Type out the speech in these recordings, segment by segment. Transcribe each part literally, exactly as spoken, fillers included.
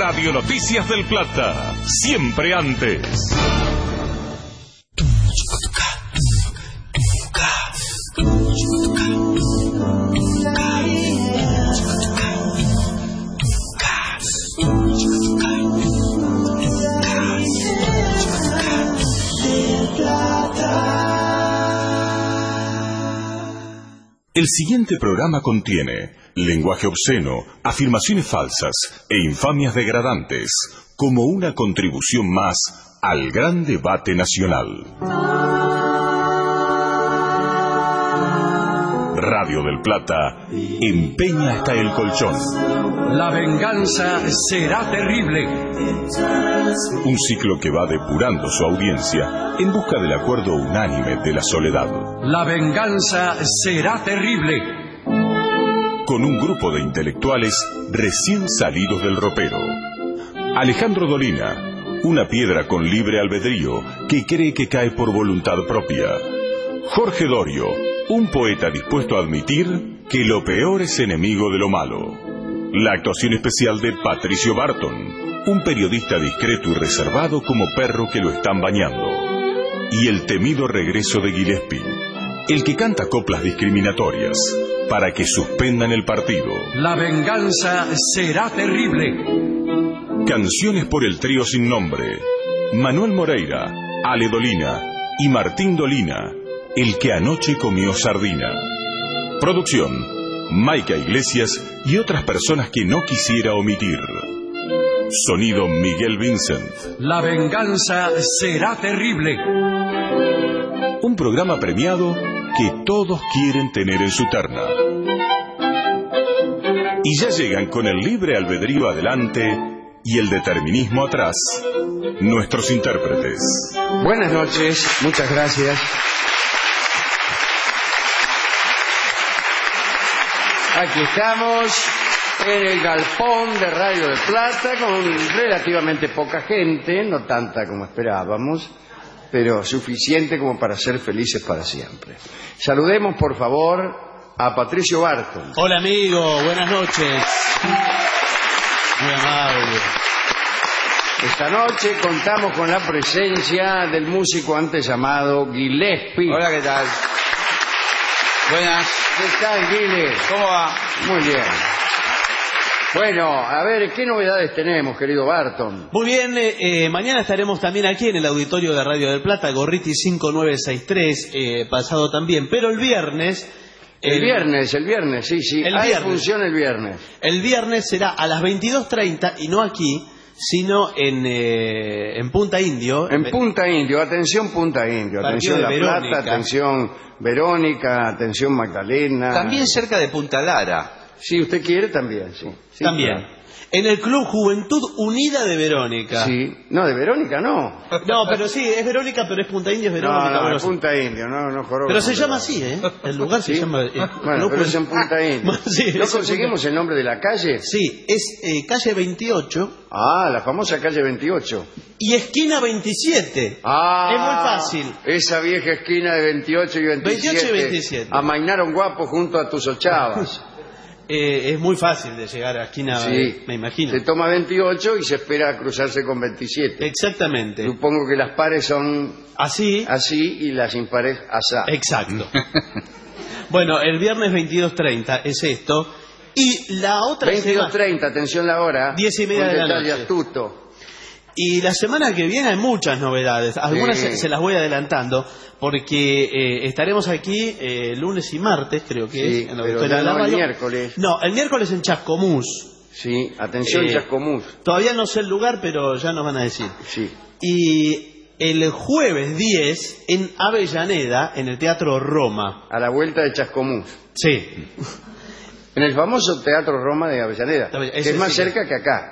Radio Noticias del Plata, siempre antes. El siguiente programa contiene lenguaje obsceno, afirmaciones falsas e infamias degradantes, como una contribución más al gran debate nacional. Radio del Plata empeña hasta el colchón. La venganza será terrible. Un ciclo que va depurando su audiencia en busca del acuerdo unánime de la soledad. La venganza será terrible. Con un grupo de intelectuales recién salidos del ropero. Alejandro Dolina, una piedra con libre albedrío que cree que cae por voluntad propia. Jorge Dorio, un poeta dispuesto a admitir que lo peor es enemigo de lo malo. La actuación especial de Patricio Barton, un periodista discreto y reservado como perro que lo están bañando. Y el temido regreso de Gillespie, el que canta coplas discriminatorias para que suspendan el partido. La venganza será terrible. Canciones por el trío sin nombre. Manuel Moreira, Ale Dolina y Martín Dolina, el que anoche comió sardina. Producción, Maica Iglesias y otras personas que no quisiera omitir. Sonido Miguel Vincent. La venganza será terrible. Un programa premiado que todos quieren tener en su terna. Y ya llegan con el libre albedrío adelante y el determinismo atrás, nuestros intérpretes. Buenas noches, muchas gracias. Aquí estamos en el galpón de Radio del Plata con relativamente poca gente, no tanta como esperábamos, pero suficiente como para ser felices para siempre. Saludemos, por favor, a Patricio Barton. Hola, amigo, buenas noches. Muy amable. Esta noche contamos con la presencia del músico antes llamado Gillespie. Hola, ¿qué tal? Buenas. ¿Qué tal, Guile? ¿Cómo va? Muy bien. Bueno, a ver, ¿qué novedades tenemos, querido Barton? Muy bien, eh, eh, mañana estaremos también aquí en el auditorio de Radio del Plata, Gorriti cinco nueve seis tres, eh, pasado también, pero el viernes... El, el viernes, el viernes, sí, sí, el hay viernes, función el viernes. El viernes será a las veintidós treinta y no aquí, sino en, eh, en Punta Indio. En Punta Indio, atención Punta Indio, atención La Plata, atención Verónica, atención Magdalena. También cerca de Punta Lara. Si usted quiere, también, sí. sí también. Claro. En el Club Juventud Unida de Verónica. Sí. No, de Verónica no. No, pero sí, es Verónica, pero es Punta Indio, es Verónica. No, no, bueno, es Punta Indio, no, no joroba. Pero se llama así, ¿eh? El lugar ¿Sí? se llama... Eh, bueno, no, pero es en Punta Indio. Sí, ¿No conseguimos punta... el nombre de la calle? Sí, es eh, calle veintiocho. Ah, la famosa calle veintiocho. Y esquina veintisiete. Ah, es muy fácil. Esa vieja esquina de veintiocho y veintisiete. veintiocho y veintisiete. Amainaron guapo junto a tus ochavas. Eh, es muy fácil de llegar a la esquina, sí, eh, me imagino. Se toma veintiocho y se espera a cruzarse con veintisiete. Exactamente. Supongo que las pares son así, así y las impares asá. Exacto. Bueno, el viernes veintidós treinta es esto. Y la otra veintidós treinta, atención la hora. diez y media de la noche. Astuto. Y la semana que viene hay muchas novedades. Algunas sí. se, se las voy adelantando, porque eh, estaremos aquí eh, lunes y martes, creo que sí, es. En la pero de no la el miércoles. No, el miércoles en Chascomús. Sí, atención eh, Chascomús. Todavía no sé el lugar, pero ya nos van a decir. Sí. Y el jueves diez en Avellaneda, en el Teatro Roma. A la vuelta de Chascomús. Sí. En el famoso Teatro Roma de Avellaneda, que es más sí. cerca que acá.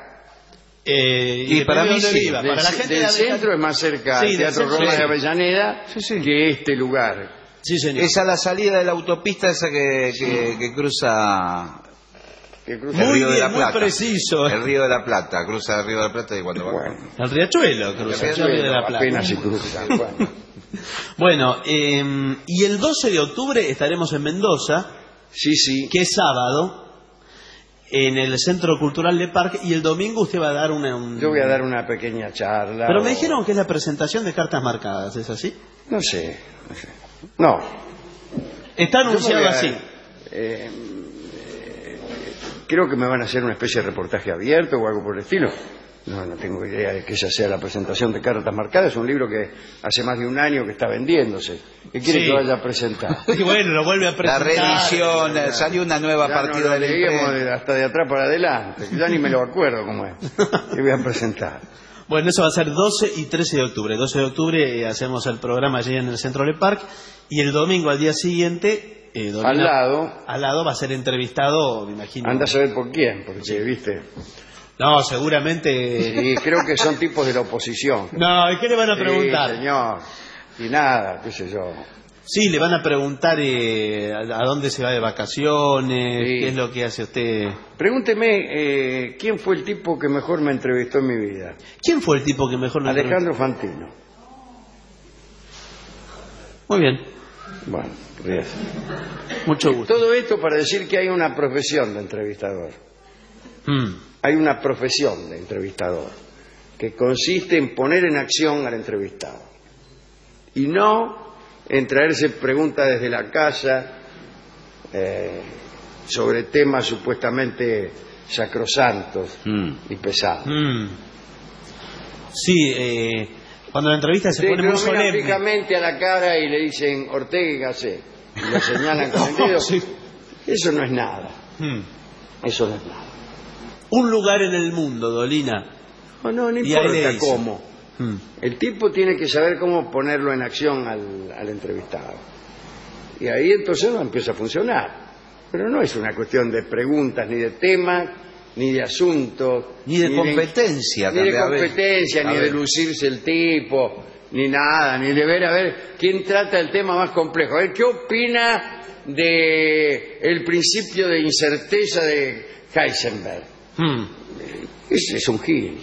Eh, y, y para mí sí, viva. Del, Para la gente del de centro es más cerca sí, el Teatro centro, Roma sí. de Avellaneda sí, sí. que este lugar. Sí, señor. Es a la salida de la autopista esa que, que, que cruza... Que cruza muy el Río bien, de la muy Plata. preciso. El Río de la Plata, cruza el Río de la Plata y cuando va... Bueno, el Riachuelo cruza el, el Río de la Plata. apenas se cruza. Bueno, bueno eh, y el doce de octubre estaremos en Mendoza. sí, sí. Que es sábado. en el Centro Cultural de Parque, y el domingo usted va a dar una... Un... Yo voy a dar una pequeña charla. Pero me o... dijeron que es la presentación de cartas marcadas, ¿es así? No sé, no sé. No. Está anunciado a, así. Eh, eh, creo que me van a hacer una especie de reportaje abierto o algo por el estilo. No, no tengo idea de que esa sea la presentación de cartas marcadas. Es un libro que hace más de un año que está vendiéndose. ¿Qué quiere Sí. que vaya a presentar? Y bueno, lo vuelve a La presentar. reedición, ya. salió una nueva Ya partida no lo de la leíamos imprenta. de- hasta de atrás para adelante. Ya ni me lo acuerdo cómo es. ¿Qué voy a presentar? Bueno, eso va a ser doce y trece de octubre. doce de octubre eh, hacemos el programa allí en el Centro de Parque, y el domingo al día siguiente, eh, Dolina- Al lado, al lado va a ser entrevistado, me imagino. anda a saber por quién, porque, viste, No, seguramente. sí, creo que son tipos de la oposición. No, ¿y qué le van a preguntar? Sí, señor. Y nada, qué sé yo. Sí, le van a preguntar eh, a a dónde se va de vacaciones, Sí. qué es lo que hace usted. Pregúnteme, eh, ¿quién fue el tipo que mejor me entrevistó en mi vida? ¿Quién fue el tipo que mejor lo Alejandro Fantino. entrevistó? Muy bien, Bueno, ríase. mucho gusto. Todo esto para decir que hay una profesión de entrevistador. Mm. Hay una profesión de entrevistador que consiste en poner en acción al entrevistado y no en traerse preguntas desde la casa eh, sobre temas supuestamente sacrosantos Mm. y pesados. Mm. Sí, eh, cuando la entrevista se Sí, pone lo muy miran solemne. fijamente a la cara y le dicen Ortega y Gasset y lo señalan con el dedo. Sí. Eso no es nada. Mm. Eso no es nada. Un lugar en el mundo, Dolina. No, no, no Y ahí le importa dicen. cómo. Mm. El tipo tiene que saber cómo ponerlo en acción al, al entrevistado. Y ahí entonces no empieza a funcionar. Pero no es una cuestión de preguntas, ni de temas, ni de asuntos. Ni de competencia, Ni de también, a ver. competencia, A ni de ver. lucirse el tipo, ni nada, ni de ver a ver quién trata el tema más complejo. A ver, ¿qué opina de el principio de incerteza de Heisenberg? Mm. Ese es un gil.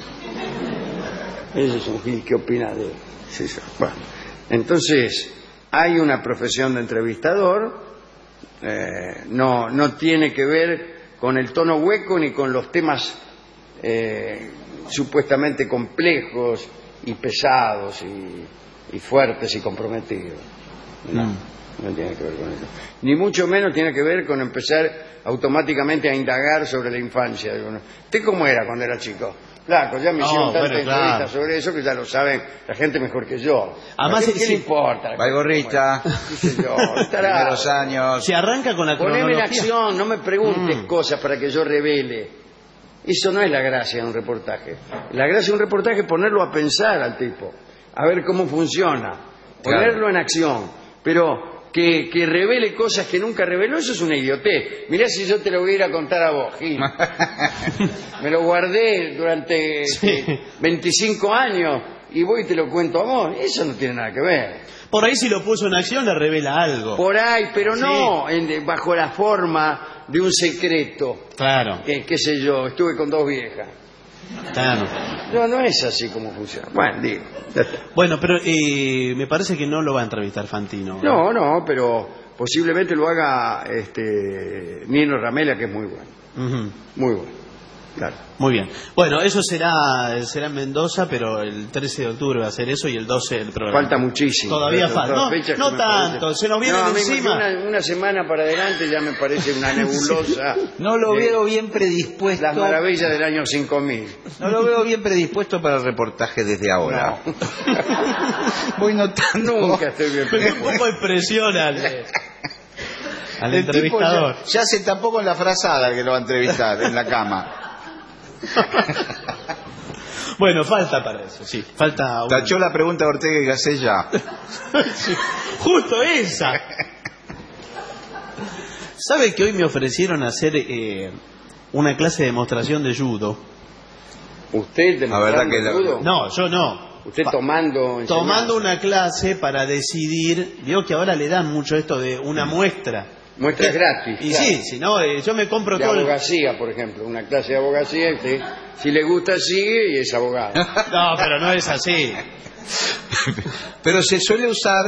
Ese es un gil. ¿Qué opina de él? Sí, sí. Bueno, entonces, hay una profesión de entrevistador. eh, no, no tiene que ver con el tono hueco ni con los temas eh, supuestamente complejos y pesados y, y fuertes y comprometidos. No, Mm. no tiene que ver con eso. Ni mucho menos tiene que ver con empezar automáticamente a indagar sobre la infancia. ¿Usted cómo era cuando era chico? Claro, ya me No, hicieron tantas bueno, entrevistas claro. sobre eso que ya lo saben la gente mejor que yo. Además, ¿Qué, sí, qué sí. le importa? Baigorrita, ¿Qué sé yo? Estará- primeros años. Se arranca con la Poneme en cronología. acción, no me preguntes Mm. cosas para que yo revele. Eso no es la gracia de un reportaje. La gracia de un reportaje es ponerlo a pensar al tipo, a ver cómo funciona, ponerlo Claro. en acción, pero que, que revele cosas que nunca reveló, eso es una idiotez. Mirá si yo te lo voy a ir a contar a vos, Gil. Me lo guardé durante Sí. este, veinticinco años y voy y te lo cuento a vos. Eso no tiene nada que ver. Por ahí si lo puso en acción le revela algo. Por ahí, pero Sí. no en- bajo la forma de un secreto. Claro, Que, qué sé yo, estuve con dos viejas. claro. No, no es así como funciona. Bueno, digo. ya está. Bueno, pero eh, me parece que no lo va a entrevistar Fantino. No, no, pero posiblemente lo haga este Nino Ramela, que es muy bueno. Ujú. Muy bueno. Claro. Muy bien. Bueno, eso será será en Mendoza, pero el trece de octubre va a ser eso y el doce el programa. Falta muchísimo. Todavía Son falta. todas No, fechas que no me tanto, parecen- se nos vienen No, a mí encima. Una, una semana para adelante ya me parece una nebulosa. No lo de veo bien predispuesto. Las maravillas del año cinco mil. No lo veo bien predispuesto para el reportaje desde ahora. No. Voy notando. Nunca estoy bien Pero un predispuesto. poco impresiona al, al El tipo entrevistador. ya, ya se tapó con la frazada el que lo va a entrevistar en la cama. Bueno, falta para eso, sí. Falta un- Tachó la pregunta de Ortega y Gasset ya. Sí, justo esa. ¿Sabe que hoy me ofrecieron hacer eh, una clase de demostración de judo? ¿Usted de La verdad que la- judo? No, yo no. ¿Usted Pa- tomando Tomando enseñanza? una clase para decidir. Digo que ahora le dan mucho esto de una muestra. Muestras gratis. Y claro. sí, si no, eh, yo me compro De todo. el- abogacía, por ejemplo, una clase de abogacía, usted, si le gusta sigue y es abogado. No, pero no es así. Pero se suele usar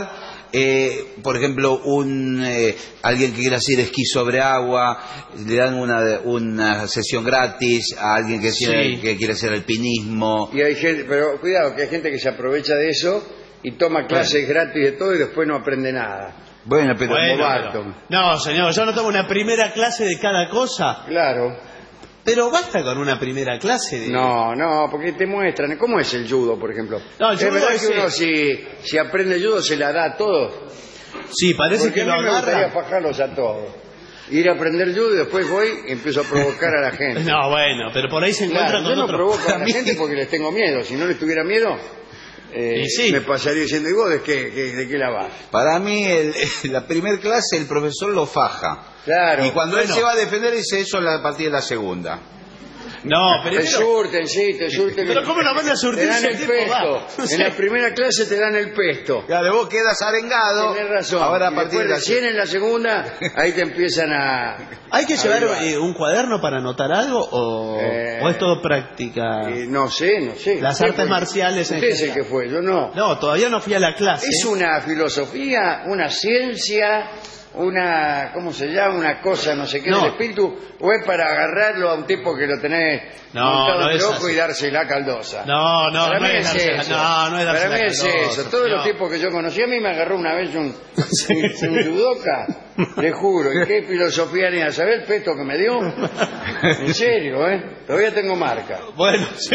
eh, por ejemplo, un eh, alguien que quiere hacer esquí sobre agua, le dan una, una sesión gratis a alguien que, Sí. quiere, que quiere hacer alpinismo. Y hay gente, pero cuidado, que hay gente que se aprovecha de eso y toma clases gratis de todo y después no aprende nada. Bueno, pero Bueno, como pero- Barton. no, señor, yo no tomo una primera clase de cada cosa. Claro. Pero basta con una primera clase de... No, no, porque te muestran. ¿Cómo es el judo, por ejemplo? No, el es judo verdad es que uno el- si, si aprende judo se la da a todos. Sí, parece Porque que lo a mí me gustaría agarra... fajarlos a todos. Ir a aprender judo y después voy y empiezo a provocar a la gente. No, bueno, pero por ahí se encuentra Claro, con yo no otro... provoco a la gente porque les tengo miedo. Si no les tuviera miedo, eh, Y sí. me pasaría diciendo, ¿y vos de qué, qué- de qué la vas? Para mí, el- la primer clase el profesor lo faja. Claro. Y cuando él Bueno. se va a defender, dice eso a partir de la segunda. No, pero... Te surten, sí, te surten. Pero ¿cómo lo van a surtir Te dan si el el tipo pesto. va? En la primera clase te dan el pesto. Claro, vos quedas arengado. Tienes razón. Ahora a Y partir después de la recién en la segunda, ahí te empiezan a... ¿Hay que a llevar averiguar. eh, un cuaderno para anotar algo o, Eh, o es todo práctica? Eh, no sé, no sé. Las Usted artes fue- marciales en Usted es el general. que fue, yo no. No, todavía no fui a la clase. Es una filosofía, una ciencia, una, ¿cómo se llama? Una cosa, no sé qué, No. del espíritu, o es para agarrarlo a un tipo que lo tenés No, montado no en el es ojo así. y dársela caldosa. No, no, Para no mí es es dársela- eso. no, no es Para dársela mí es caldosa, eso. Todos los señor. tipos que yo conocí, a mí me agarró una vez un, un, un judoka, le juro. ¿Y qué filosofía ni a saber el pesto que me dio? En serio, ¿eh? Todavía tengo marca. Bueno, sí.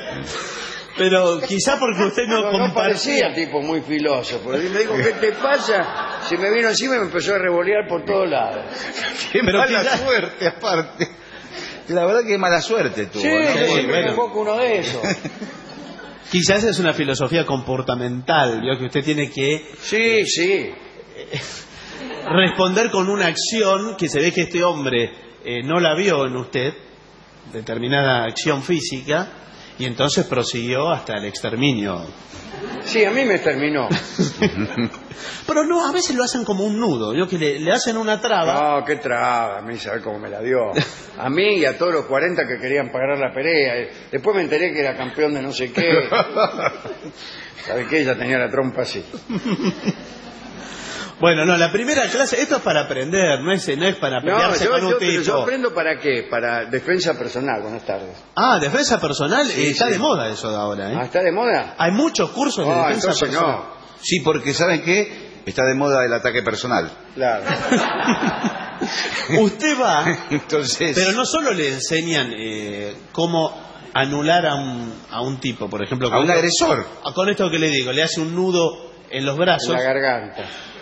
Pero quizá porque usted no, No, no compartía. parecía tipo muy filósofo. Y me dijo, ¿qué te pasa? Se me vino encima y me empezó a revolear por todos lados. Qué Pero mala quizá- suerte, aparte. La verdad que mala suerte tuvo. Sí, ¿no? yo sí, siempre bueno. convoco uno de esos. Quizás es una filosofía comportamental, vio que usted tiene que Sí, sí. responder con una acción que se ve que este hombre eh, no la vio en usted, determinada acción física, y entonces prosiguió hasta el exterminio. Sí, a mí me terminó. Pero no, a veces lo hacen como un nudo, vio que le, le hacen una traba. No, qué traba, a mí sabe cómo me la dio. A mí y a todos los cuarenta que querían pagar la pelea. Después me enteré que era campeón de no sé qué. ¿Sabe qué? Ella tenía la trompa así. Bueno, no, la primera clase, esto es para aprender, no es, no es para No, pelearse yo, con un yo, pero tipo. yo aprendo para qué, para defensa personal. Buenas tardes. Ah, defensa personal, Sí, eh, está sí. de moda eso de ahora, ¿eh? Ah, ¿está de moda? Hay muchos cursos de Ah, defensa entonces personal. no. Sí, porque ¿saben qué? Está de moda el ataque personal. Claro. Usted va, Entonces... pero no solo le enseñan eh, cómo anular a un, a un tipo, por ejemplo, A un esto- agresor. con esto que le digo, le hace un nudo en los En brazos la garganta.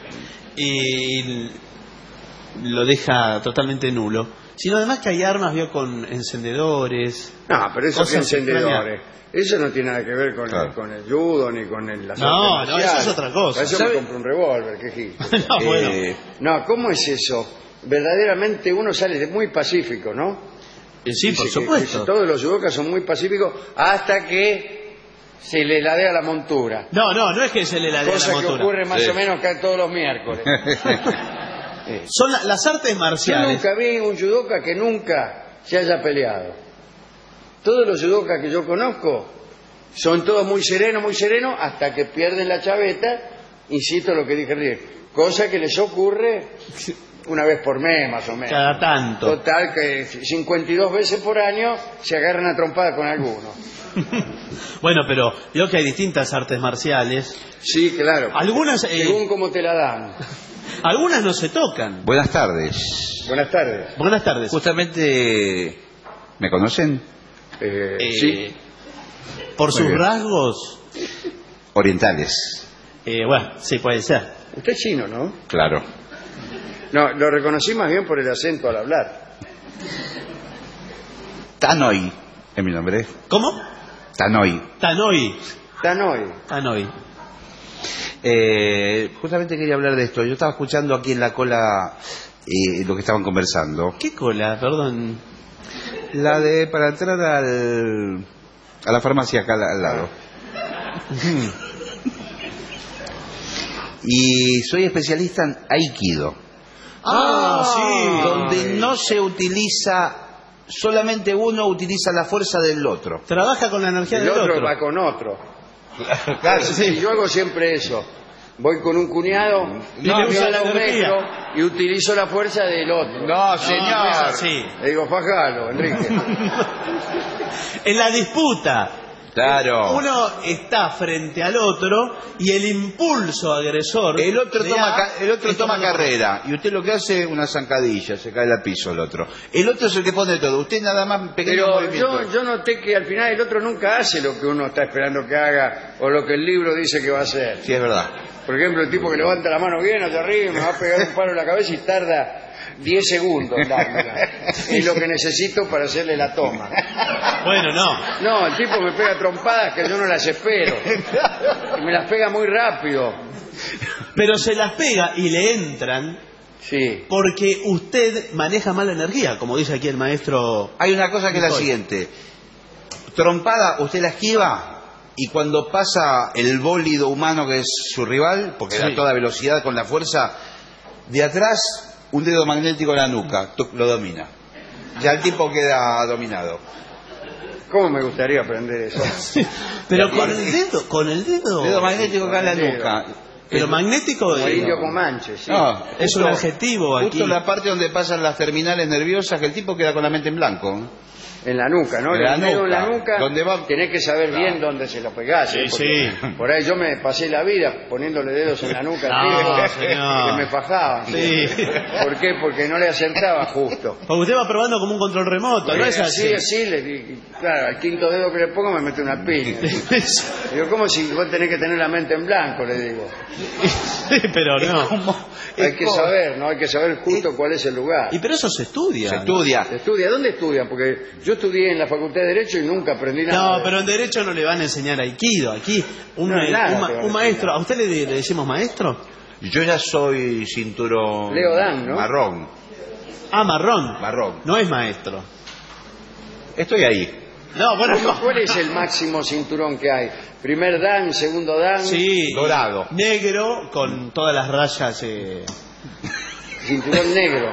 y lo deja totalmente nulo, sino además que hay armas, vio, con encendedores. No, pero eso es Cosas encendedores. Eso no tiene nada que ver con, Claro. el, con el judo ni con el, las No, artes no, eso marciales. es otra cosa. Para eso ¿Sabe? me compro un revólver, qué gil. No, bueno. Eh, No, ¿cómo es eso? Verdaderamente uno sale de muy pacífico, ¿no? Eh, sí, Dice por que- supuesto. que todos los judokas son muy pacíficos hasta que se le ladea la montura. No, no, no es que se le la dé la Cosa que montura. ocurre más Sí. o menos acá todos los miércoles. Son la- las artes Yo marciales. nunca vi un judoka que nunca se haya peleado. Todos los judokas que yo conozco son todos muy serenos, muy serenos, hasta que pierden la chaveta, insisto en lo que dije recién, cosa que les ocurre una vez por mes, más o menos. Cada tanto. Total, que cincuenta y dos veces por año se agarran a trompada con alguno. Bueno, pero veo que hay distintas artes marciales. Sí, claro. Algunas, eh, Según cómo te la dan. Algunas no se tocan. Buenas tardes. Buenas tardes. Buenas tardes. Justamente... ¿Me conocen? Eh, Eh, sí. Por Muy sus bien. rasgos, Orientales. eh, bueno, sí puede ser. Usted es chino, ¿no? Claro. No, lo reconocí más bien por el acento al hablar. Tanoi es mi nombre. ¿Cómo? Tanoi. Tanoi. Tanoi. Tanoi. Eh, justamente quería hablar de esto. Yo estaba escuchando aquí en la cola eh, lo que estaban conversando. ¿Qué cola? Perdón. La de para entrar al a la farmacia acá al, al lado. Y soy especialista en Aikido, Ah, sí. donde no se utiliza, solamente uno utiliza la fuerza del otro. Trabaja con la energía El del otro, otro. va con otro. Claro, Y yo hago siempre eso. Voy con un cuñado Y le usa la un energía. metro y utilizo la fuerza del otro. No, señor. No, es así. Le digo, fajalo, Enrique. En la disputa, Claro. uno está frente al otro y el impulso agresor. El otro le toma, da- ca- el otro es toma tomando- carrera y usted lo que hace es una zancadilla, se cae al piso el otro. El otro es el que pone todo, usted nada más pequeños Pero movimientos. yo, yo noté que al final el otro nunca hace lo que uno está esperando que haga o lo que el libro dice que va a hacer. Sí, es verdad. Por ejemplo, el tipo que levanta la mano bien hacia arriba y me va a pegar un palo en la cabeza y tarda diez segundos dándola. Es lo que necesito para hacerle la toma. Bueno, no. No, el tipo me pega trompadas que yo no las espero. Y me las pega muy rápido. Pero se las pega y le entran Sí. porque usted maneja mal la energía, como dice aquí el maestro. Hay una cosa que es la Estoy. siguiente. Trompada, usted la esquiva y cuando pasa el bólido humano que es su rival, porque Sí. da toda velocidad con la fuerza, de atrás un dedo magnético en la nuca, tuc, lo domina. Ya el tipo queda dominado. ¿Cómo me gustaría aprender eso? Pero con el dedo, con el dedo. Dedo magnético acá en la Dedo. nuca. Pero El- magnético Como eh, indio con manches, sí. No, es un justo- adjetivo aquí. Justo la parte donde pasan las terminales nerviosas que el tipo queda con la mente en blanco. En la nuca, ¿no? En la El dedo en la nuca. nuca. ¿Dónde va? Tenés que saber Claro. bien dónde se lo pegás. ¿eh? Sí, Porque sí. Por ahí yo me pasé la vida poniéndole dedos en la nuca al No, tipo, señor. que me fajaban. Sí. ¿Por qué? Porque no le acertaba justo. Porque usted va probando como un control remoto, no es así. así, así, le di- claro, al quinto dedo que le pongo me mete una piña. Digo, ¿cómo si vos tenés que tener la mente en blanco? Le digo. Sí, pero no. Hay que como- saber, ¿no? Hay que saber justo cuál es el lugar. Y pero eso se estudia. Se estudia. ¿Se estudia? ¿Dónde estudian? Porque yo estudié en la Facultad de Derecho y nunca aprendí nada. No, pero en derecho no le van a enseñar aikido. Aquí un, No, eh, nada un ma- te van a un maestro, enseñar. ¿a usted le, le decimos maestro? Yo ya soy cinturón Leo Dan, ¿no? marrón. Ah, marrón. Marrón. No es maestro. Estoy ahí. No, bueno, ¿Cómo- ¿Cuál es el máximo cinturón que hay? ¿Primer dan, segundo dan? sí. Dorado. Negro con todas las rayas. Eh... Cinturón negro.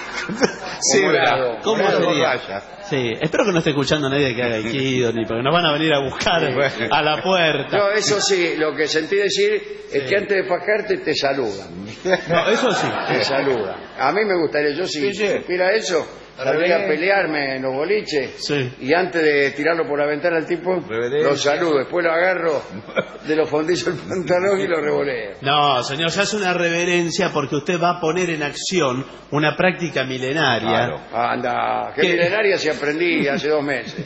Sí, morado. ¿verdad? ¿Cómo Morado con sería? rayas. Sí, espero que no esté escuchando a nadie que haga aikido, ni porque nos van a venir a buscar a la puerta. Yo eso sí, lo que sentí decir es Sí. que antes de fajarte te saludan. No, eso sí. Te saludan. A mí me gustaría, yo si Sí, sí. supiera eso, saldría a pelearme en los boliches Sí. y antes de tirarlo por la ventana al tipo, Reverencia. lo saludo, después lo agarro de los fondillos del pantalón y lo revoleo. No, señor, se hace una reverencia porque usted va a poner en acción una práctica milenaria Claro. Anda, qué ¿Qué? milenaria si aprendí hace dos meses.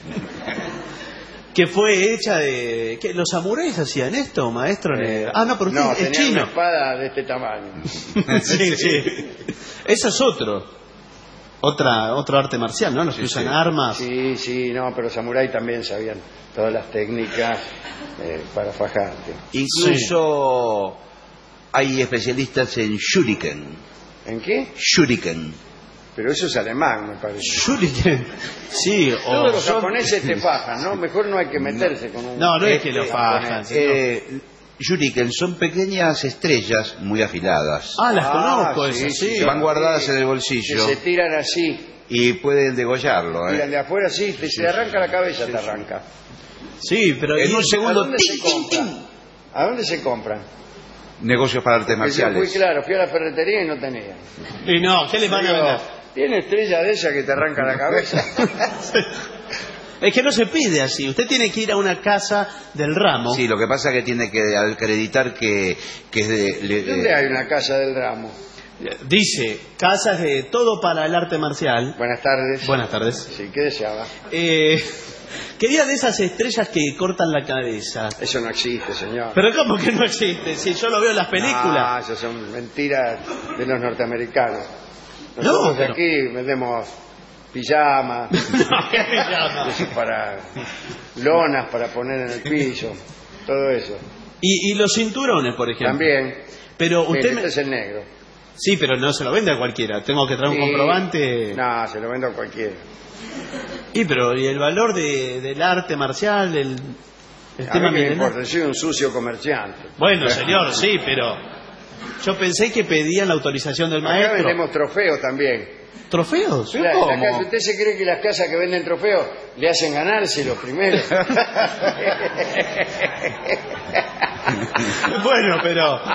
que fue hecha de... ¿qué, ¿Los samuráis hacían esto, maestro? Eh, ah, no, pero usted no, es tenía chino. una espada de este tamaño. sí, sí. Eso es otro. Otra, otro arte marcial, ¿no? Los que usan sí. armas. Sí, sí, no, pero los samuráis también sabían todas las técnicas eh, para fajarte. Incluso hay especialistas en shuriken. ¿En qué? Shuriken. Pero eso es alemán, me parece. Shuriken. Sí, o... Todos los japoneses te fajan, ¿no? Mejor no hay que meterse con un... No, no es que este lo fajan. japonés. señor. Eh, shuriken son pequeñas estrellas muy afiladas. Ah, las Ah, conozco, sí, esas, sí. sí. que van guardadas en el Que bolsillo se tiran así, y pueden degollarlo. tiran ¿eh? de afuera así, te, se arranca la cabeza, te arranca. Sí, pero... En y- un ¿A segundo, dónde ¡ting, se ting, ting! compran? ¿A dónde se compran? Negocios para artes Porque yo fui, marciales. claro, fui a la ferretería y no tenía. Y no, ¿qué le van a Digo, vender? ¿tiene estrella de esa que te arranca la cabeza? Es que no se pide así. Usted tiene que ir a una casa del ramo. Sí, lo que pasa es que tiene que acreditar que, que es de... le- ¿Dónde eh, hay una casa del ramo? Dice, casas de todo para el arte marcial. Buenas tardes. Buenas tardes. Sí, ¿qué deseaba? Eh, quería de esas estrellas que cortan la cabeza. Eso no existe, señor. Pero ¿cómo que no existe? Si yo lo veo en las Ah, películas. eso son mentiras de los norteamericanos. No, Nosotros pero- aquí vendemos pijamas, No, ¿qué me llama? eso para lonas para poner en el piso, todo eso. Y, y los cinturones, por ejemplo. También. Pero Mire, usted este me... es el negro. Sí, pero no se lo vende a cualquiera. Tengo que traer un Sí. comprobante. No, se lo vendo a cualquiera. Y pero ¿y el valor de, del arte marcial, el, el A tema mí me milenario? importa, soy un sucio comerciante. Bueno, señor, sí, pero yo pensé que pedían la autorización del Acá maestro. vendemos trofeos también. ¿Trofeos? Sí. La- la ¿Cómo? casa- ¿Usted se cree que las casas que venden trofeos le hacen ganárselo primero? Bueno, pero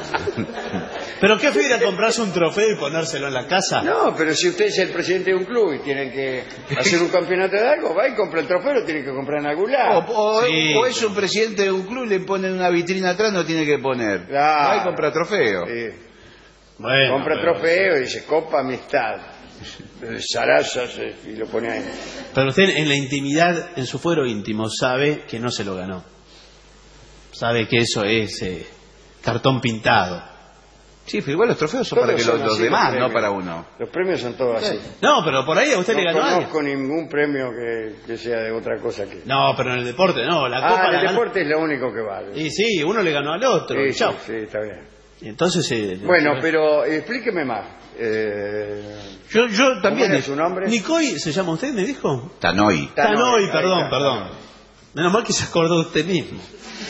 ¿Pero qué fue ir a comprarse un trofeo y ponérselo en la casa? No, pero si usted es el presidente de un club y tienen que hacer un campeonato de algo, va y compra el trofeo, lo tiene que comprar en algún O, lado. o- Sí. o es un presidente de un club y le ponen una vitrina atrás, no tiene que poner. Claro. Va y compra trofeo. Sí. Bueno, Compra pero- trofeo y dice Copa Amistad. Sarasa se- y lo pone ahí. Pero usted en la intimidad, en su fuero íntimo, sabe que no se lo ganó. Sabe que eso es eh, cartón pintado. Sí, pero igual los trofeos son Todos para que son los, los así demás, los no premios. para uno. Los premios son todos así. No, pero por ahí a usted le No ganó a alguien. conozco ningún premio que, que sea de otra cosa que... No, pero en el deporte no. La copa Ah, la el ganó- deporte es lo único que vale. Y sí, uno le ganó al otro. Sí, Chau. sí, sí, está bien. Y entonces. eh, Bueno, pero explíqueme más. Eh, Yo, yo también. ¿Cómo era su nombre? Nicoy, ¿se llama usted? ¿Me dijo? Tanoi. Tanoy, Tanoy, ahí perdón, está. perdón. Menos mal que se acordó usted mismo.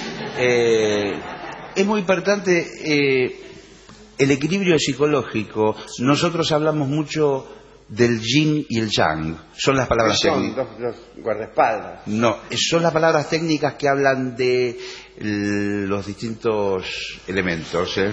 Eh, es muy importante eh, el equilibrio psicológico. Nosotros hablamos mucho del yin y el yang. Son las palabras son técnicas. dos, dos guardaespaldas. No, son las palabras técnicas que hablan de l- los distintos elementos. ¿eh?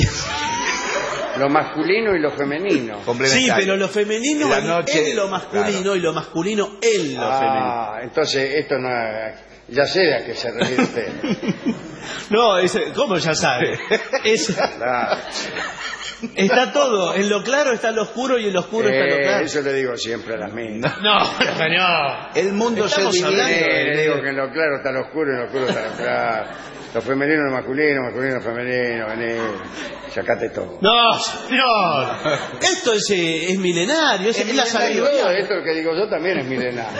Lo masculino y lo femenino. Sí, Complementarios. pero lo femenino La en, noche- en lo masculino claro. y lo masculino en lo femenino. Ah, entonces esto no es- ya sé a qué se refiere usted. No, ese- ¿cómo ya sabe? Es- Claro. está todo. En lo claro está lo oscuro y en lo oscuro está lo Eh, claro. eso le digo siempre a las minas. No, señor. El mundo Estamos se divide. hablando Eh, de- le digo que en lo claro está lo oscuro y en lo oscuro está lo claro. Lo femenino, lo masculino, masculino, lo femenino, vení, sacate todo. No, señor. Esto es, eh, es milenario, es, es la Todo sabiduría. esto que digo yo también es milenario.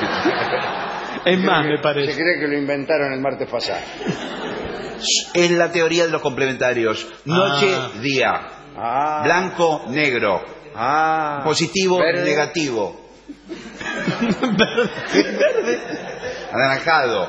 Es más, me Se parece. cree que lo inventaron el martes pasado. Es la teoría de los complementarios. Noche, Ah. día. Ah, Blanco, negro. ah, Positivo, verde. negativo. Anaranjado.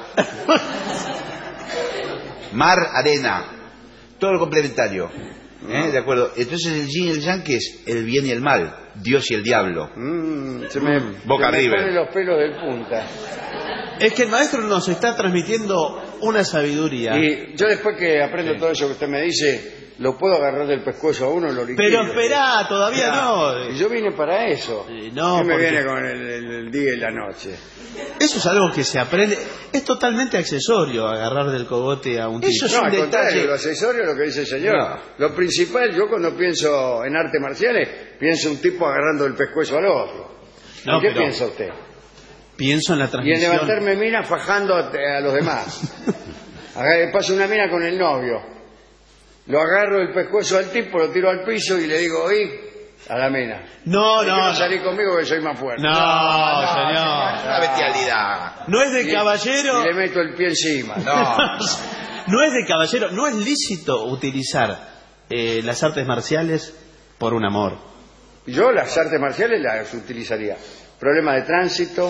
Mar, arena. Todo lo complementario. ¿Eh? ¿De acuerdo? Entonces el yin y el yang, que es el bien y el mal, Dios y el diablo. Mm, se me, Boca se me River. ponen los pelos del punta. Es que el maestro nos está transmitiendo una sabiduría. Y yo después que aprendo Sí. todo eso que usted me dice, lo puedo agarrar del pescuezo a uno, lo liquido. Pero esperá, todavía no. Y yo vine para eso. Sí, no, ¿Qué me porque- viene con el, el- el día y la noche? Eso es algo que se aprende. Es totalmente accesorio agarrar del cogote a un tipo. Eso es No, un al contrario, detalle. lo accesorio es lo que dice el señor. No. Lo principal, yo cuando pienso en artes marciales, pienso un tipo agarrando el pescuezo al otro. No, ¿En qué pero- piensa usted? Pienso en la Y en transmisión. levantarme mina fajando a, a los demás. Agar- Paso una mina con el novio. Lo agarro el pescuezo al tipo, lo tiro al piso y le digo, oí, a la mina. No, ¿Por qué no. no salí conmigo que soy más fuerte? No, señor. Una bestialidad. No es de Y- caballero. Y le meto el pie encima. No. No es de caballero. No es lícito utilizar eh, las artes marciales por un amor. Yo las artes marciales las utilizaría. Problema de tránsito,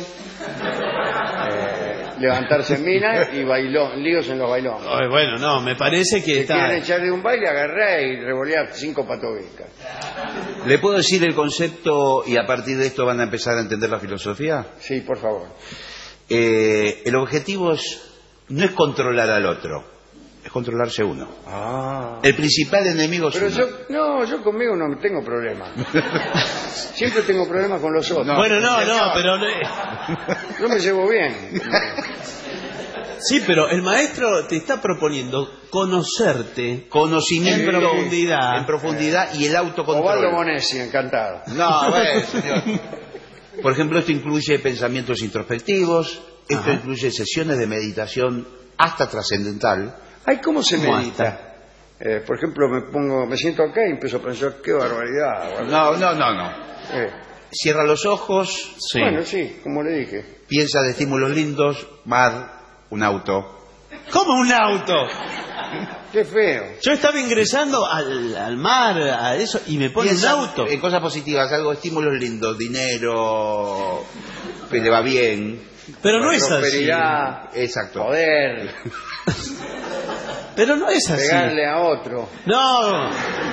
eh, levantarse en mina y bailón, líos en los bailones. Ay, bueno, no, me parece que Si está. quieren echar de un baile, agarré y revolear cinco patobicas. ¿Le puedo decir el concepto y a partir de esto van a empezar a entender la filosofía? Sí, por favor. Eh, el objetivo es, no es controlar al otro, es controlarse uno. Ah. El principal enemigo es Pero uno. yo, no, yo conmigo no tengo problema. Siempre tengo problemas con los otros. Bueno, no, no, pero. Yo me llevo bien. Sí, pero el maestro te está proponiendo conocerte. Conocimiento En profundidad. en profundidad y el Ovaldo autocontrol. Bonesi, encantado. No, bueno, señor. Por ejemplo, esto incluye pensamientos introspectivos, esto Ajá. incluye sesiones de meditación hasta trascendental. Ay, ¿cómo se ¿Cómo medita? Eh, por ejemplo, me pongo, me siento acá y empiezo a pensar, qué barbaridad. No, no, no, no. Eh, Cierra los ojos, Sí. Bueno, sí, como le dije. piensa de estímulos lindos, mar, un auto. ¿Cómo un auto? Qué feo. Yo estaba ingresando al, al mar, a eso, y me pone un Piensa auto. en cosas positivas, algo, estímulos lindos, dinero, que le va bien. Pero no es así. Prosperidad, Exacto. poder, Pero no es así. pegarle a otro, No,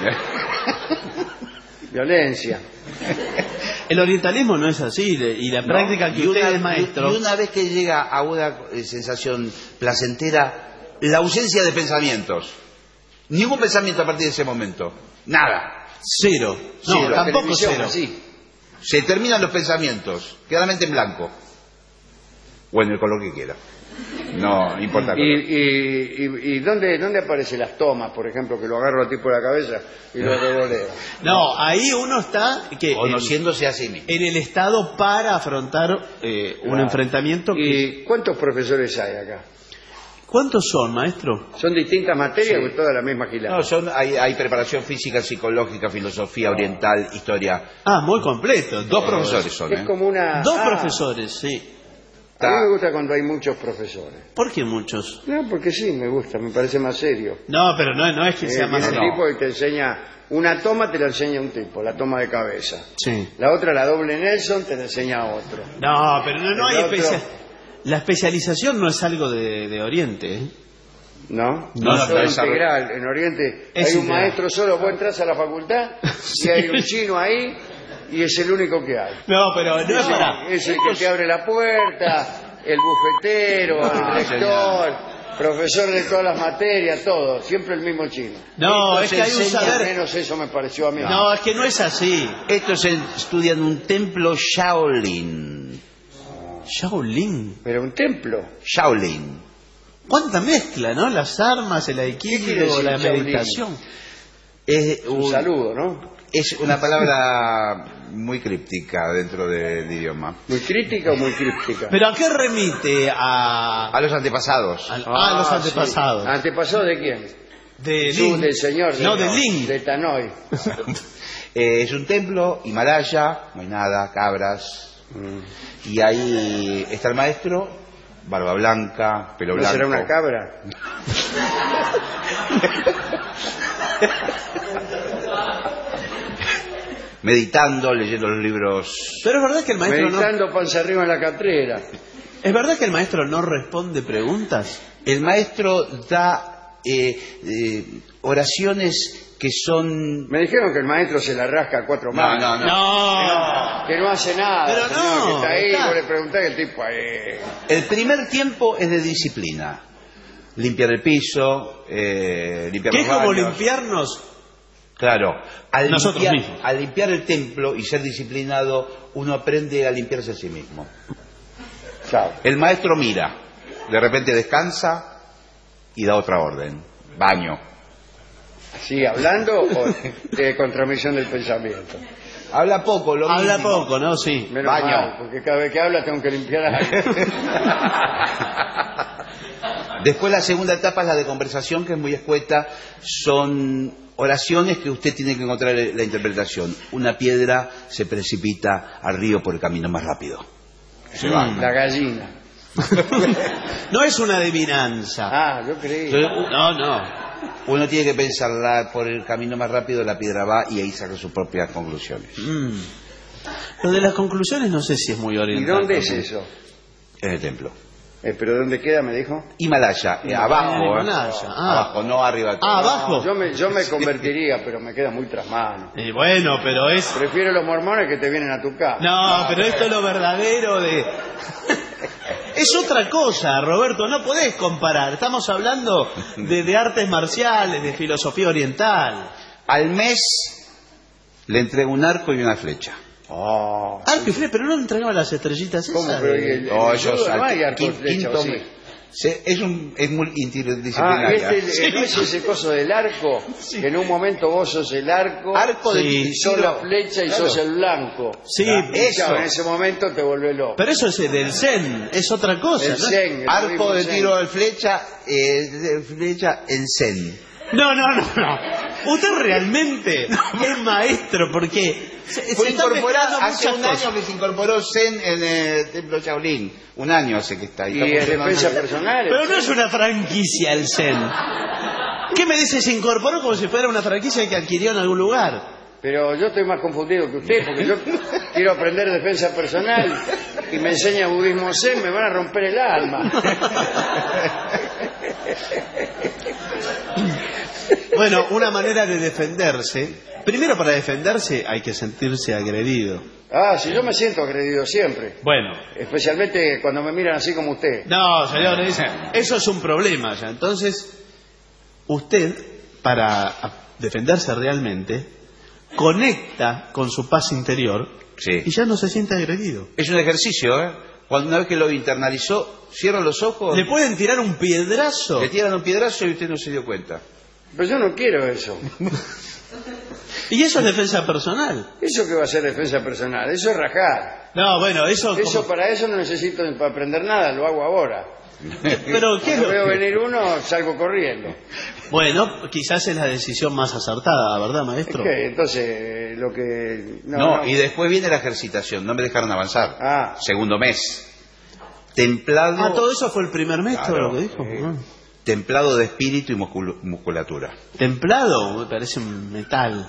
violencia. el orientalismo no es así. le- Y la práctica ¿No? que Y usted una- es maestro. Y una vez que llega a una eh, sensación placentera, la ausencia de pensamientos. Ningún pensamiento a partir de ese momento. Nada. Cero. No, Cero. tampoco cero. Así. Se terminan los pensamientos. Queda la mente en blanco. O en el color que quiera. No importa el ¿Y, color. y, y, y dónde, dónde aparecen las tomas, por ejemplo, que lo agarro a ti por la cabeza y lo revoleo? No, ahí uno está que Conociéndose a sí mismo. en el estado para afrontar eh, un Claro. enfrentamiento. Que... ¿Y cuántos profesores hay acá? ¿Cuántos son, maestro? ¿Son distintas materias Sí. o toda la misma gilada? No, son, hay, hay preparación física, psicológica, filosofía oriental, historia. Ah, muy completo. Dos todo. profesores son, Es ¿eh? como una... Dos Ah, profesores, sí. A mí me gusta cuando hay muchos profesores. ¿Por qué muchos? No, porque sí, me gusta, me parece más serio. No, pero no, no es que sea Eh, más viene serio. un tipo y te enseña... Una toma te la enseña un tipo, la toma de cabeza. Sí. La otra, la doble Nelson, te la enseña otro. No, pero no, no El hay otro- especia... La especialización no es algo de, de Oriente, ¿eh? ¿No? No, no, Solo no, es integral. En Oriente Es hay un integral. maestro solo, vos entras a la facultad y hay un chino ahí y es el único que hay. No, pero no es para... Es el que te abre la puerta, el bufetero, Ah, el rector, profesor de todas las materias, todo. Siempre el mismo chino. No, es Esto que hay se un enseña Al saber... menos eso me pareció a mí. No, es que no es así. Estos estudian un templo Shaolin. Shaolin. Pero un templo. Shaolin. ¿Cuánta mezcla, no? Las armas, el ¿Qué quiere aikido, decir la Shaolin? meditación. Es, Un un- saludo, ¿no? es una palabra muy críptica dentro del idioma. ¿Muy crítica o muy críptica? ¿Pero a qué remite? A... A los antepasados. a- ah, los sí. antepasados. ¿Antepasados de quién? De Su- Ling. del señor. No, de de Ling. De Tanoi. Eh, es un templo, Himalaya, no hay nada, cabras. Y ahí está el maestro, barba blanca, pelo ¿No blanco. será una cabra? Meditando, leyendo los libros. Pero es verdad que el maestro no... Meditando panza arriba en la catrera. ¿Es verdad que el maestro no responde preguntas? El maestro da eh, eh, oraciones que son... Me dijeron que el maestro se la rasca a cuatro No, manos. no, no. No. Que no hace nada. Pero señor, no, que está ahí, está. vos le preguntás y el tipo ahí. El primer tiempo es de disciplina. Limpiar el piso, eh, limpiar ¿Qué los es como baños. limpiarnos? Claro, al Nosotros limpiar, mismos. al limpiar el templo y ser disciplinado, uno aprende a limpiarse a sí mismo. Chao. El maestro mira, de repente descansa y da otra orden. Baño. ¿Sigue hablando o de contramisión del pensamiento? Habla poco, lo Habla mínimo. poco, ¿no? Sí. Menos Baño. mal, porque cada vez que habla tengo que limpiar algo. Después la segunda etapa es la de conversación, que es muy escueta. Son oraciones que usted tiene que encontrar la interpretación. Una piedra se precipita al río por el camino más rápido. Se va. La gallina. No es una adivinanza. Ah, yo creí. Entonces, No, no. uno tiene que pensarla por el camino más rápido, la piedra va y ahí saca sus propias conclusiones. Mm. Lo de las conclusiones no sé si es muy ¿Y oriental. dónde es también. eso? En el templo. Eh, ¿Pero dónde queda, me dijo? Himalaya, eh, abajo. eh. Himalaya, ah. Abajo, no arriba. Ah, abajo. Yo me, yo me convertiría, pero me queda muy tras mano. Y bueno, pero es... Prefiero los mormones que te vienen a tu casa. No, pero esto es lo verdadero de... Es otra cosa, Roberto, no podés comparar. Estamos hablando de, de artes marciales, de filosofía oriental. Al mes le entrego un arco y una flecha. Oh, Arco y flecha, pero no entregaban las estrellitas esas. ¿cómo? Pero, ¿y el- No, el ellos judo al no hay arco y quin- flecha, quinto ¿o sí? mes. Se- es, un, es muy Ah, interdisciplinaria. este, ¿no es ese coso del arco? Que en un momento vos sos el arco, Arco de Sí. y sos tiro. la flecha y Claro. sos el blanco. Sí, Y eso. claro, en ese momento te vuelve loco. pero eso es del Zen, es otra cosa. El ¿no? zen, el Arco mismo de zen. tiro de flecha, eh, de flecha en zen. No, no, no, no. Usted realmente es maestro porque se, Fue se están incorporada mezclando hace muchas un cosas. año que se incorporó zen en el templo Shaolin. Un año hace que está ahí. Y Está en funcionando. defensa personal. Pero no es una franquicia el Zen. ¿Qué me dice? Se incorporó como si fuera una franquicia que adquirió en algún lugar. Pero yo estoy más confundido que usted, porque yo quiero aprender defensa personal y me enseña budismo zen, me van a romper el alma. Bueno, una manera de defenderse. Primero, para defenderse hay que sentirse agredido. Ah, si yo me siento agredido siempre, Bueno. especialmente cuando me miran así como usted. No, señor, es- eso es un problema ya. Entonces, usted para defenderse realmente, conecta con su paz interior Sí. y ya no se siente agredido. Es un ejercicio, ¿eh? Cuando una vez que lo internalizó, cierra los ojos, Le pueden tirar un piedrazo. le tiran un piedrazo y usted no se dio cuenta. Pero yo no quiero eso. Y eso es defensa personal. ¿Eso qué va a ser defensa personal? Eso es rajar. No, bueno, eso... Eso como- para eso no necesito para aprender nada, lo hago ahora. Pero, ¿qué es Cuando lo veo que- venir uno, salgo corriendo. Bueno, quizás es la decisión más acertada, ¿verdad, Es maestro? que, entonces, lo que... No, No, no. y después viene la ejercitación, no me dejaron avanzar. Ah. Segundo mes. Templado, Ah, todo eso fue el primer maestro Claro, lo que dijo. sí. Ah. templado de espíritu y muscul- musculatura. Templado, me parece un metal.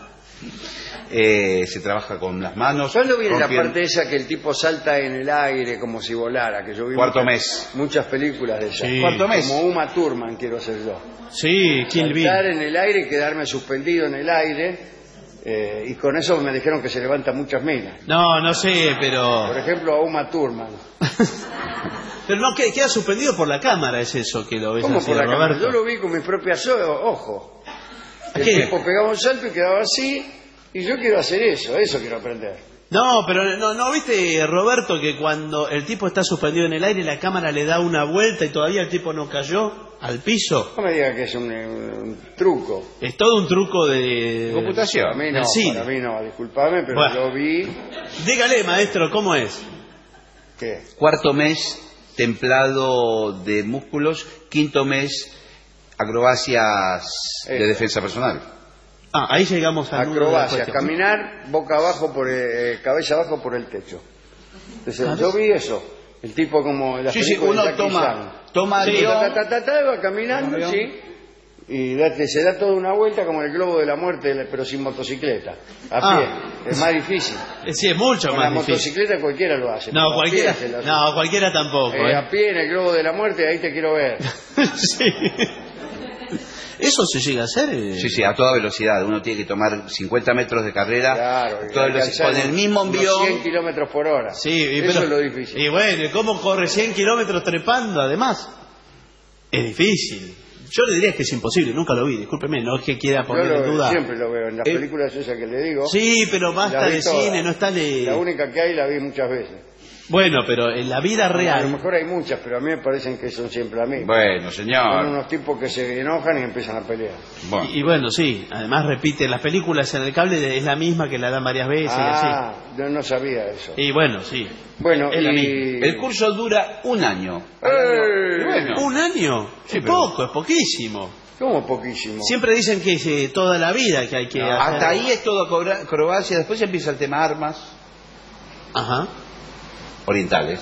Eh, se trabaja con las manos. ¿Cuándo viene la rompiendo- parte esa que el tipo salta en el aire como si volara? Que yo vi Cuarto muchas, mes. muchas películas de esas. Sí. Cuarto mes. Como Uma Thurman quiero hacer yo. Sí, Kill Bill. Saltar en el aire y quedarme suspendido en el aire. eh, y con eso me dijeron que se levantan muchas minas. No, no sé, Por pero... ejemplo, a Uma Thurman. Pero no, que- queda suspendido por la cámara, es eso que lo ves ¿Cómo así, por la cámara? Roberto. Yo lo vi con mis propias o- ojos. El ¿Qué? tipo pegaba un salto y quedaba así. Y yo quiero hacer eso, eso quiero aprender. No, pero no, no viste, Roberto, que cuando el tipo está suspendido en el aire, la cámara le da una vuelta y todavía el tipo no cayó al piso. No me diga que es un, un truco. Es todo un truco de... Computación. Para mí no, Del cine. para mí no, disculpame, pero Bueno. yo vi Dígale, maestro, ¿cómo es? que... Cuarto mes, templado de músculos. Quinto mes, acrobacias de Esta. defensa personal. Ah, ahí llegamos al nudo de la Acrobacia, cuestión. caminar boca abajo, por eh, cabeza abajo por el techo. Entonces, Ah, yo vi eso. El tipo como en la Sí, sí, película de uno Jackie toma, Chan. toma Sí, avión. ta, ta, ta, ta, va caminando, Avión. sí. Y da- se da toda una vuelta como en el globo de la muerte, pero sin motocicleta. A Ah. pie. Es más difícil. Eh, Sí, es mucho Con la más difícil. motocicleta cualquiera lo hace. No, pero a cualquiera, pie se lo hace. no, cualquiera tampoco. Eh, ¿eh? A pie en el globo de la muerte, ahí te quiero ver. Sí. ¿Eso se llega a hacer? eh? Sí, sí, a toda velocidad. Uno tiene que tomar cincuenta metros de carrera. Claro, a y toda velocidad, alcanzar con el mismo unos envión. cien kilómetros por hora. Sí, y Eso pero- es lo difícil. Y bueno, ¿cómo corre cien kilómetros trepando además? Es difícil. Yo le diría que es imposible, nunca lo vi, discúlpeme, no es que quiera Yo poner lo- en duda. siempre lo veo en las Eh, películas esas que le digo. Sí, pero basta la vi de todas. cine, no está de... La única que hay la vi muchas veces. Bueno, pero en la vida A lo real... mejor hay muchas, pero a mí me parecen que son siempre las mismas. Bueno, Son señor. unos tipos que se enojan y empiezan a pelear. Bueno. Y, y bueno, sí, además repite, las películas en el cable es la misma que la dan varias veces y Ah, yo no sabía eso. así. Y bueno, sí. Bueno, es la y... El curso dura un año. ¡Eh! Bueno. ¿Un año? Sí, es pero- poco, es poquísimo. ¿Cómo poquísimo? Siempre dicen que es eh, toda la vida que hay que No, hacer. hasta ahí es todo acrobra- acrobacia. Después empieza el tema armas Ajá. orientales.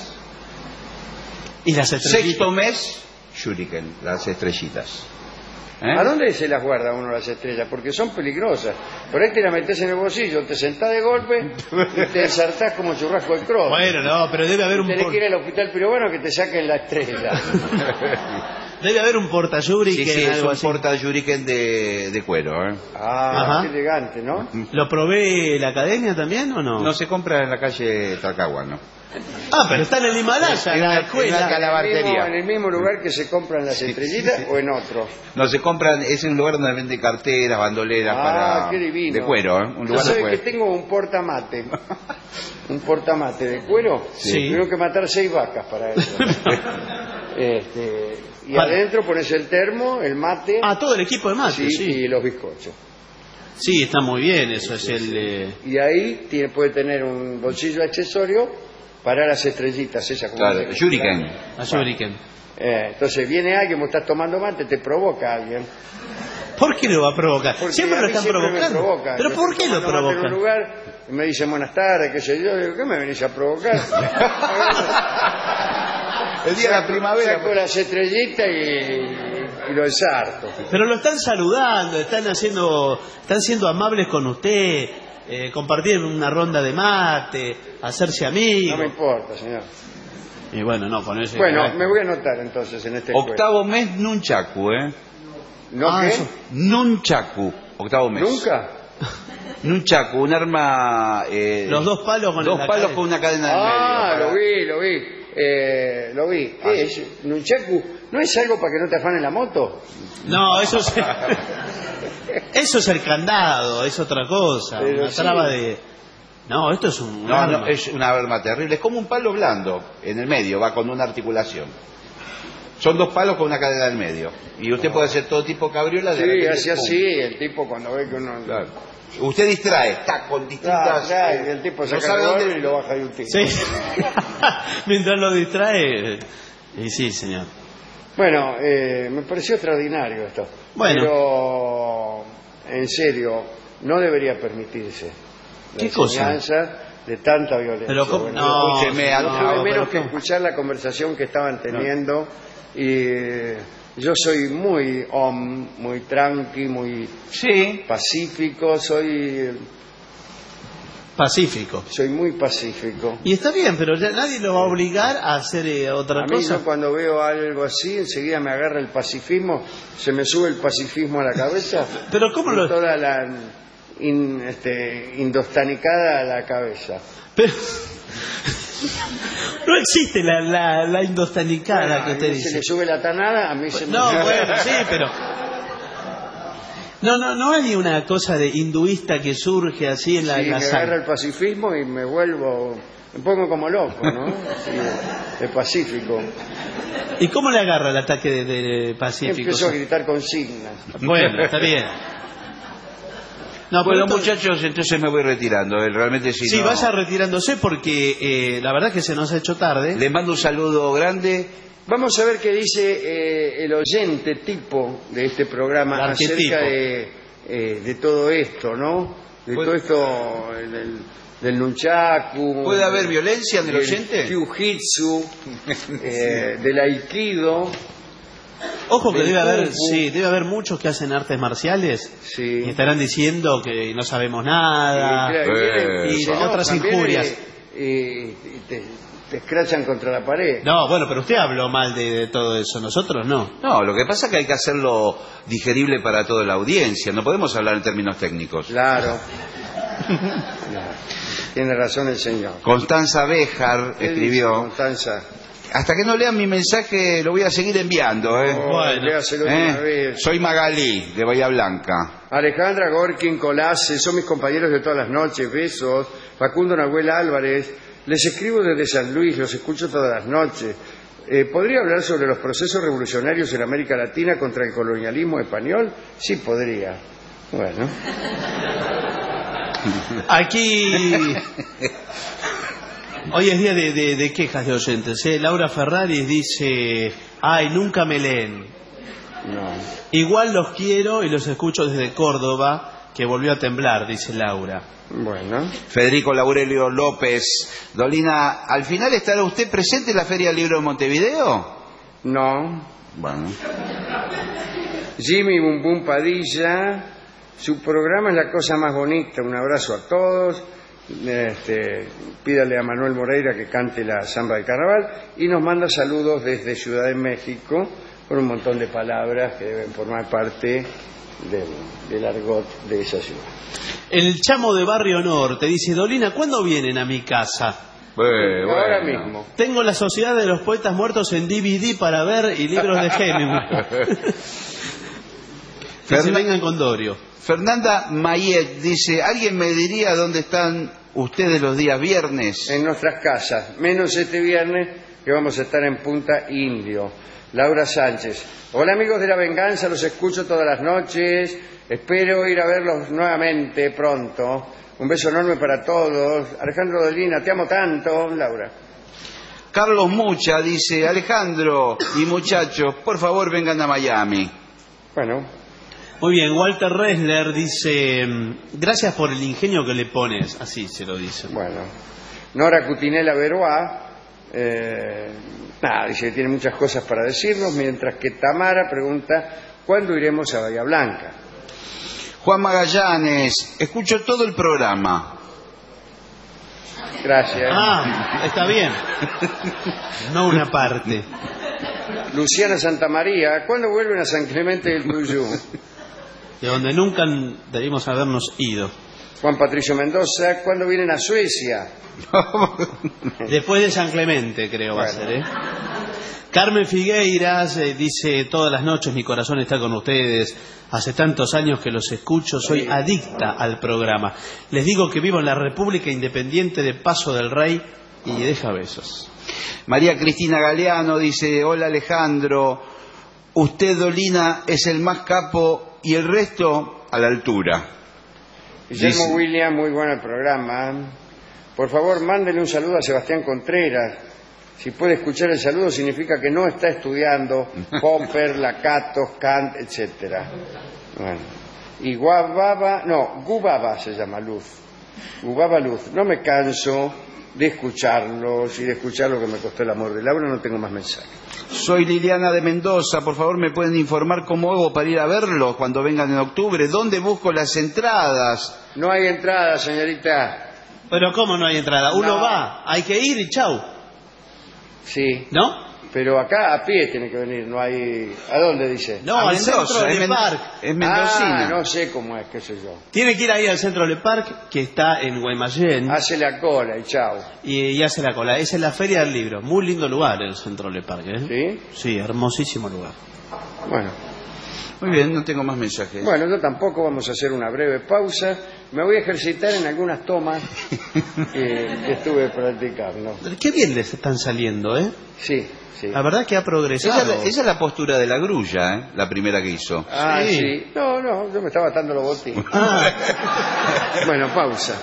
Y las estrellitas. Sexto mes, shuriken, las estrellitas. ¿Eh? ¿A dónde se las guarda uno las estrellas? Porque son peligrosas. Por ahí te las metes en el bolsillo, te sentás de golpe y te ensartás como churrasco el cross. Bueno, no, pero debe haber un Tenés por- que ir al hospital peruano que te saquen la estrella. debe haber un portayuri Sí, que sí, es algo un así. porta shuriken de, de cuero. ¿eh? Ah, Ajá. qué elegante, ¿no? ¿Lo probé la academia también o no? No se compra en la calle Talcahuano, ¿no? Ah, pero está en el Himalaya, En la la- escuela. en la cala- ¿En el, mismo, Calabartería. en el mismo lugar que se compran las estrellitas o en otro? No se compran, es un lugar donde venden carteras, bandoleras Ah, para qué divino. de cuero, ¿eh? Un Yo lugar de sabés cuero. que tengo un portamate. Un portamate de cuero. Sí. Tengo que matar seis vacas para eso. Este, y Vale. adentro pones el termo, el mate Ah, todo el equipo de mate, sí, sí. y los bizcochos. Sí, está muy bien, eso es el... eh, Y ahí tiene, puede tener un bolsillo accesorio para las estrellitas esas. como Claro, se- shuriken. a Shuriken. Eh, entonces viene alguien, vos estás tomando mate, te provoca alguien. ¿Por qué lo va a provocar? Porque Siempre a lo mí están siempre me provocando. provoca. ¿Pero Yo por estoy qué lo tomando mate en provocan? un lugar y me dicen buenas tardes, qué sé yo, digo, ¿qué me venís a provocar? El día de la primavera. Saco las estrellitas y, y lo ensarto. Pero lo están saludando, están haciendo, están siendo amables con usted, eh, compartir una ronda de mate, hacerse No me amigos. importa, señor. Y bueno, no, con eso. Bueno, me voy a anotar entonces en este Octavo mes, nunchaku, ¿eh? encuentro. ¿No Ah, qué? eso. Nunchaku, octavo mes. ¿Nunca? Nunchaku, un arma... eh, Los dos palos con Dos la palos cadena. con una cadena en Ah, medio. lo vi, lo vi. eh, lo vi. ¿Qué Ah, es? Nunchaku, ¿no es algo para que no te afanen la moto? No, eso es... Eso es el candado, es otra cosa. Pero una sí. traba de... No, esto es un No, arma. no, es una arma terrible. Es como un palo blando en el medio, va con una articulación. Son dos palos con una cadena en el medio. Y usted puede hacer todo tipo de cabriola. De Sí, repente, así ¡pum! así, el tipo cuando ve que uno... Claro. Usted distrae, está con Ah, distintas... claro, y el tipo no saca sabe el dónde- revólver y lo baja de un tiro. Sí. Mientras lo distrae... Y sí, señor. Bueno, eh, me pareció extraordinario esto. Bueno. Pero, en serio, no debería permitirse la ¿Qué cosa? enseñanza de tanta violencia. Pero ¿cómo? Bueno, No, escúcheme, no no, tuve pero menos que ¿cómo? escuchar la conversación que estaban teniendo y eh, yo soy muy om, muy tranqui, muy Sí. pacífico, soy Pacífico. soy muy pacífico. Y está bien, pero ya nadie lo va a obligar a hacer eh, otra A mí cosa. yo cuando veo algo así, enseguida me agarra el pacifismo, se me sube el pacifismo a la cabeza. Pero ¿cómo y lo...? toda la in- este, indostanicada a la cabeza. Pero... No existe la, la, la indostanicada Bueno, que a usted mí se dice. le sube la tanada, a mí se me No, sube. bueno, sí, pero... No, no, no hay una cosa de hinduista que surge así en la, Sí, en la me sangre. agarra el pacifismo y me vuelvo, me pongo como loco, ¿no? Sí, de pacífico. ¿Y cómo le agarra el ataque de, de Pacífico? Empiezo a gritar consignas. Bueno, está bien. No, Bueno, pero esto- muchachos, entonces me voy retirando. eh, Realmente si Sí, no... vaya retirándose porque eh, la verdad que se nos ha hecho tarde. Les mando un saludo grande. Vamos a ver qué dice eh, el oyente tipo de este programa El arquetipo. acerca de, eh, de todo esto, ¿no? De Puede- todo esto eh, del, del nunchaku. ¿Puede haber violencia en el del oyente? jiu-jitsu, eh, del aikido. Ojo que del debe haber, kung fu. sí, debe haber muchos que hacen artes marciales Sí. y estarán diciendo que no sabemos nada. Y, claro, Eh, vienen- y se de enojan, otras vienen injurias. Y, y- y te, te escrachan contra la pared. No, bueno, pero usted habló mal de, de todo eso, nosotros no. No, lo que pasa es que hay que hacerlo digerible para toda la audiencia. No podemos hablar en términos técnicos. Claro. Claro. Tiene razón el señor. Constanza Béjar ¿Qué dice escribió... Constanza? Hasta que no lean mi mensaje lo voy a seguir enviando. ¿eh? Oh, Bueno. léaselo de ¿Eh? una vez. Soy Magalí, de Bahía Blanca. Alejandra Gorkin Colase, son mis compañeros de todas las noches, besos. Facundo Nahuel Álvarez, les escribo desde San Luis, los escucho todas las noches. Eh, ¿Podría hablar sobre los procesos revolucionarios en América Latina contra el colonialismo español? Sí, podría. Bueno, Aquí... Hoy es día de, de- de quejas de oyentes. ¿eh? Laura Ferraris dice, ay, nunca me leen. no. Igual los quiero y los escucho desde Córdoba, que volvió a temblar, dice Laura. Bueno, Federico Laurelio López. Dolina, ¿al final estará usted presente en la Feria del Libro de Montevideo? no. Bueno. Jimmy Bum Bum Padilla, su programa es la cosa más bonita. Un abrazo a todos. Este, pídale a Manuel Moreira que cante la samba del carnaval y nos manda saludos desde Ciudad de México con un montón de palabras que deben formar parte del, del argot de esa ciudad. El chamo de Barrio Norte dice, Dolina, ¿cuándo vienen a mi casa? Eh, Ahora bueno. mismo. Tengo la Sociedad de los Poetas Muertos en D V D para ver y libros de Hemingway. Que se Fernan- vengan con Dorio. Fernanda Mayet dice, ¿alguien me diría dónde están ustedes los días viernes? En nuestras casas, menos este viernes que vamos a estar en Punta Indio. Laura Sánchez. Hola amigos de La Venganza, los escucho todas las noches. Espero ir a verlos nuevamente pronto. Un beso enorme para todos. Alejandro Dolina, te amo tanto. Laura. Carlos Mucha dice, Alejandro y muchachos, por favor vengan a Miami. Bueno, Muy bien, Walter Resler dice, gracias por el ingenio que le pones. Así se lo dice. bueno. Nora Cutinela Beroa. Eh, nada, dice que tiene muchas cosas para decirnos, mientras que Tamara pregunta, ¿cuándo iremos a Bahía Blanca? Juan Magallanes, escucho todo el programa. Gracias. Ah, está bien. No una parte. Luciana Santamaría, ¿cuándo vuelven a San Clemente del Tuyú? De donde nunca debimos habernos ido. Juan Patricio Mendoza, ¿cuándo vienen a Suecia? Después de San Clemente, creo va a ser, ¿eh? Carmen Figueiras eh, dice, todas las noches mi corazón está con ustedes. Hace tantos años que los escucho, soy adicta al programa. Les digo que vivo en la República Independiente de Paso del Rey y deja besos. María Cristina Galeano dice, hola Alejandro, usted Dolina es el más capo y el resto a la altura. Guillermo Dice... William, muy bueno el programa. Por favor, mándele un saludo a Sebastián Contreras. Si puede escuchar el saludo significa que no está estudiando Popper, Lakatos, Kant, etcétera. Bueno. Y Guababa, no, Gubaba se llama Luz. Gubaba Luz. No me canso de escucharlos y de escuchar lo que me costó el amor de Laura, no tengo más mensajes. Soy Liliana de Mendoza, por favor me pueden informar cómo hago para ir a verlos cuando vengan en octubre, dónde busco las entradas. No hay entrada, señorita. Pero ¿cómo no hay entrada? Uno No. va, hay que ir y chau. Sí. ¿No? Pero acá a pie tiene que venir, no hay... ¿A dónde dice? No, A al Mendoza, centro es de Men- Park. Es mendocina. Ah, no sé cómo es, qué sé yo. Tiene que ir ahí al centro de Park, que está en Guaymallén, Hace la cola y chao. y, y hace la cola. Esa es la Feria del Libro. Muy lindo lugar el centro de Park, ¿eh? ¿Sí? Sí, hermosísimo lugar. Bueno. Muy bien, no tengo más mensajes. Bueno, yo tampoco, vamos a hacer una breve pausa. Me voy a ejercitar en algunas tomas que, que estuve practicando. Qué bien les están saliendo, ¿eh? Sí, sí. La verdad que ha Esa, progresado. esa es la postura de la grulla, ¿eh? La primera que hizo. Ah, Sí. sí. No, no, yo me estaba atando los botines. Ah, Bueno, pausa.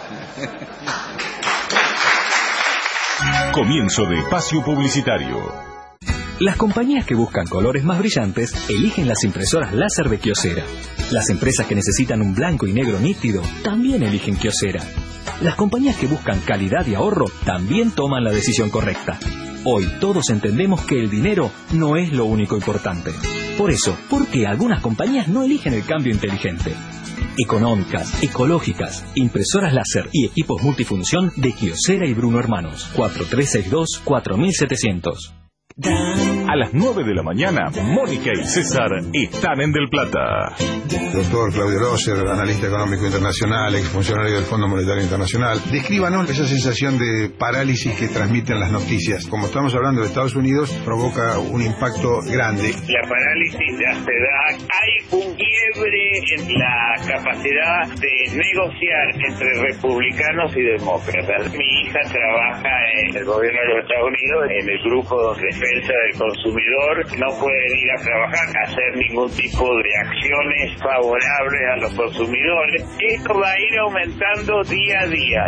Comienzo de espacio publicitario. Las compañías que buscan colores más brillantes eligen las impresoras láser de Kyocera. Las empresas que necesitan un blanco y negro nítido también eligen Kyocera. Las compañías que buscan calidad y ahorro también toman la decisión correcta. Hoy todos entendemos que el dinero no es lo único importante. Por eso, ¿por qué algunas compañías no eligen el cambio inteligente? Económicas, ecológicas, impresoras láser y equipos multifunción de Kyocera y Bruno Hermanos. cuatro tres seis dos, cuatro siete cero cero. A las nueve de la mañana, Mónica y César están en Del Plata. Doctor Claudio Rosser, analista económico internacional, exfuncionario del Fondo Monetario Internacional. Descríbanos esa sensación de parálisis que transmiten las noticias. Como estamos hablando de Estados Unidos, provoca un impacto grande. La parálisis ya se da. Hay un quiebre en la capacidad de negociar entre republicanos y demócratas. Mi hija trabaja en el gobierno de los Estados Unidos, en el grupo de defensa del consumidor. No pueden ir a trabajar, a hacer ningún tipo de acciones favorables a los consumidores. Esto va a ir aumentando día a día.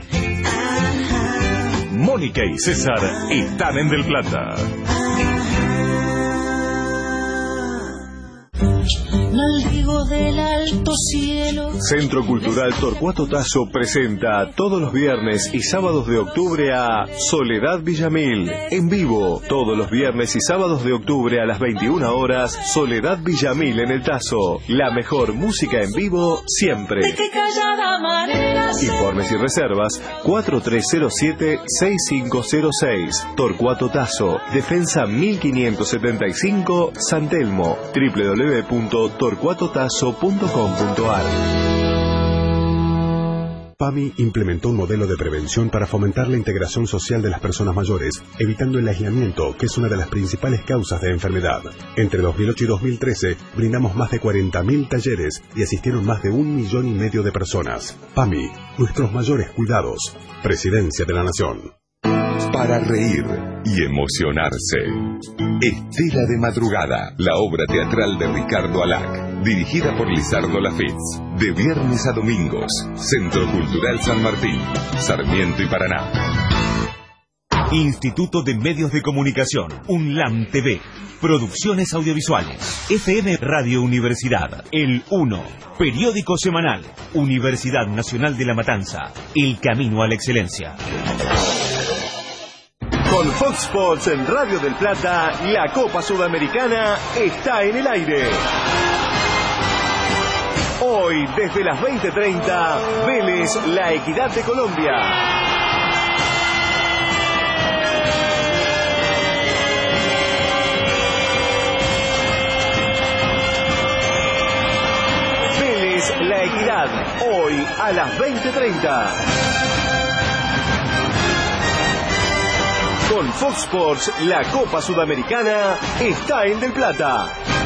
Mónica y César están en Del Plata. Maldigo del alto cielo. Centro Cultural Torcuato Tasso presenta todos los viernes y sábados de octubre a Soledad Villamil. En vivo, todos los viernes y sábados de octubre a las veintiuna horas, Soledad Villamil en el Tasso. La mejor música en vivo siempre. De qué callada manera se... Informes y reservas cuatro tres cero siete, seis cinco cero seis. Torcuato Tasso, Defensa mil quinientos setenta y cinco, San Telmo. w w w punto torcuato tasso punto com punto a r. PAMI implementó un modelo de prevención para fomentar la integración social de las personas mayores, evitando el aislamiento, que es una de las principales causas de enfermedad. Entre dos mil ocho y dos mil trece, brindamos más de cuarenta mil talleres y asistieron más de un millón y medio de personas. PAMI, nuestros mayores cuidados. Presidencia de la Nación. Para reír y emocionarse. Estela de Madrugada, la obra teatral de Ricardo Alac, dirigida por Lizardo Lafitz. De viernes a domingos, Centro Cultural San Martín, Sarmiento y Paraná. Instituto de Medios de Comunicación, UNLAM T V, Producciones Audiovisuales, F M Radio Universidad, El uno, Periódico Semanal, Universidad Nacional de La Matanza, El Camino a la Excelencia. Con Fox Sports en Radio del Plata, la Copa Sudamericana está en el aire. Hoy, desde las veinte treinta, Vélez, La Equidad de Colombia. Vélez, La seguirán hoy a las veinte treinta. Con Fox Sports, la Copa Sudamericana está en Del Plata.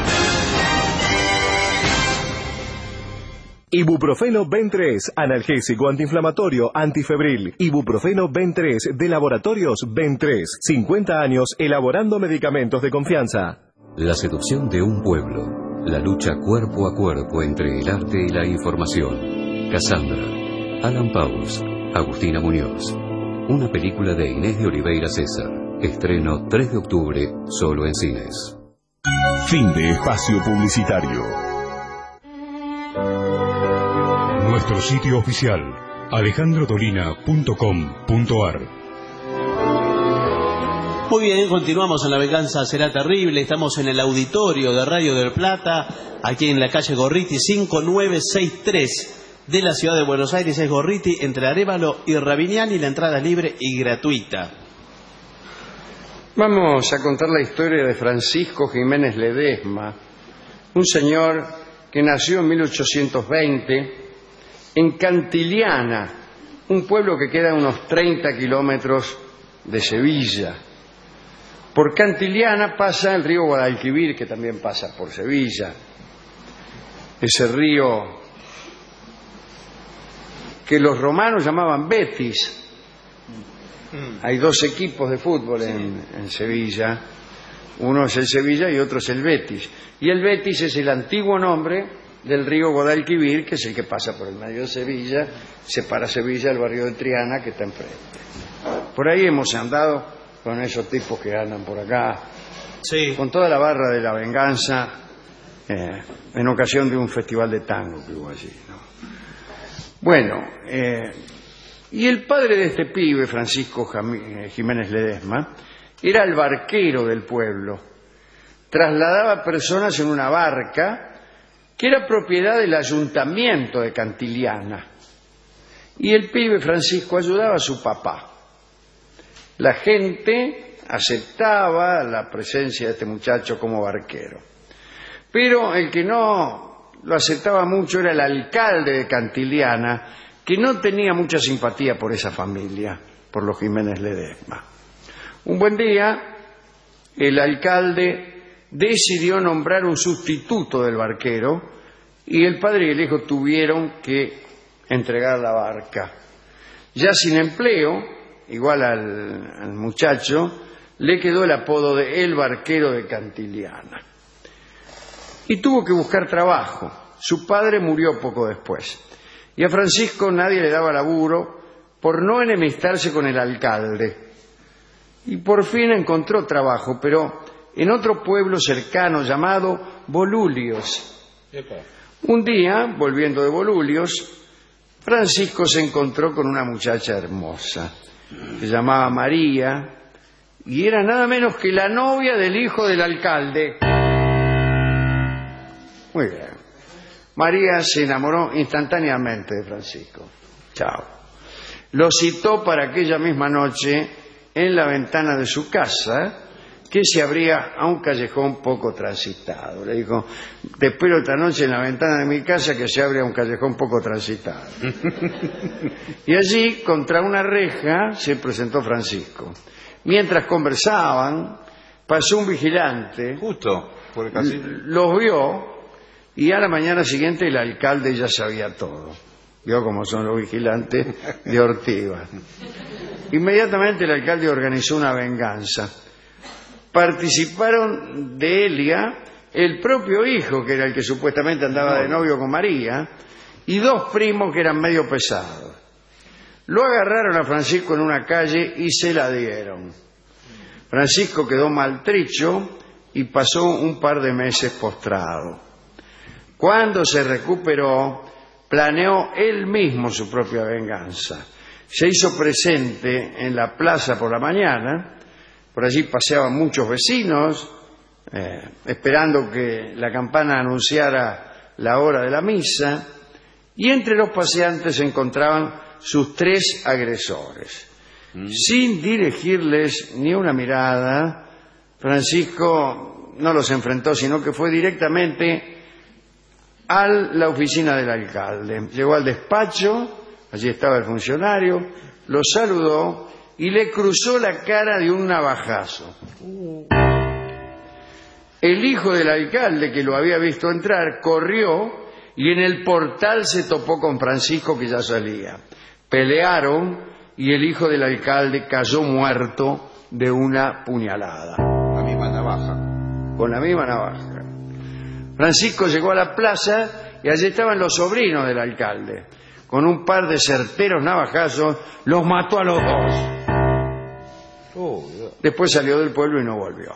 Ibuprofeno Ben tres, analgésico, antiinflamatorio, antifebril. Ibuprofeno Ben tres de Laboratorios Ben tres. cincuenta años elaborando medicamentos de confianza. La seducción de un pueblo. La lucha cuerpo a cuerpo entre el arte y la información. Cassandra. Alan Pauls. Agustina Muñoz. Una película de Inés de Oliveira César. Estreno tres de octubre, solo en cines. Fin de espacio publicitario. Nuestro sitio oficial, alejandro dolina punto com punto ar. Muy bien, continuamos en La Venganza Será Terrible. Estamos en el auditorio de Radio del Plata, aquí en la calle Gorriti cinco nueve seis tres de la ciudad de Buenos Aires. Es Gorriti, entre Arévalo y Ravignani. La entrada es libre y gratuita. Vamos a contar la historia de Francisco Jiménez Ledesma, un señor que nació en mil ochocientos veinte en Cantiliana, un pueblo que queda a unos treinta kilómetros de Sevilla. Por Cantiliana pasa el río Guadalquivir, que también pasa por Sevilla. Ese río que los romanos llamaban Betis. Hay dos equipos de fútbol en, en Sevilla. Uno es el Sevilla y otro es el Betis. Y el Betis es el antiguo nombre del río Guadalquivir, que es el que pasa por el medio de Sevilla, separa Sevilla del barrio de Triana, que está enfrente. Por ahí hemos andado con esos tipos que andan por acá, sí, con toda la barra de La Venganza, eh, en ocasión de un festival de tango que hubo allí, ¿no? Bueno, eh, y el padre de este pibe, Francisco Jiménez Ledesma, era el barquero del pueblo. Trasladaba personas en una barca que era propiedad del ayuntamiento de Cantiliana. Y el pibe Francisco ayudaba a su papá. La gente aceptaba la presencia de este muchacho como barquero. Pero el que no lo aceptaba mucho era el alcalde de Cantiliana, que no tenía mucha simpatía por esa familia, por los Jiménez Ledesma. Un buen día, el alcalde decidió nombrar un sustituto del barquero y el padre y el hijo tuvieron que entregar la barca. Ya sin empleo, igual al, al muchacho, le quedó el apodo de el barquero de Cantiliana. Y tuvo que buscar trabajo. Su padre murió poco después. Y a Francisco nadie le daba laburo por no enemistarse con el alcalde. Y por fin encontró trabajo, pero en otro pueblo cercano llamado Bolulios. Un día, volviendo de Bolulios, Francisco se encontró con una muchacha hermosa, se llamaba María, y era nada menos que la novia del hijo del alcalde. Muy bien. María se enamoró instantáneamente de Francisco. Chao. Lo citó para aquella misma noche en la ventana de su casa, que se abría a un callejón poco transitado. Le dijo: te espero esta noche en la ventana de mi casa, que se abre a un callejón poco transitado. Y allí, contra una reja, se presentó Francisco. Mientras conversaban, pasó un vigilante, justo por el casino, los vio, y a la mañana siguiente el alcalde ya sabía todo. Vio cómo son los vigilantes de Ortiva. Inmediatamente el alcalde organizó una venganza. Participaron de Elia el propio hijo, que era el que supuestamente andaba de novio con María, y dos primos que eran medio pesados. Lo agarraron a Francisco en una calle y se la dieron. Francisco quedó maltrecho y pasó un par de meses postrado. Cuando se recuperó, planeó él mismo su propia venganza. Se hizo presente en la plaza por la mañana. Por allí paseaban muchos vecinos, eh, esperando que la campana anunciara la hora de la misa, y entre los paseantes se encontraban sus tres agresores. Mm. Sin dirigirles ni una mirada, Francisco no los enfrentó, sino que fue directamente a la oficina del alcalde. Llegó al despacho, allí estaba el funcionario, lo saludó y le cruzó la cara de un navajazo. El hijo del alcalde, que lo había visto entrar, corrió y en el portal se topó con Francisco, que ya salía. Pelearon y el hijo del alcalde cayó muerto de una puñalada. La misma navaja. Con la misma navaja. Francisco llegó a la plaza y allí estaban los sobrinos del alcalde. Con un par de certeros navajazos los mató a los dos. Después salió del pueblo y no volvió.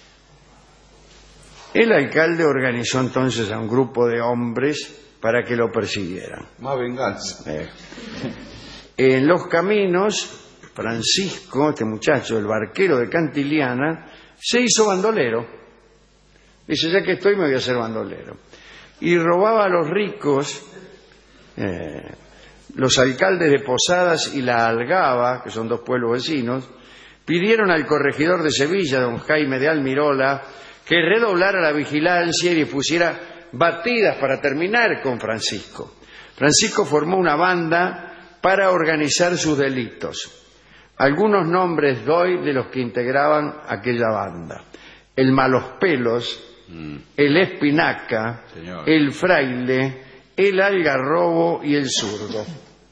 El alcalde organizó entonces a un grupo de hombres para que lo persiguieran. Más venganza. Eh. En los caminos, Francisco, este muchacho, el barquero de Cantiliana, se hizo bandolero. Dice, ya que estoy me voy a hacer bandolero. Y robaba a los ricos, eh, los alcaldes de Posadas y La Algaba, que son dos pueblos vecinos, pidieron al corregidor de Sevilla, don Jaime de Almirola, que redoblara la vigilancia y dispusiera batidas para terminar con Francisco. Francisco formó una banda para organizar sus delitos. Algunos nombres doy de los que integraban aquella banda: el Malospelos, mm. el Espinaca, Señor. el Fraile, el Algarrobo y el Zurdo.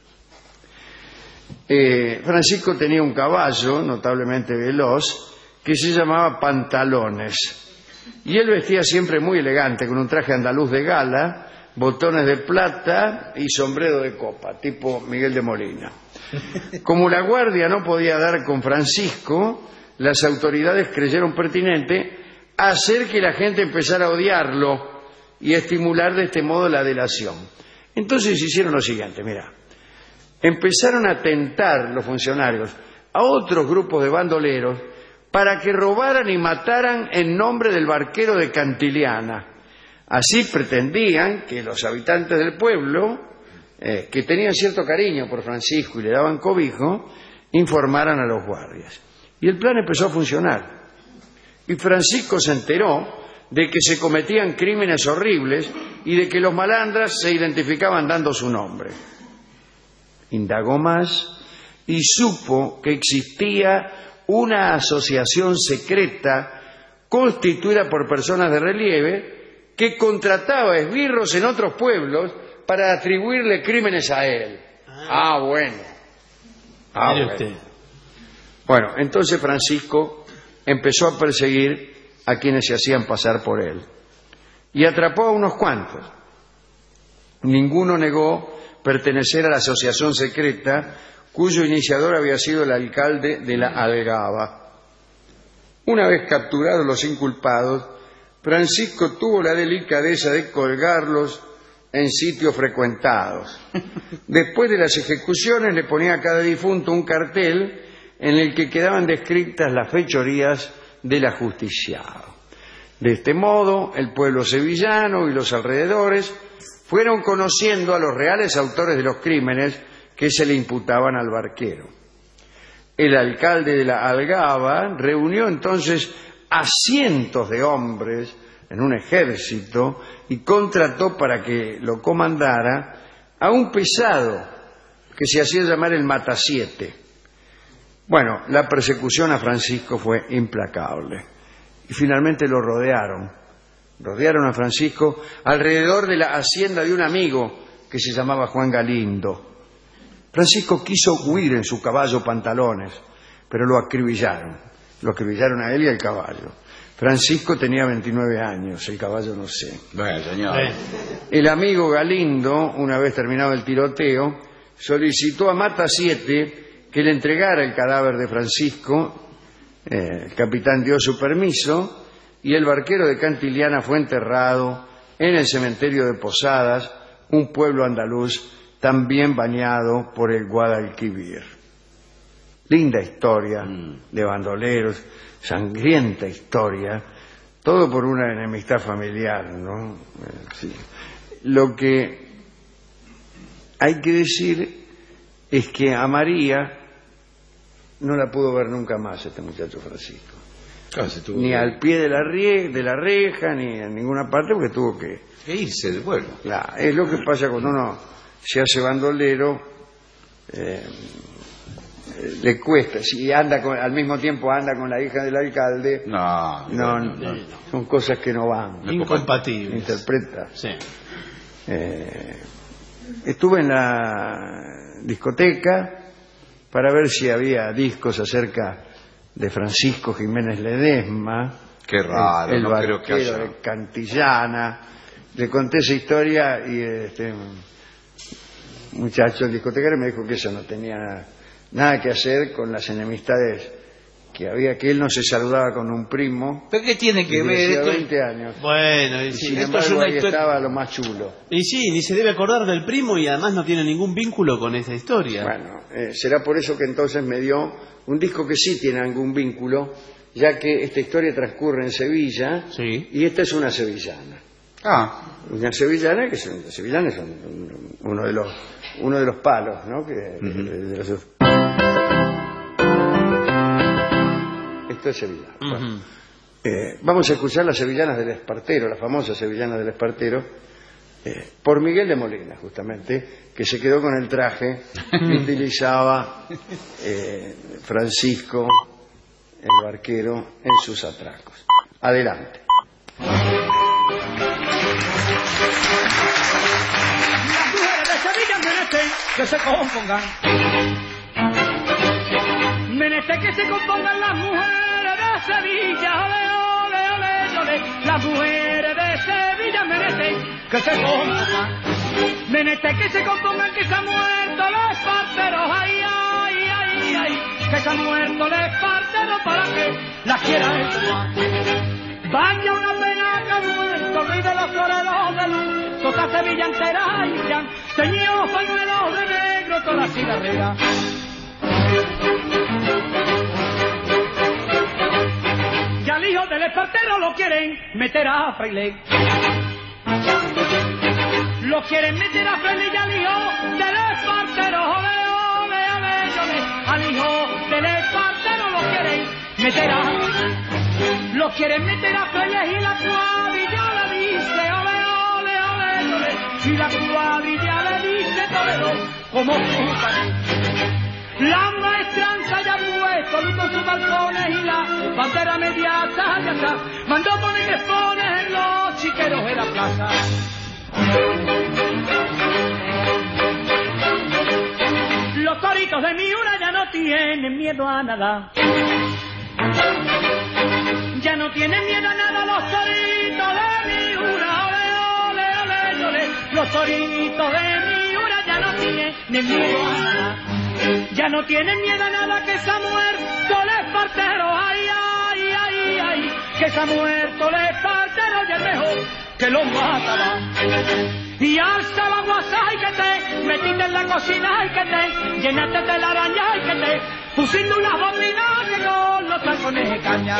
Eh, Francisco tenía un caballo notablemente veloz que se llamaba Pantalones. Y él vestía siempre muy elegante, con un traje andaluz de gala, botones de plata y sombrero de copa, tipo Miguel de Molina. Como la guardia no podía dar con Francisco, las autoridades creyeron pertinente hacer que la gente empezara a odiarlo y estimular de este modo la delación. Entonces hicieron lo siguiente, mira, empezaron a tentar los funcionarios a otros grupos de bandoleros para que robaran y mataran en nombre del barquero de Cantiliana. Así pretendían que los habitantes del pueblo, eh, que tenían cierto cariño por Francisco y le daban cobijo, informaran a los guardias. Y el plan empezó a funcionar. Y Francisco se enteró de que se cometían crímenes horribles y de que los malandras se identificaban dando su nombre. Indagó más y supo que existía una asociación secreta constituida por personas de relieve que contrataba esbirros en otros pueblos para atribuirle crímenes a él. Ah, ah bueno. Ah, bueno. Usted. Bueno, entonces Francisco empezó a perseguir a quienes se hacían pasar por él y atrapó a unos cuantos. Ninguno negó pertenecer a la asociación secreta cuyo iniciador había sido el alcalde de La Algaba. Una vez capturados los inculpados, Francisco tuvo la delicadeza de colgarlos en sitios frecuentados. Después de las ejecuciones le ponía a cada difunto un cartel en el que quedaban descritas las fechorías del ajusticiado. De este modo, el pueblo sevillano y los alrededores fueron conociendo a los reales autores de los crímenes que se le imputaban al barquero. El alcalde de La Algaba reunió entonces a cientos de hombres en un ejército y contrató para que lo comandara a un pesado que se hacía llamar el Matasiete. Bueno, la persecución a Francisco fue implacable y finalmente lo rodearon. Rodearon a Francisco alrededor de la hacienda de un amigo que se llamaba Juan Galindo. Francisco quiso huir en su caballo Pantalones, pero lo acribillaron. Lo acribillaron a él y al caballo. Francisco tenía veintinueve años, el caballo no sé. Bueno, señor. El amigo Galindo, una vez terminado el tiroteo, solicitó a Matasiete que le entregara el cadáver de Francisco. Eh, el capitán dio su permiso y el barquero de Cantiliana fue enterrado en el cementerio de Posadas, un pueblo andaluz también bañado por el Guadalquivir. Linda historia mm. de bandoleros, sangrienta historia, todo por una enemistad familiar, ¿no? Eh, sí. Lo que hay que decir es que a María no la pudo ver nunca más este muchacho Francisco. Claro, se tuvo ni que- al pie de la, rie- de la reja, ni en ninguna parte, porque tuvo que... que irse del pueblo. Claro, es lo que pasa cuando uno se hace bandolero, eh, eh, le cuesta. Si anda con- al mismo tiempo anda con la hija del alcalde, No, no, no, no. son cosas que no van. Incompatibles. Interpreta. Sí. Eh, estuve en la discoteca para ver si había discos acerca de Francisco Jiménez Ledesma. Qué raro, el, el no creo que barquero haya. de Cantillana. Le conté esa historia y este muchacho, el discotecario, me dijo que eso no tenía nada, nada que hacer con las enemistades que había, que él no se saludaba con un primo. ¿Pero qué tiene que desde ver hacía esto? veinte años. Bueno, y Y sí, sin esto es embargo una ahí historia. estaba lo más chulo. Y sí, ni se debe acordar del primo y además no tiene ningún vínculo con esta historia. Bueno, eh, será por eso que entonces me dio un disco que sí tiene algún vínculo, ya que esta historia transcurre en Sevilla y esta es una sevillana. Ah. Una sevillana que son, las sevillanas son uno de los uno de los palos, ¿no? Que, de los- esto es sevillana. Bueno, eh, vamos a escuchar las sevillanas del Espartero, las famosas sevillanas del Espartero, eh, por Miguel de Molina, justamente, que se quedó con el traje que utilizaba eh, Francisco, el barquero, en sus atracos. Adelante. Que se compongan. Menester que se compongan las mujeres de Sevilla, ole, ole, ole, ole. Las mujeres de Sevilla menester que se compongan. Menester que se compongan, que se han muerto los parteros, ay, ay, ay, ay. Que se han muerto los parteros para que la quieran igual. Vaya una pena que ha muerto, rey de los toreros de luz, toda Sevilla entera y ya, teñidos pañuelos de negro, toda la cigarrera. Ya al hijo del espartero lo quieren meter a fraile. Lo quieren meter a fraile y al hijo del espartero, ole, ole, ole, ole. Al hijo del espartero lo quieren meter a Lo quieren meter a fraile y la cuadrilla le dice, ole, ole, ole, ole. Y la cuadrilla le dice, Toledo, como tú. La maestranza ya ha puesto luto en sus balcones y la bandera mediata ya está. Mandó poner expones en los chiqueros de la plaza. Los toritos de Miura ya no tienen miedo a nada. Ya no tienen miedo a nada los toritos de Miura. Ole, ole, ole, ole. Los toritos de Miura ya no tienen miedo a nada. Ya no tienen miedo a nada, que se ha muerto el espartero, ay, ay, ay, ay, que se ha muerto el espartero y el mejor que lo mataba. Y alza la guasa y que te metiste en la cocina y que te llenaste de la araña y que te pusiste unas bombinas que con los tacones de caña.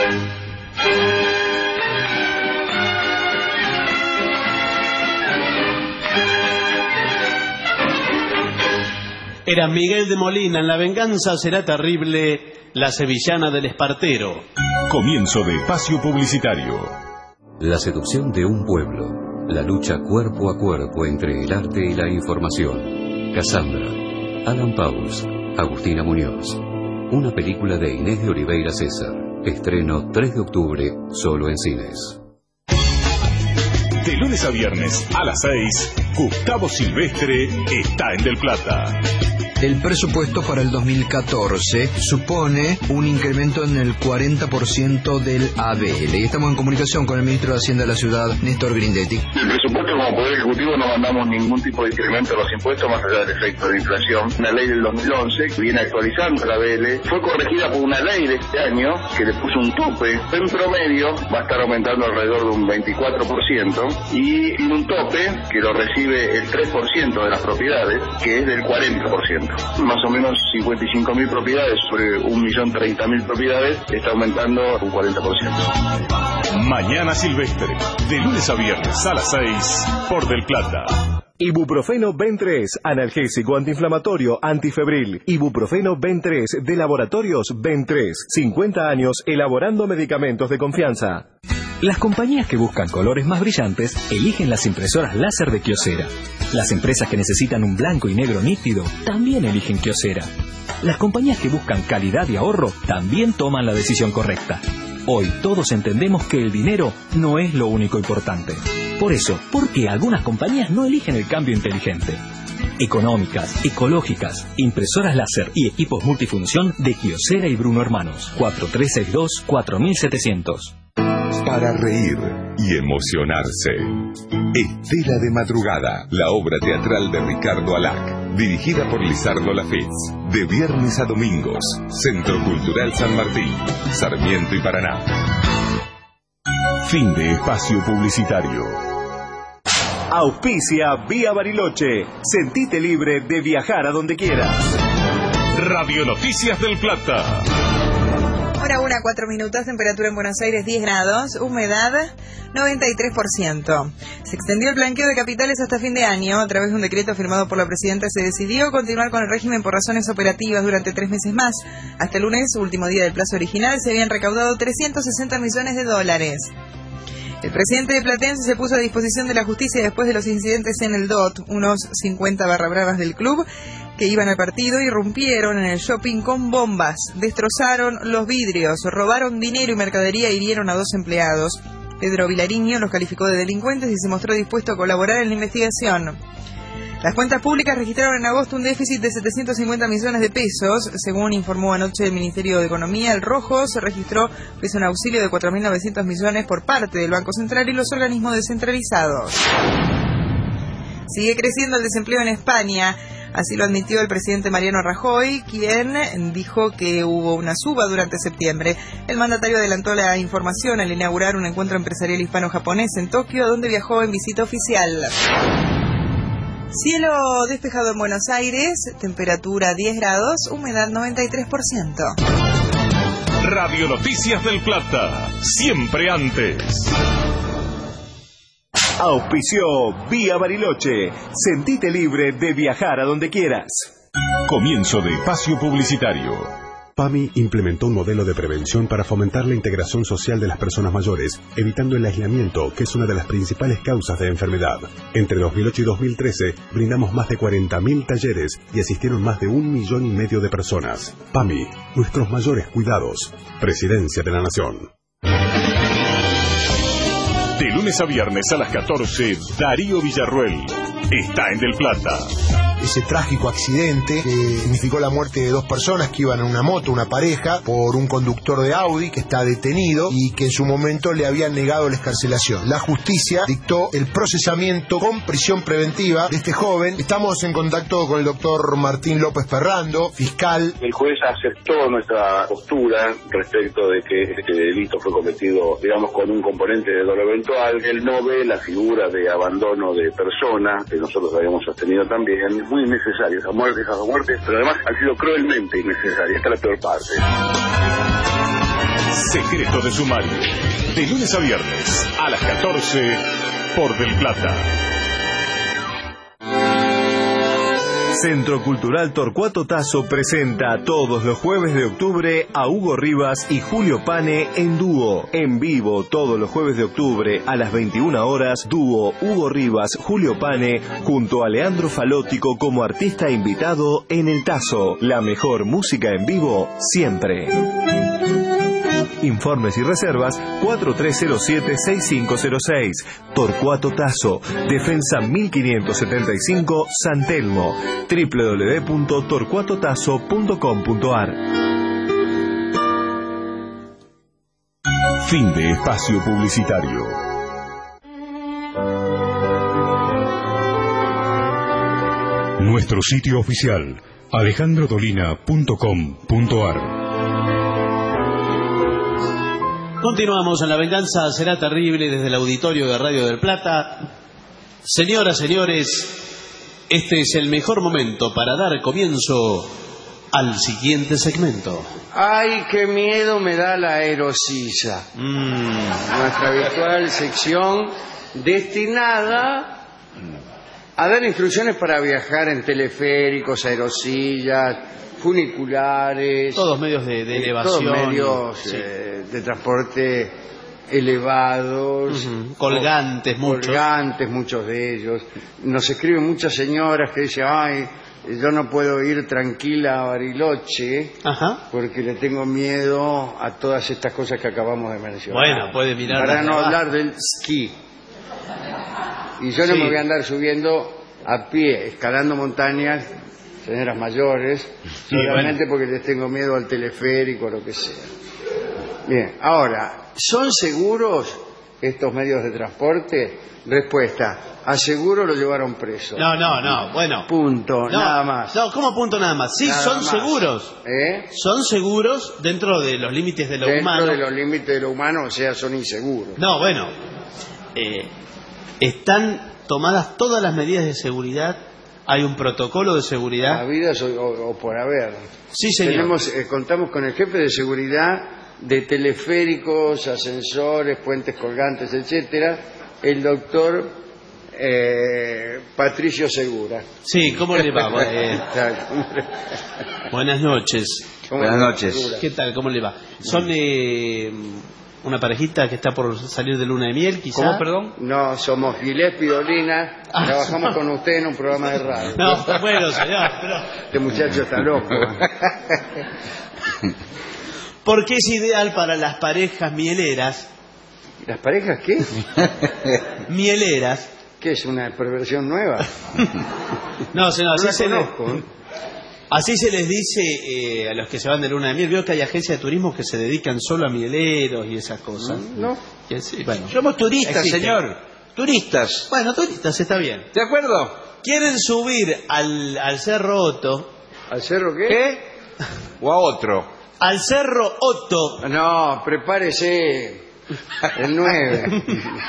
Era Miguel de Molina en La venganza será terrible, la sevillana del Espartero. Comienzo de espacio publicitario. La seducción de un pueblo, la lucha cuerpo a cuerpo entre el arte y la información. Cassandra, Alan Pauls, Agustina Muñoz. Una película de Inés de Oliveira César. Estreno tres de octubre, solo en cines. De lunes a viernes a las seis, Gustavo Silvestre está en Del Plata. El presupuesto para el dos mil catorce supone un incremento en el cuarenta por ciento del A B L. Y estamos en comunicación con el ministro de Hacienda de la ciudad, Néstor Grindetti. El presupuesto como Poder Ejecutivo no mandamos ningún tipo de incremento de los impuestos más allá del efecto de inflación. Una ley del dos mil once que viene actualizando la A B L fue corregida por una ley de este año que le puso un tope. En promedio va a estar aumentando alrededor de un veinticuatro por ciento y tiene un tope que lo recibe el tres por ciento de las propiedades, que es del cuarenta por ciento. Más o menos cincuenta y cinco mil propiedades sobre un millón treinta mil propiedades, está aumentando un cuarenta por ciento. Mañana Silvestre, de lunes a viernes a las seis, por Del Plata. Ibuprofeno Ben tres, analgésico, antiinflamatorio, antifebril. Ibuprofeno Ben tres, de Laboratorios Ben tres. cincuenta años elaborando medicamentos de confianza. Las compañías que buscan colores más brillantes eligen las impresoras láser de Kyocera. Las empresas que necesitan un blanco y negro nítido también eligen Kyocera. Las compañías que buscan calidad y ahorro también toman la decisión correcta. Hoy todos entendemos que el dinero no es lo único importante. Por eso, ¿por qué algunas compañías no eligen el cambio inteligente? Económicas, ecológicas, impresoras láser y equipos multifunción de Kyocera y Bruno Hermanos. cuatro tres seis dos, cuatro siete cero cero. Para reír y emocionarse. Estela de Madrugada, la obra teatral de Ricardo Alac, dirigida por Lizardo Lafitz, de viernes a domingos, Centro Cultural San Martín, Sarmiento y Paraná. Fin de espacio publicitario. Auspicia Vía Bariloche. Sentite libre de viajar a donde quieras. Radio Noticias del Plata. Hora una, cuatro minutos, temperatura en Buenos Aires diez grados, humedad noventa y tres por ciento. Se extendió el blanqueo de capitales hasta fin de año. A través de un decreto firmado por la presidenta se decidió continuar con el régimen por razones operativas durante tres meses más. Hasta el lunes, último día del plazo original, se habían recaudado trescientos sesenta millones de dólares. El presidente de Platense se puso a disposición de la justicia después de los incidentes en el D O T. Unos cincuenta barra bravas del club que iban al partido irrumpieron en el shopping con bombas, destrozaron los vidrios, robaron dinero y mercadería y hirieron a dos empleados. Pedro Vilariño los calificó de delincuentes y se mostró dispuesto a colaborar en la investigación. Las cuentas públicas registraron en agosto un déficit de setecientos cincuenta millones de pesos. Según informó anoche el Ministerio de Economía, el rojo se registró pese a un auxilio de cuatro mil novecientos millones por parte del Banco Central y los organismos descentralizados. Sigue creciendo el desempleo en España. Así lo admitió el presidente Mariano Rajoy, quien dijo que hubo una suba durante septiembre. El mandatario adelantó la información al inaugurar un encuentro empresarial hispano-japonés en Tokio, donde viajó en visita oficial. Cielo despejado en Buenos Aires, temperatura diez grados, humedad noventa y tres por ciento. Radio Noticias del Plata, siempre antes. Auspició Vía Bariloche. Sentite libre de viajar a donde quieras. Comienzo de espacio publicitario. PAMI implementó un modelo de prevención para fomentar la integración social de las personas mayores, evitando el aislamiento, que es una de las principales causas de enfermedad. Entre dos mil ocho y dos mil trece, brindamos más de cuarenta mil talleres y asistieron más de un millón y medio de personas. PAMI, nuestros mayores cuidados. Presidencia de la Nación. De lunes a viernes a las catorce, Darío Villarruel está en Del Plata. Ese trágico accidente que significó la muerte de dos personas que iban en una moto, una pareja, por un conductor de Audi que está detenido y que en su momento le habían negado la excarcelación. La justicia dictó el procesamiento con prisión preventiva de este joven. Estamos en contacto con el doctor Martín López Ferrando, fiscal. El juez aceptó nuestra postura respecto de que este delito fue cometido, digamos, con un componente de dolor eventual. Él no ve la figura de abandono de persona, que nosotros habíamos sostenido también. Muy innecesaria esa muerte, esas dos muertes, pero además han sido cruelmente innecesarias. Esta es la peor parte. Secreto de sumario. De lunes a viernes a las catorce por Del Plata. Centro Cultural Torcuato Tasso presenta todos los jueves de octubre a Hugo Rivas y Julio Pane en dúo. En vivo todos los jueves de octubre a las veintiuna horas, dúo Hugo Rivas, Julio Pane junto a Leandro Falótico como artista invitado en el Tasso. La mejor música en vivo siempre. Informes y reservas cuatro tres cero siete, seis cinco cero seis. Torcuato Tasso, Defensa mil quinientos setenta y cinco, San Telmo. doble u doble u doble u punto torcuato tasso punto com punto a r. Fin de espacio publicitario. Nuestro sitio oficial, alejandro dolina punto com punto a r. Continuamos en La Venganza Será Terrible desde el auditorio de Radio del Plata. Señoras, señores, este es el mejor momento para dar comienzo al siguiente segmento. ¡Ay, qué miedo me da la aerosisa! Mm. Nuestra habitual sección destinada a dar instrucciones para viajar en teleféricos, aerosillas, funiculares. Todos medios de, de elevación. Todos medios sí. eh, de transporte elevados. Uh-huh. Colgantes, o, muchos. Colgantes, muchos de ellos. Nos escriben muchas señoras que dicen, ay, yo no puedo ir tranquila a Bariloche. Ajá. Porque le tengo miedo a todas estas cosas que acabamos de mencionar. Bueno, puede mirar. Para no hablar del ski. Y yo no Sí. me voy a andar subiendo a pie, escalando montañas, señoras mayores, Sí, solamente bueno. porque les tengo miedo al teleférico o lo que sea. Bien, ahora, ¿son seguros estos medios de transporte? Respuesta, a seguro lo llevaron preso. No, no, no, bueno. Punto, No, nada más. No, ¿cómo punto nada más? Sí, Nada son más. seguros. ¿Eh? Son seguros dentro de los límites de lo Dentro humano. de los límites de lo humano, o sea, son inseguros. No, bueno. Eh, están tomadas todas las medidas de seguridad. Hay un protocolo de seguridad. Habidas o, o, o por haber. Sí, señor. Tenemos, eh, contamos con el jefe de seguridad de teleféricos, ascensores, puentes colgantes, etcétera, el doctor eh, Patricio Segura. Sí, ¿cómo le va? Eh, buenas noches. Buenas noches. ¿Qué tal? ¿Cómo le va? Son eh, una parejita que está por salir de luna de miel, quizá. ¿Cómo, perdón? No, somos Gillespie y Dolina, Ah, trabajamos no. con usted en un programa de radio. No, bueno, señor, pero... Este muchacho está loco. Porque es ideal para las parejas mieleras. ¿Las parejas qué? Mieleras. ¿Qué es una perversión nueva? No, señor, así, No la se, les, conozco, ¿eh? así se les dice eh, a los que se van de luna de miel. Veo que hay agencias de turismo que se dedican solo a mieleros y esas cosas. No. Que sí, bueno, Somos turistas, existe. señor. Turistas. Bueno, turistas, está bien. ¿De acuerdo? Quieren subir al, al Cerro Otto. ¿Al cerro qué? ¿Qué? ¿O a otro? Al Cerro Otto. No, prepárese. El nueve.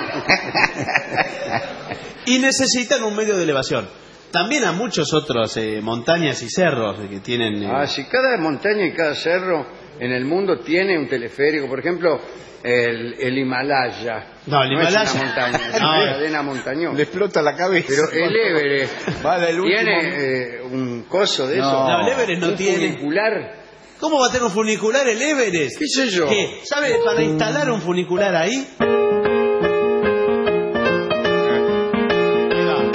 Y necesitan un medio de elevación. También a muchos otros eh, montañas y cerros que tienen... eh, Ah, si cada montaña y cada cerro en el mundo tiene un teleférico, por ejemplo, el, el Himalaya. No, el Himalaya. es una montaña, es No. una cadena montañosa. Le explota la cabeza. Pero el Everest Vale, el último. tiene eh, un coso de No. eso. No, el Everest no un tiene. funicular. ¿Cómo va a tener un funicular el Everest? ¿Qué sé yo? ¿Qué? ¿Sabe? Para instalar un funicular ahí... Ahí va.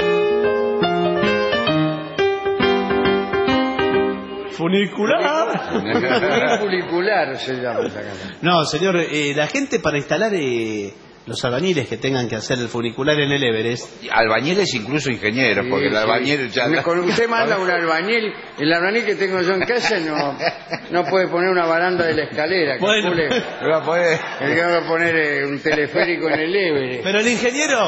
¿Funicular? Funicular se llama esa cadena. No, señor, eh, la gente para instalar eh, los albañiles que tengan que hacer el funicular en el Everest... Albañiles, incluso ingenieros, Sí, porque el sí. albañil ya... Me- Con usted manda un albañil, el albañil que tengo yo en casa no, no puede poner una baranda de la escalera. Bueno. calcule, Me va a poder... el que va a poner eh, un teleférico en el Everest. Pero el ingeniero...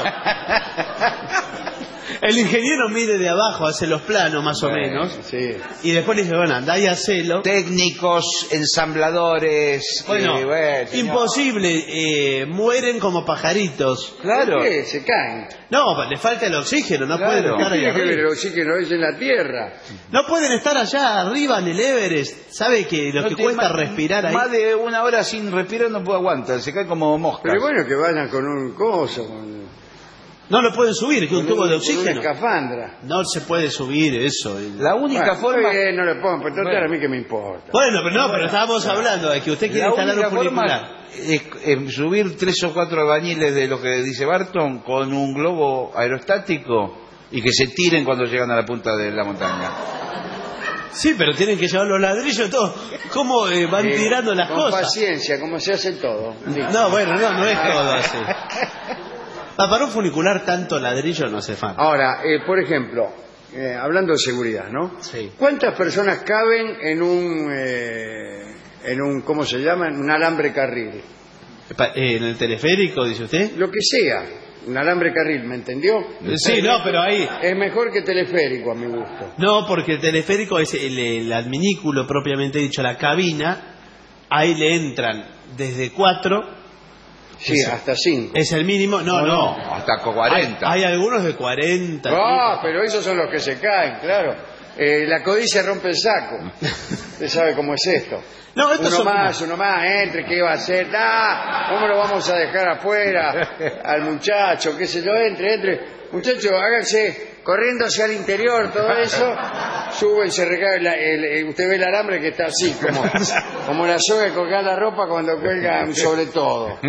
El ingeniero mide de abajo, hace los planos más o menos, Sí. y después le dice, bueno, andá y hacelo. Técnicos, ensambladores... Bueno, eh, bueno, señor. imposible, eh, mueren como pajaritos. Claro. ¿Por qué? Se caen. No, le falta el oxígeno, no Claro. pueden estar ¿Qué ahí tiene que ver el arriba. oxígeno? Es en la tierra. No pueden estar allá arriba en el Everest. ¿Sabe que lo No que tiene cuesta más- respirar ahí? Más de una hora sin respirar no puede aguantar, se cae como moscas. Pero bueno, que vayan con un coso, con, No lo pueden subir, que un con tubo de un- con una oxígeno. escafandra. No se puede subir eso. La única Bueno, forma... está bien, no le pongo, pero total, a mí que me importa. Bueno, pero no, pero estábamos hablando de que usted quiere La instalar un única funicular. forma es, es subir tres o cuatro albañiles de lo que dice Barton con un globo aerostático y que se tiren cuando llegan a la punta de la montaña. Sí, pero tienen que llevar los ladrillos todo. ¿Cómo eh, van Eh, tirando las con cosas? paciencia, como se hace todo. No, bueno, no, no es todo así. Ah, para un funicular tanto ladrillo no hace falta. Ahora, eh, por ejemplo, eh, hablando de seguridad, ¿no? Sí. ¿Cuántas personas caben en un, eh, en un, ¿cómo se llama? En un alambre carril. Pa- eh, ¿En el teleférico, dice usted? Lo que sea, un alambre carril, ¿me entendió? Eh, Sí, no, pero ahí... Es mejor que teleférico, a mi gusto. No, porque el teleférico es el, el adminículo propiamente dicho, la cabina. Ahí le entran desde cuatro. Sí, es, hasta cinco. Es el mínimo. No, no. Hasta con cuarenta. Hay, hay algunos de cuarenta. Ah, pero esos son los que se caen, claro. Eh, la codicia rompe el saco. Usted sabe cómo es esto. No, estos uno son más, como- uno más, entre, ¿qué va a hacer? ¡Ah! ¿Cómo lo vamos a dejar afuera al muchacho? ¿Qué sé yo? Entre, entre. Muchacho, háganse corriendo hacia el interior, todo eso, sube y se recae, la- el- el- usted ve el alambre que está así, como, como la soga que colga la ropa cuando cuelga un sobre todo.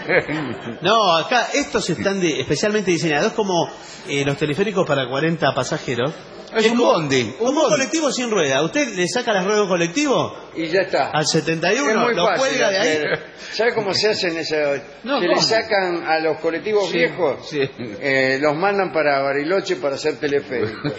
No, acá estos están de- especialmente diseñados como eh, los teleféricos para cuarenta pasajeros. Es un como- bondi, un Como un colectivo sin rueda. ¿Usted le saca las ruedas a un colectivo? Y ya está. Al setenta y uno, Es muy lo fácil cuelga de ahí. hacer. ¿Sabe cómo se hacen eso? No, se ¿cómo? le sacan a los colectivos Sí, viejos, sí. eh, los mandan para Bariloche para hacer teleféricos.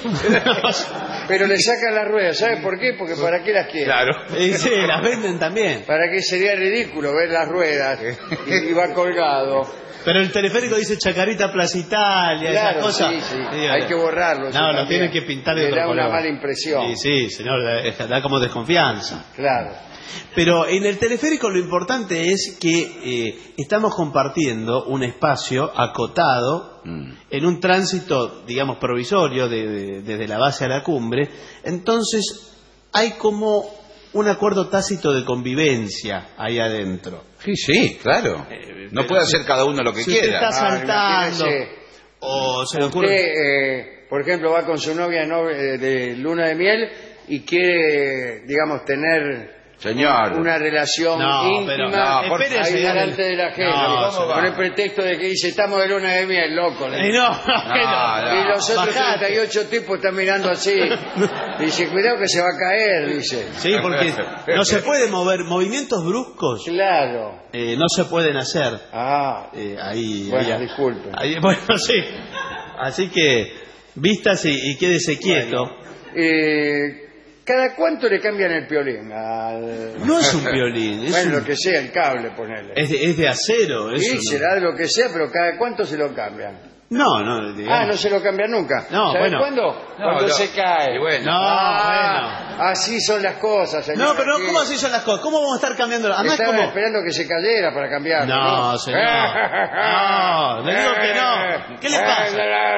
Pero le sacan las ruedas, ¿sabe por qué? Porque ¿para qué las quieren? Claro. Y sí, las venden también. Para que sería ridículo ver las ruedas y, y va colgado. Pero el teleférico dice Chacarita Plaza Italia, Claro, esas cosas. sí, sí. Sí, Hay que borrarlo. eso No, lo también. tienen que pintar de Le otro da una color. mala impresión. Sí, sí, señor, da, da como desconfianza. Claro. Pero en el teleférico lo importante es que eh, estamos compartiendo un espacio acotado en un tránsito, digamos, provisorio de- de- desde la base a la cumbre. Entonces hay como un acuerdo tácito de convivencia ahí adentro. Sí, sí, claro. No puede hacer cada uno lo que Si usted quiera. está saltando imagínese, o se le Usted, ocurre... eh, por ejemplo, va con su novia no- eh, de luna de miel y quiere, digamos, tener Señor. una relación No, íntima pero no, por- ahí espérese, delante dale. de la gente, No, con señor. el pretexto de que dice estamos de luna de miel, loco. le Eh, dice. no, que no. Y los otros Bajate. treinta y ocho tipos están mirando así. Dice, cuidado que se va a caer, dice. Sí, porque no se puede mover, movimientos bruscos Claro. eh, no se pueden hacer. Ah, Eh, ahí, bueno, ahí- disculpe. ahí- bueno, sí. Así que vístase y quédese quieto. Eh, ¿Cada cuánto le cambian el piolín? Al... No es un violín, es, Bueno, un- lo que sea, el cable, ponele. es de, es de acero. Es Sí, un- será de lo que sea, pero ¿cada cuánto se lo cambian? No, no, digamos. Ah, no se lo cambian nunca. No, ¿Sabe bueno. cuándo? No, Cuando no. se cae. Y bueno. No, Ah, así son las cosas, señor. No, pero Aquí. ¿cómo así son las cosas? ¿Cómo vamos a estar cambiando? Además, Estaban ¿cómo? esperando que se cayera para cambiarlo. No, ¿no? señor. No, le digo que no. ¿Qué le pasa?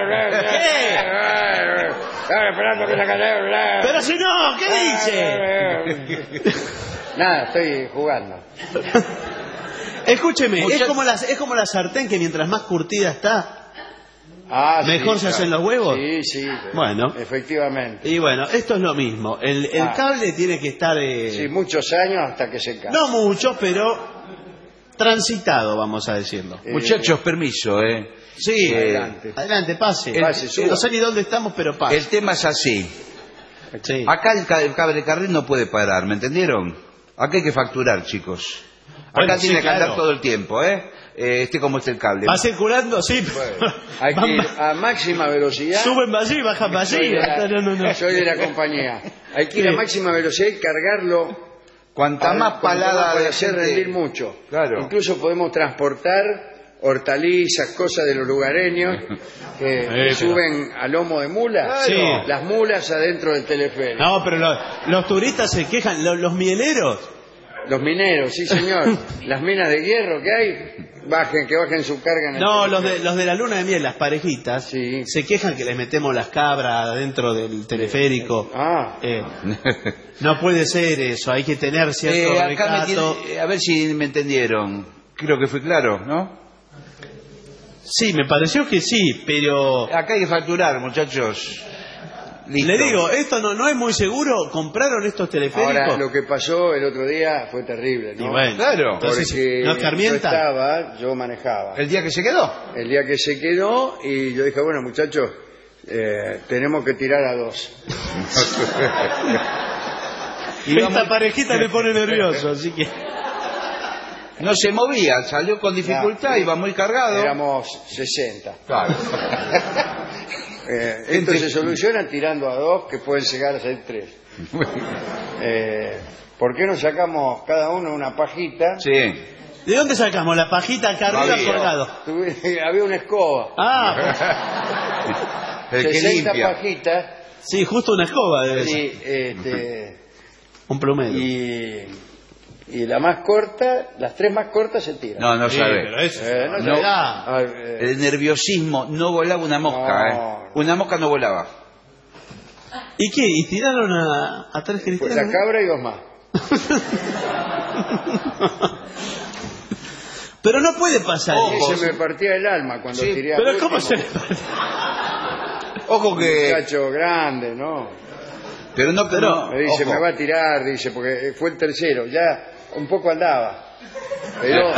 ¿Qué? Estaban esperando que se cayera. Pero si no, ¿qué dice? Nada, estoy jugando. Escúcheme, es Muchacho- como, la, es como la sartén que mientras más curtida está, Ah, sí, ¿mejor se claro. hacen los huevos? Sí, sí. Bueno. Efectivamente. Y bueno, esto es lo mismo. El, el Ah. cable tiene que estar... eh, Sí, muchos años hasta que se cae. no mucho, pero transitado, vamos a decirlo. Eh, Muchachos, permiso, ¿eh? Sí, Eh, adelante. adelante, pase. Pase, Eh, suba. no sé ni dónde estamos, pero pase. El tema es así. Sí. Acá el, ca- el cable carril no puede parar, ¿me entendieron? Acá hay que facturar, chicos. Acá Bueno, tiene sí, que andar claro. todo el tiempo, ¿eh? Eh, Este como está el cable. Va circulando, sí. Hay que Van- ir a máxima velocidad. Suben para allí, bajan para allí. Soy de la, No, no, no. soy de la compañía. Hay que ir a Sí. máxima velocidad y cargarlo. Cuanta a- más cuanto palada puede de hacer gente- rendir mucho. Claro. Incluso podemos transportar hortalizas, cosas de los lugareños que, que pero- suben a lomo de mula. Sí. Las mulas adentro del teleférico. No, pero lo- los turistas se quejan, lo- los mieleros. Los mineros, sí señor. Las minas de hierro que hay, bajen, que bajen su carga en el No, los teleférico. de, los de la luna de miel, las parejitas, Sí. se quejan que les metemos las cabras dentro del teleférico. Ah, Eh, no puede ser eso, hay que tener cierto Eh, acá me recato. tiene- a ver si me entendieron. Creo que fue claro, ¿no? Sí, me pareció que sí, pero... Acá hay que facturar, muchachos. Listo. Le digo, esto no, no es muy seguro. ¿Compraron estos teleféricos? ahora lo que pasó el otro día fue terrible, ¿no? Y bueno, Claro. entonces, Porque ¿no yo escarmienta? estaba, yo manejaba. ¿El día que se quedó? El día que se quedó y yo dije, bueno muchachos, eh, tenemos que tirar a dos. Y Esta vamos- parejita me pone nervioso, así que... No se movía, salió con dificultad, Ya, iba muy cargado. Éramos sesenta. Claro. Eh, esto Entre- se soluciona tirando a dos que pueden llegar a ser tres. Eh, ¿Por qué no sacamos cada uno una pajita? Sí. ¿De dónde sacamos la pajita acá arriba Había. colgado? Tuve- Había una escoba. Ah, El que sesenta limpia. pajitas sí, justo una escoba debe ser. y, este, Un plumero. y, y la más corta, las tres más cortas se tiran. No, no Sí, sabe. pero eso... Eh, no No. sabe. Ah, Ah, eh, El nerviosismo, no volaba una mosca, No. ¿eh? Una mosca no volaba. ¿Y qué? ¿Y tiraron a, a tres pues cristianos? la cabra y dos más. Pero no puede pasar Y eso. se me partía el alma cuando Sí, tiré a Pero último. ¿cómo se le Ojo que... Un muchacho grande, ¿no? Pero no, pero... Me dice, ojo. me va a tirar, dice, porque fue el tercero. Ya un poco andaba. Pero...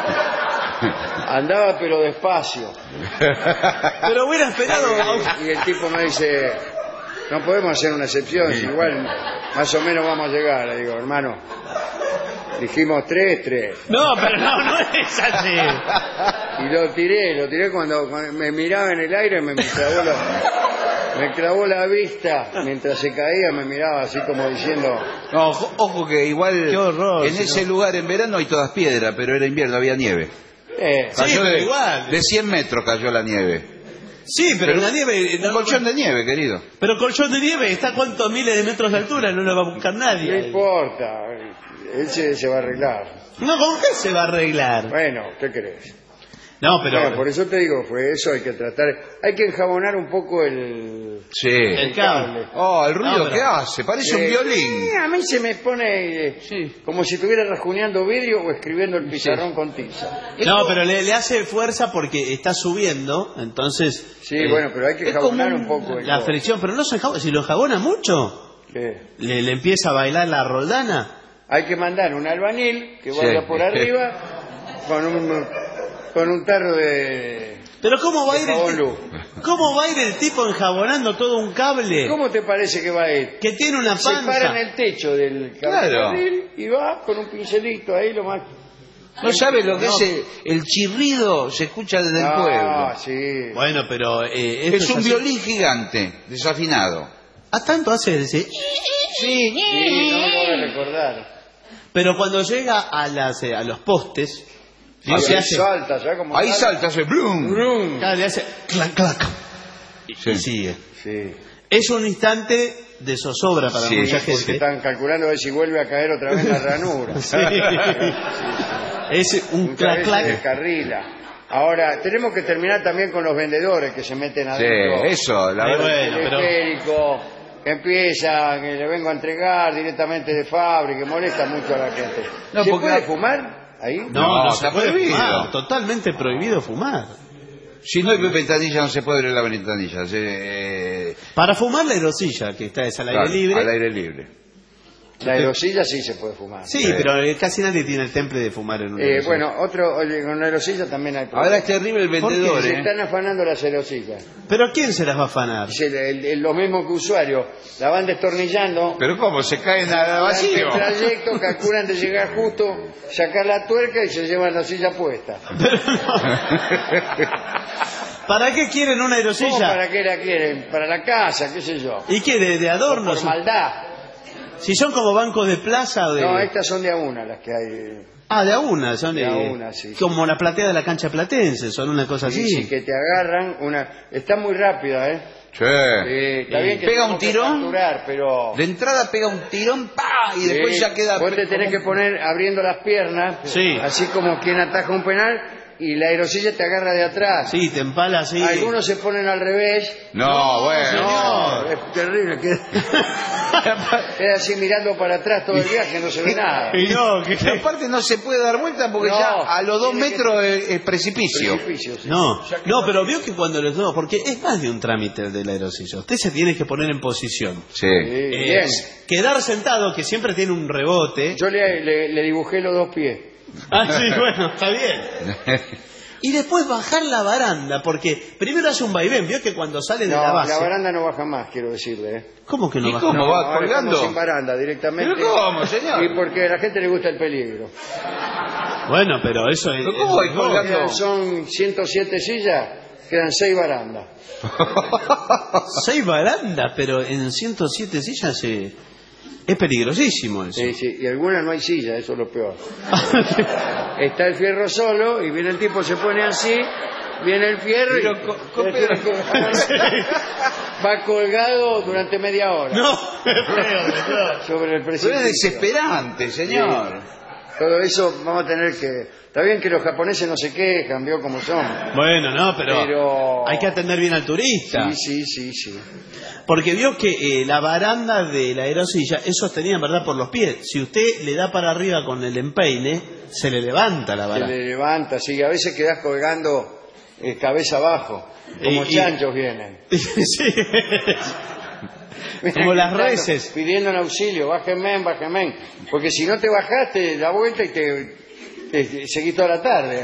andaba pero despacio. Pero hubiera esperado... Y, y el tipo me dice, no podemos hacer una excepción, si igual más o menos vamos a llegar. Le digo, hermano, dijimos tres, tres. No, pero no, no es así. Y lo tiré, lo tiré cuando, cuando me miraba en el aire, me clavó la, me clavó la vista. Mientras se caía me miraba así como diciendo... No, ojo, ojo que igual Qué horror, en ese señor. lugar en verano hay todas piedras, pero era invierno, había nieve. Eh, Sí, Cayó pero de, igual. de cien metros cayó la nieve. Sí, pero, Pero la nieve... Un no- colchón de nieve, querido. Pero colchón de nieve está a cuántos miles de metros de altura, no lo va a buscar no nadie. importa, él se, se va a arreglar. No, ¿con qué se va a arreglar? Bueno, ¿qué crees? No, pero... Bueno, por eso te digo, fue eso, hay que tratar, hay que enjabonar un poco el, Sí. El cable. Oh, el ruido No, pero- que hace, parece un Eh, violín. eh, a mí se me pone eh, como si estuviera rajuneando vidrio o escribiendo el pizarrón con tiza. No, pero le, le hace fuerza porque está subiendo, entonces... Sí, eh, bueno, pero hay que es como enjabonar un- un poco el la codo. fricción, pero no se enjabona, si lo enjabona mucho, ¿Qué? le, le empieza a bailar la roldana. Hay que mandar un albañil que Sí. vaya por arriba con un, con un tarro de... Pero ¿cómo va a de ir el jabón tipo, Luz. cómo va a ir el tipo enjabonando todo un cable ¿Cómo te parece que va a ir? que tiene una Se para en panza? el techo del Claro. carril y va con un pincelito ahí lo más... No sabe lo que No. es el, el chirrido, se escucha desde el Ah, pueblo. sí. Bueno, pero eh, esto Es un así. violín gigante, desafinado. ¿A tanto hace ese? Sí, no me lo voy a recordar. Pero cuando llega a las eh, a los postes, Sí, se ahí hace, salta, ¿sabes cómo Ahí salta, hace blum. Brum. claro, le hace clac clac y, Sí. y sigue. Sí. Es un instante de zozobra para Sí, mucha Porque gente. están calculando a ver si vuelve a caer otra vez la ranura. Sí. Es un Muchas clac veces clac. descarrila. Ahora, tenemos que terminar también con los vendedores que se meten Sí, adentro. eso, la Eh, verdad. bueno, pero- Teleférico, que empieza, que le vengo a entregar directamente de fábrica, que molesta mucho a la gente. No, ¿Se porque- puede fumar ahí? No, No, no, se está puede prohibido. fumar. Totalmente prohibido fumar. Si no hay ventanilla, no se puede abrir la ventanilla. Se- Para fumar la aerosilla, que está es al aire claro, libre. Al aire libre. La aerosilla sí se puede fumar. Sí, pero eh, casi nadie tiene el temple de fumar en una Eh, aerosilla. bueno, otro, oye, con la aerosilla también hay problemas. Ahora es terrible el ¿Por qué? vendedor, Se ¿eh? están afanando las aerosillas. ¿Pero quién se las va a afanar? Es el- el- el- lo mismo que usuarios. La van destornillando. Pero ¿cómo? Se caen al vacío. Durante el trayecto calculan de llegar justo, sacar la tuerca y se llevan la silla puesta. ¿Para qué quieren una ¿Cómo aerosilla? para qué la quieren? Para la casa, qué sé yo. ¿Y qué? ¿De, de O adorno? por maldad. Si son como bancos de plaza o de... No, estas son de a una las que hay. Ah, de a una, son de... De a una, sí. Como la platea de la cancha platense, son una cosa Sí, así. sí, que te agarran una. Está muy rápida, ¿eh? Sí. Sí, está Sí. bien que Pega tenemos un que tirón. facturar, pero. De entrada pega un tirón, ¡pa! Y después Sí, ya queda... Vos te tenés que poner abriendo las piernas, Sí. así como quien ataja un penal, y la aerosilla te agarra de atrás. Sí, te empala así. Algunos se ponen al revés. No, bueno. No, es terrible. Queda, queda así mirando para atrás todo el viaje, no se ve nada. Y no, que... Y aparte no se puede dar vuelta porque No, ya a los dos tiene que- metros es, es precipicio. Precipicio, sí. No, no, pero vio que cuando les no, porque es más de un trámite de la aerosilla. Usted se tiene que poner en posición. Sí. Sí, bien. Es quedar sentado, que siempre tiene un rebote. Yo le, le- le dibujé los dos pies. Ah, sí, bueno, está bien. Y después bajar la baranda, porque primero hace un vaivén, vio que cuando sale de No, la base... la baranda no baja más, quiero decirle. ¿eh? ¿Cómo que no ¿Y baja? cómo No, va ahora colgando? estamos sin baranda directamente. ¿Pero cómo, señor? Y porque a la gente le gusta el peligro. Bueno, pero eso es... ¿Pero cómo es- hay colgando? Quedan- son ciento siete sillas, quedan seis barandas. Seis barandas, pero en ciento siete sillas eh, es peligrosísimo eso. Sí, sí, y algunas no hay silla, eso es lo peor. Está el fierro solo y viene el tipo, se pone así, viene el fierro y Pero co- co- ya tiene que- va colgado durante media hora No, es feo, no. sobre el Pero precipicio. es desesperante, señor. Todo eso vamos a tener que... Está bien que los japoneses no se quejan, vio cómo son. Bueno, no, pero, Pero- hay que atender bien al turista. Sí, sí, sí, sí. Porque vio que eh, la baranda de la aerosilla es sostenida en verdad por los pies. Si usted le da para arriba con el empeine, se le levanta la Se baranda. le levanta, sí. A veces quedás colgando eh, cabeza abajo, como Y- y- chanchos vienen. Sí. Como las reses. Pidiendo en auxilio, bájenme, bájenme. Porque si no te bajaste, da vuelta y te, te, te seguís toda la tarde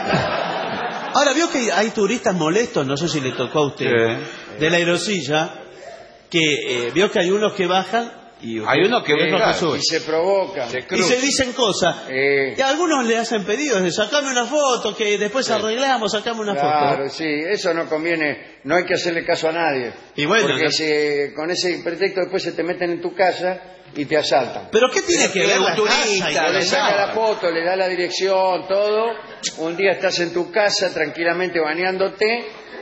ahí. Ahora, vio que hay turistas molestos, no sé si le tocó a usted, Sí. de la aerosilla, que eh, vio que hay unos que bajan y Hay unos que otros bajan suben. Y se provocan. Y se dicen cosas. Eh. Y a algunos le hacen pedidos de sacame una foto, que después arreglamos, sacame una Claro, foto. sí, eso no conviene, no hay que hacerle caso a nadie. Y bueno, porque no- se- con ese pretexto después se te meten en tu casa y te asaltan. Pero ¿qué tiene que ver un la turista, casa y Le todo saca eso? la foto, le da la dirección, todo. Un día estás en tu casa tranquilamente bañándote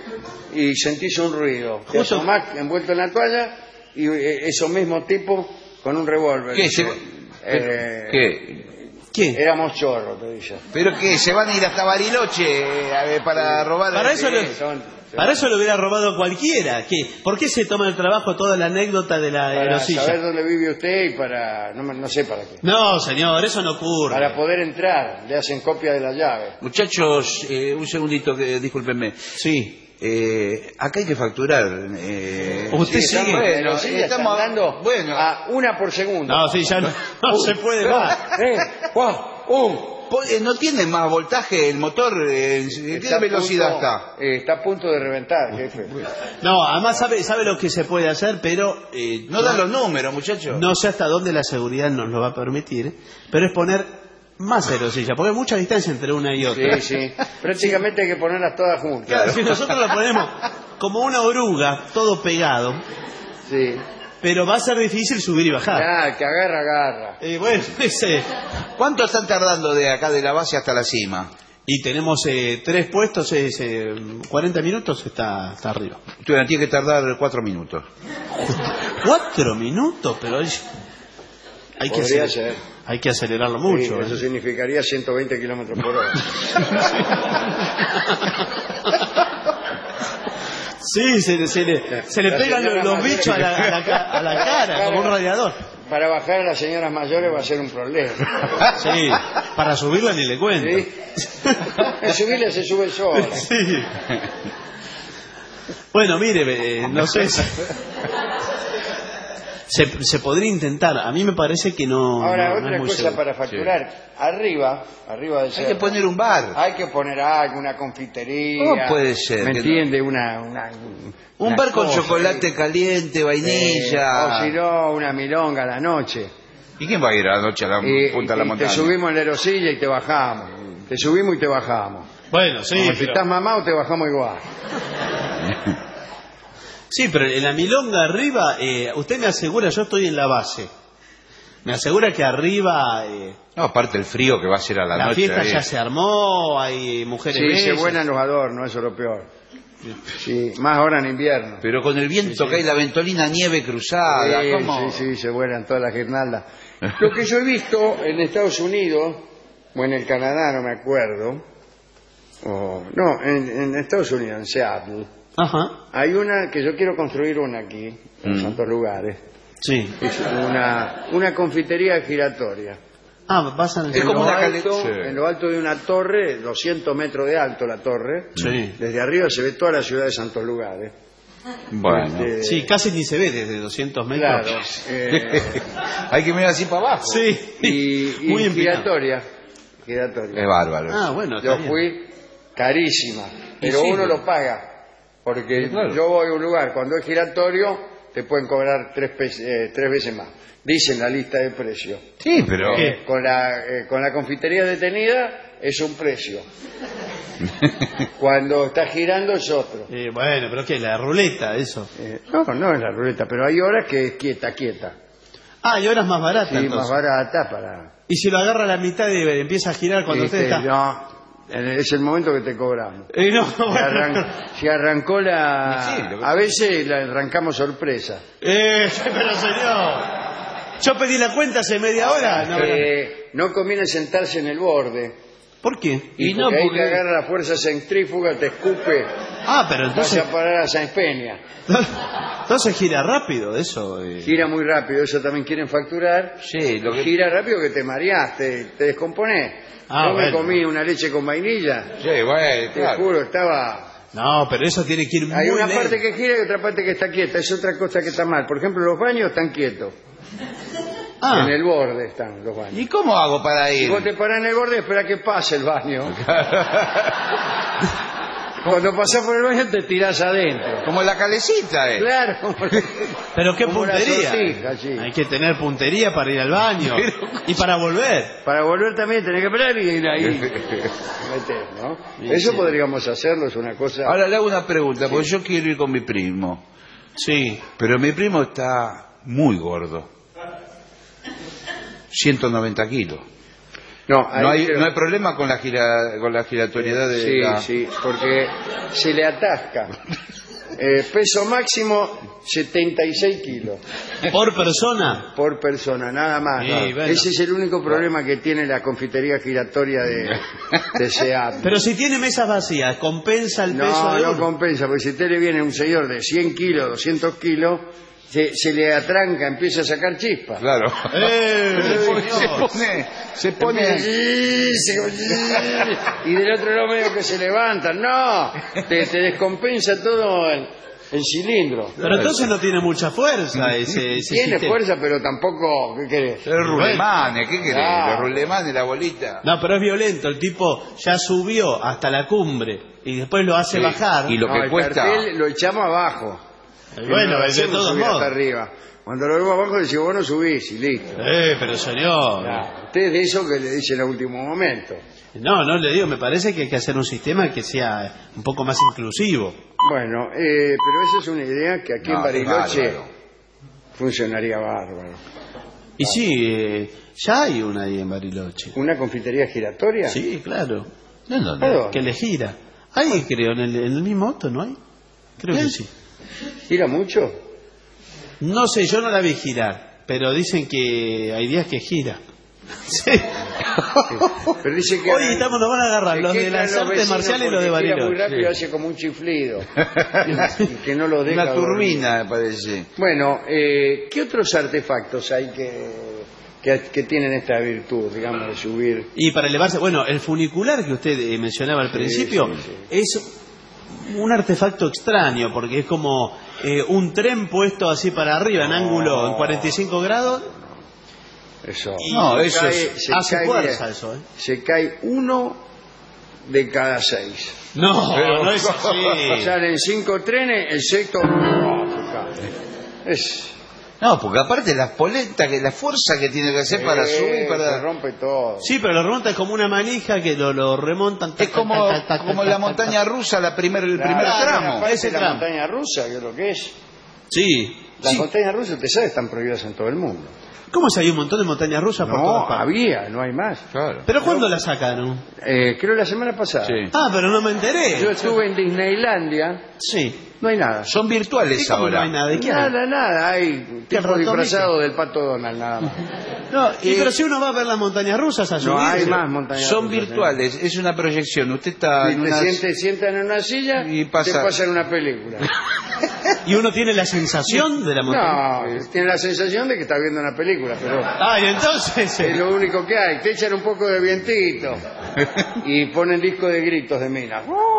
y sentís un ruido. Te Justo- asomás envuelto en la toalla y eh, esos mismos tipos con un revólver. ¿Qué? Dice, Se- eh, ¿Qué? ¿Quién? Éramos chorros, te dice. ¿Pero qué? ¿Se van a ir hasta Bariloche eh, a ver, para robar? Para eso, Sí, le, son- para eso lo hubiera robado cualquiera. ¿Qué? ¿Por qué se toma el trabajo toda la anécdota de la Para aerosilla? saber dónde vive usted y para... No, me- no sé para qué. No, señor, eso no ocurre. Para poder entrar, le hacen copia de la llave. Muchachos, eh, un segundito, que discúlpenme. Sí. Eh, acá hay que facturar. Eh, Usted Sí, sigue. estamos, Bueno, sí, estamos estamos dando bueno. a una por segundo. No, sí, ya no, no se puede más. Eh, cuatro, un. Po- eh, ¿No tiene más voltaje el motor? Eh, ¿En qué Está a velocidad punto- está? eh, está a punto de reventar, jefe. No, además sabe, sabe lo que se puede hacer, pero eh, No dan los números, muchachos. no sé hasta dónde la seguridad nos lo va a permitir, pero es poner más aerosilla, porque hay mucha distancia entre una y otra. Sí, sí. Prácticamente hay que ponerlas todas juntas. Claro, si nosotros lo ponemos como una oruga, todo pegado, Sí. pero va a ser difícil subir y bajar. Ah, que agarra, agarra. Y bueno, ese. ¿Cuánto están tardando de acá de la base hasta la cima? Y tenemos eh, tres puestos, es, eh, cuarenta minutos está, está arriba. Usted tiene que tardar cuatro minutos. ¿Cuatro minutos? Pero hay, hay, que, Podría acelerar, ser. hay que acelerarlo Sí, mucho. eso ¿eh? significaría ciento veinte kilómetros por hora. Sí, se, le- se le, se le La pegan los, señora los mayor bichos a la, a la ca- a la cara, como un radiador. Para bajar a las señoras mayores va a ser un problema. Sí, para subirla ni le cuento. ¿Sí? En subirle se sube solo. Sí. Bueno, mire, eh, no sé si... Se, se podría intentar, a mí me parece que no. Ahora, no- no otra es muy cosa seguro. para facturar. Arriba, arriba del Hay cerro. que poner un bar. Hay que poner algo, una confitería. ¿Cómo puede ser? ¿Me Que no? entiende? Una, una, Un una bar con cosa, chocolate caliente, vainilla. eh, o si no, una milonga a la noche. ¿Y quién va a ir a la noche a la Y, punta de la y montaña? te subimos en la aerosilla y te bajamos. Te subimos y te bajamos. Bueno, sí. Como si pero- estás mamado, te bajamos igual. Sí, pero en la milonga arriba, eh, usted me asegura, yo estoy en la base. Me asegura que arriba eh, No, aparte el frío que va a ser a la, la noche. fiesta ahí. ya se armó, hay mujeres Sí, se bellas. buenan los adornos, eso es lo peor. Sí, más ahora en invierno. Pero con el viento Sí, sí. que hay, la ventolina, nieve cruzada. Sí, ¿Cómo? sí, sí, se vuelan todas las guirnaldas. Lo que yo he visto en Estados Unidos, o en el Canadá, no me acuerdo, o no, en, en Estados Unidos, en Seattle, Ajá. hay una que yo quiero construir una aquí, en Mm. Santos Lugares. Sí. Es una, una confitería giratoria. Ah, pasan Es En como lo, una alto, cale- sí. en lo alto de una torre, doscientos metros de alto la torre. Sí. Desde arriba se ve toda la ciudad de Santos Lugares. Bueno. Este, Sí, casi ni se ve desde doscientos metros. Claro. eh, Hay que mirar así para abajo. Sí. y, y Muy empinado. giratoria. giratoria. Es bárbaro. Ah, bueno, está Yo bien. fui carísima, pero sí, uno pero- lo paga. Porque Sí, claro. yo voy a un lugar, cuando es giratorio, te pueden cobrar tres, pe- eh, tres veces más. Dicen la lista de precios. Sí, pero... Eh, con, la, eh, con la confitería detenida es un precio. Cuando está girando es otro. Eh, bueno, pero ¿qué? La ruleta, eso. Eh, no, no es la ruleta, pero hay horas que es quieta, quieta. Ah, y ahora es más barata. Sí, más entonces. barata para... Y si lo agarra a la mitad y empieza a girar cuando Este, usted está. no, es el momento que te cobramos. Eh, no, Si, bueno. arran- si arrancó la... Sí, lo que- A veces la arrancamos sorpresa. Eh, pero señor. Yo pedí la cuenta hace media hora. No, Eh, no conviene sentarse en el borde, ¿Por qué? Y, Y porque no, ahí porque- te agarra la fuerza centrífuga, te escupe, Ah, pero entonces, vas a parar a Sáenz Peña. entonces gira rápido eso. eh. Gira muy rápido, eso también quieren facturar. Sí, lo que... Gira rápido que te mareás, te, te descomponés. Ah, Yo me bueno. comí una leche con vainilla, Sí, bueno, te claro. juro, estaba... No, pero eso tiene que ir muy Hay una lento. parte que gira y otra parte que está quieta, es otra cosa que está mal. Por ejemplo, los baños están quietos. Ah. En el borde están los baños. ¿Y cómo hago para Y ir? vos te parás en el borde y esperás que pase el baño. Cuando pasás por el baño te tirás adentro. Como la calecita, ¿eh? Claro. Pero qué Como una puntería. sortija, sí. Hay que tener puntería para ir al baño. Y para volver. Para volver también tenés que esperar y ir ahí. Meter, ¿no? Sí, Eso sí. podríamos hacerlo, es una cosa... Ahora le hago una pregunta, porque yo quiero ir con mi primo. Sí. Pero mi primo está muy gordo. ciento noventa kilos. No, ahí No hay, creo- no hay problema con la, gira, con la giratoriedad de Sí, la... sí, porque se le atasca. Eh, peso máximo setenta y seis kilos ¿Por persona? por persona, nada más. Sí, ¿no? bueno. Ese es el único problema que tiene la confitería giratoria de, de SEAT. Pero si tiene mesas vacías, ¿compensa el peso No, de no uno? compensa, porque si a usted le viene un señor de cien kilos, doscientos kilos, se, se le atranca, empieza a sacar chispas. Claro. ¡Eh, se pone, se señor! pone, se pone... Y del otro lado medio que se levantan. No, te, te descompensa todo el, el cilindro. Pero entonces no tiene mucha fuerza ese, ese Tiene sistema. fuerza, pero tampoco, ¿qué querés? El rulemane, ¿qué querés? Ah. El rulemane, la bolita. No, pero es violento. El tipo ya subió hasta la cumbre y después lo hace Sí. bajar. Y lo No, que el cuesta... cartel lo echamos abajo. Bueno, No lo de hacemos todos subir modos. hasta arriba. Cuando lo vemos abajo decimos, vos no subís y listo. Eh, pero señor. Ya, usted es de eso que le dice en el último momento. No, no le digo, me parece que hay que hacer un sistema que sea un poco más inclusivo. Bueno, eh, pero esa es una idea que aquí No, en Bariloche es bárbaro. funcionaría bárbaro. Y sí, eh, ya hay una ahí en Bariloche. ¿Una confitería giratoria? Sí, claro. ¿En dónde? ¿A dónde? Que le gira. Ahí creo, en el, en el mismo auto, ¿no hay? Creo que sí. ¿Gira mucho? No sé, yo no la vi girar, pero dicen que hay días que gira. Sí. Pero dice que Hoy estamos, nos van a agarrar se los de quejan las los artes vecinos marciales y los de porque gira Bariloche. muy rápido, Sí. hace como un chiflido. Y que no lo deja Una dormir. turbina, parece. Bueno, eh, ¿qué otros artefactos hay que, que, que tienen esta virtud, digamos, de subir? Y para elevarse, bueno, el funicular que usted eh, mencionaba al Sí, principio sí, sí. es un artefacto extraño, porque es como eh, un tren puesto así para arriba, en ángulo en cuarenta y cinco grados. Eso. Y No, Se eso cae- es- se hace cae- fuerza eso, ¿eh? Se cae uno de cada seis. No, Pero- no es así. Salen cinco trenes, el sexto... ¡oh! se cae. Es... No, porque aparte la polenta, que la fuerza que tiene que hacer para Eh, subir, Se para... rompe todo. Sí, pero lo remonta es como una manija que lo, lo remontan. Es como, tac, tac, tac, como tac, la tac, montaña tac. rusa, la primer, el Claro, primer claro, tramo. aparte ese la tramo. montaña rusa, que es lo que es. Sí. Las sí. montañas rusas, usted sabe, están prohibidas en todo el mundo. ¿Cómo se hay un montón de montañas rusas por No, todas partes? había, no hay más. Claro. ¿Pero cuándo la sacaron? Eh, creo la semana pasada. Sí. Ah, pero no me enteré. Yo estuve en Disneylandia, Sí. no hay nada. Son virtuales ¿Y cómo ahora. no hay nada? ¿De qué hay? Nada, nada, hay ¿Qué, tipo ratón disfrazado del Pato Donald, nada más. No, y Eh, pero si uno va a ver las montañas rusas a No subirse. hay más montañas Son rusas, virtuales, es una proyección. Usted ¿eh? está Y en te una... sientes- sientan en una silla Y y pasa- te pasan una película. Y uno tiene la sensación de la montaña. No, tiene la sensación de que está viendo una película, pero Ah, y entonces. es lo único que hay. Te echan un poco de vientito y ponen disco de gritos de mina.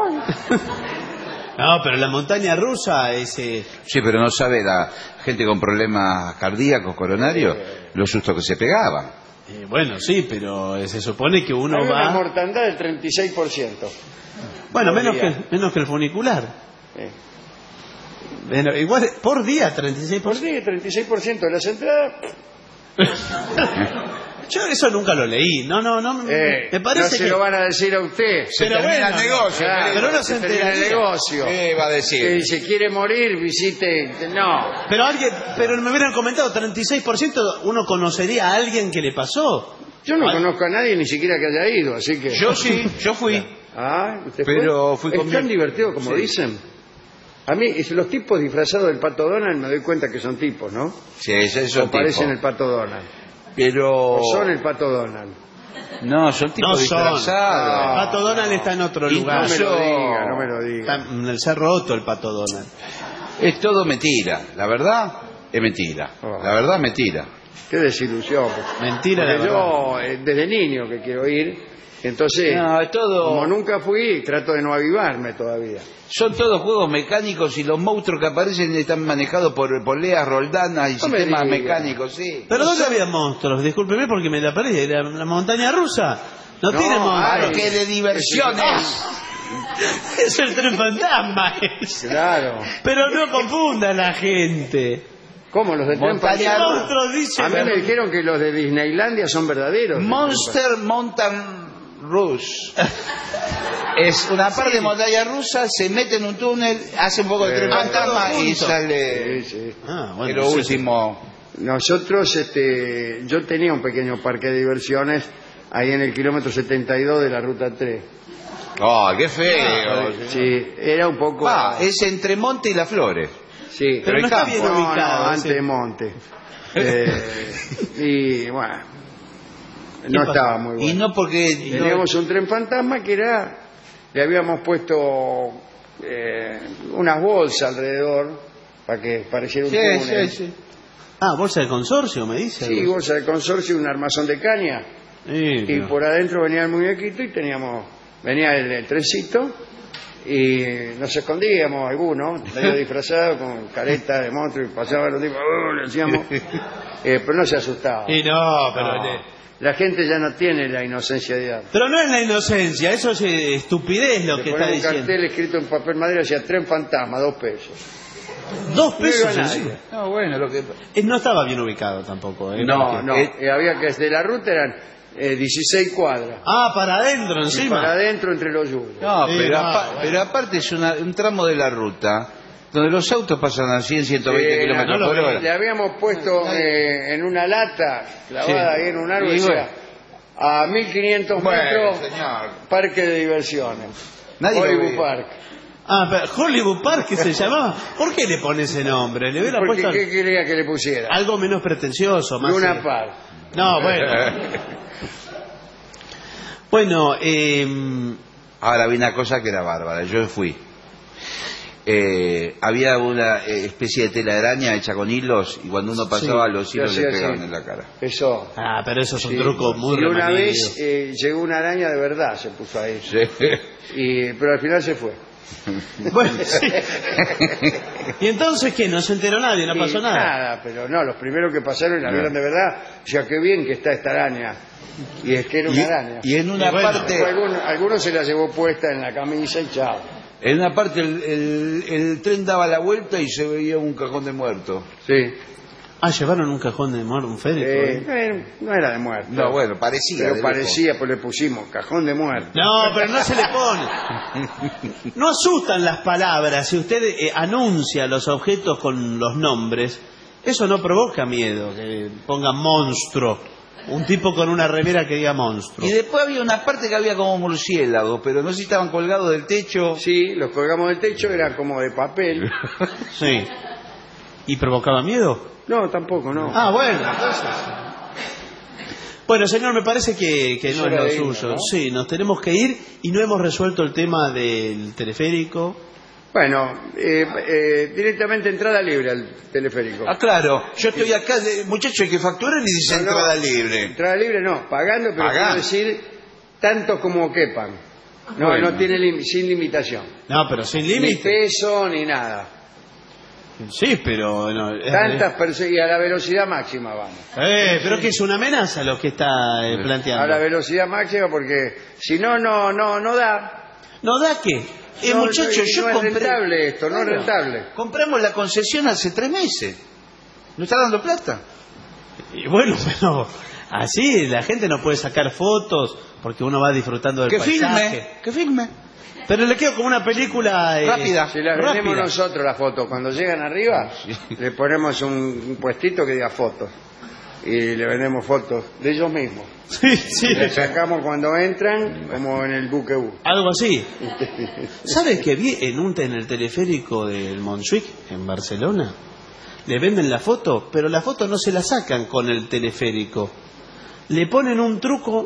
No, pero la montaña rusa es. eh, Sí, pero no sabe la gente con problemas cardíacos, coronarios, los sustos que se pegaban. eh, bueno, sí, pero eh, se supone que uno Hay una va. mortandad del treinta y seis por ciento. Bueno, por menos día. que, menos que el funicular. Eh, Bueno, igual, por día, treinta y seis por Por ciento. día, treinta y seis por ciento de las entradas. Yo eso nunca lo leí. No, no, no. Eh, me parece no se que. lo van a decir a usted. Se Pero termina bueno, el negocio. Claro, pero uno se se termina el enteraría. negocio. ¿Qué va a decir? Que dice, quiere morir, visite... No. Pero alguien, pero me hubieran comentado, treinta y seis por ciento uno conocería a alguien que le pasó. Yo no Ay. conozco a nadie ni siquiera que haya ido, así que... Yo sí, yo fui. Ah, ¿usted Pero fue? fui con Es tan mi- divertido como Sí. dicen. A mí, es- los tipos disfrazados del Pato Donald me doy cuenta que son tipos, ¿no? Sí, eso es O parecen el Pato Donald. Pero... O son el Pato Donald. No, son tipos No son. disfrazados. Pato Donald está en otro Y lugar. no me lo diga, no me lo diga. Está en el Cerro Otto el Pato Donald. Es todo mentira. La verdad es mentira. La verdad es mentira. Qué desilusión. Mentira, la Porque yo, eh, desde niño que quiero ir, entonces, No, es todo- como nunca fui, trato de no avivarme todavía. Son todos juegos mecánicos y los monstruos que aparecen están manejados por poleas roldanas y No me sistemas diga. mecánicos, sí. ¿Pero dónde había monstruos? Discúlpeme porque me la perdí. ¿Era la montaña rusa? No, No, tiene monstruos. Parque de diversiones. Es el tren fantasma. es. Claro. Pero no confunda a la gente. ¿Cómo los de Tren Montaña Fantasma? Monstruos, dice. A mí me dijeron que los de Disneylandia son verdaderos. Monster Mountain Rush. Es una parte de montaña rusa, se mete en un túnel, hace un poco de tren Eh, fantasma todo y junto. sale. Sí, sí. Ah, Y bueno, lo sí, último. Nosotros, este, yo tenía un pequeño parque de diversiones ahí en el kilómetro setenta y dos de la ruta tres. ¡Oh, qué feo! Sí, era un poco... Ah, es entre Monte y Las Flores. Sí, Pero no el está campo. bien no, no, ubicado. antes ese. de Monte. Eh, y bueno, ¿Qué no pasó? estaba muy bueno. Y no porque. Teníamos un tren fantasma que era, le habíamos puesto eh, unas bolsas alrededor para que pareciera un Sí, túnel. sí, sí. Ah, bolsa de consorcio, me dice. Sí, bolsa de consorcio, un armazón de caña. Sí, Y pero- por adentro venía el muñequito y teníamos, venía el, el trencito y nos escondíamos algunos, medio disfrazados con careta de monstruo y pasaban los tipos, "Oh", le decíamos, eh, pero no se asustaba. Y no, pero... No. La gente ya no tiene la inocencia de antes. Pero no es la inocencia, eso es eh, estupidez lo Le que está ponían un diciendo. cartel escrito en papel madera, decía tren fantasma, dos pesos. Dos No iba pesos nadie. encima. No, bueno, lo que. Eh, No estaba bien ubicado tampoco. ¿eh? No, Porque- no, eh, había que desde la ruta eran eh, dieciséis cuadras. Ah, para adentro Y encima. para adentro entre los yugos. No, Sí, pero, no, apa- bueno. pero aparte es una- un tramo de la ruta donde los autos pasan a cien, ciento veinte Eh, kilómetros no lo por vi. hora. Le habíamos puesto eh, en una lata clavada Sí. ahí en un árbol, Y decía, bueno. a mil quinientos Bueno, metros, señor. parque de diversiones. Nadie lo Hollywood ve. Park. Ah, pero Hollywood Park, ¿qué se llamaba? ¿Por qué le pone ese nombre? Le hubiera Porque, puesto ¿qué quería que le pusiera? algo menos pretencioso. Más Luna eh, Park. No, bueno. Bueno, eh, Ahora vi una cosa que era bárbara. Yo fui. Eh, había una eh, especie de tela de araña hecha con hilos y cuando uno pasaba Sí, los se hilos hacía le así. pegaban en la cara. Eso. ah, pero eso es un Sí. truco muy Y una remanido. vez eh, llegó una araña de verdad, se puso ahí. Sí. Y, pero al final se fue. Bueno, sí. ¿Y entonces qué? No se enteró nadie, no Y pasó nada. Nada, pero no, los primeros que pasaron y la vieron de verdad, ya qué bien que está esta araña. Y es que era una Y, araña. y en una Y bueno, parte, Algunos, algunos se la llevó puesta en la camisa y chao. en una parte el, el- el tren daba la vuelta y se veía un cajón de muerto. Sí. Ah, llevaron un cajón de muerto, un féretro. Eh, ¿eh? no era- no era de muerto. No, bueno, parecía. Pero de parecía, pues le pusimos cajón de muerto. No, pero no se le pone. No asustan las palabras. Si usted eh, anuncia los objetos con los nombres, eso no provoca miedo. Que pongan monstruo. Un tipo con una remera que diga monstruo. Y después había una parte que había como murciélagos, pero no sé si estaban colgados del techo. Sí, los colgamos del techo, era como de papel. Sí. ¿Y provocaba miedo? No, tampoco, no. Ah, bueno, entonces. Bueno, señor, me parece que, que Es no hora es lo de irnos, suyo. ¿no? Sí, nos tenemos que ir y no hemos resuelto el tema del teleférico. Bueno, eh, eh, directamente entrada libre al teleférico. Ah, claro. Yo estoy acá, de, muchachos, hay que facturar y dice No, no, entrada libre. Entrada libre no, pagando, pero Pagá. quiero decir tantos como quepan. No, Bueno. no tiene lim- sin limitación. No, pero sin Ni límite. peso ni nada. Sí, pero... No, es- Tantas personas y a la velocidad máxima vamos. Eh, pero que es una amenaza lo que está eh, planteando. A la velocidad máxima porque si no, no, no, no da. ¿No da qué? Eh, No, muchachos, no, yo no es compré... rentable esto, no es Claro. rentable. Compramos la concesión hace tres meses. ¿No está dando plata? Y bueno, pero así la gente no puede sacar fotos porque uno va disfrutando del Que paisaje. filme, que filme. Pero le quedo como una película... eh, Rápida. Si la vendemos rápida. nosotros la foto, cuando llegan arriba, le ponemos un, un puestito que diga fotos. Y le vendemos fotos de ellos mismos. Sí, sí. Le sacamos cuando entran, como en el buque U. Algo así. ¿Sabes que vi en un en el teleférico del Montjuic, en Barcelona? Le venden la foto, pero la foto no se la sacan con el teleférico. Le ponen un truco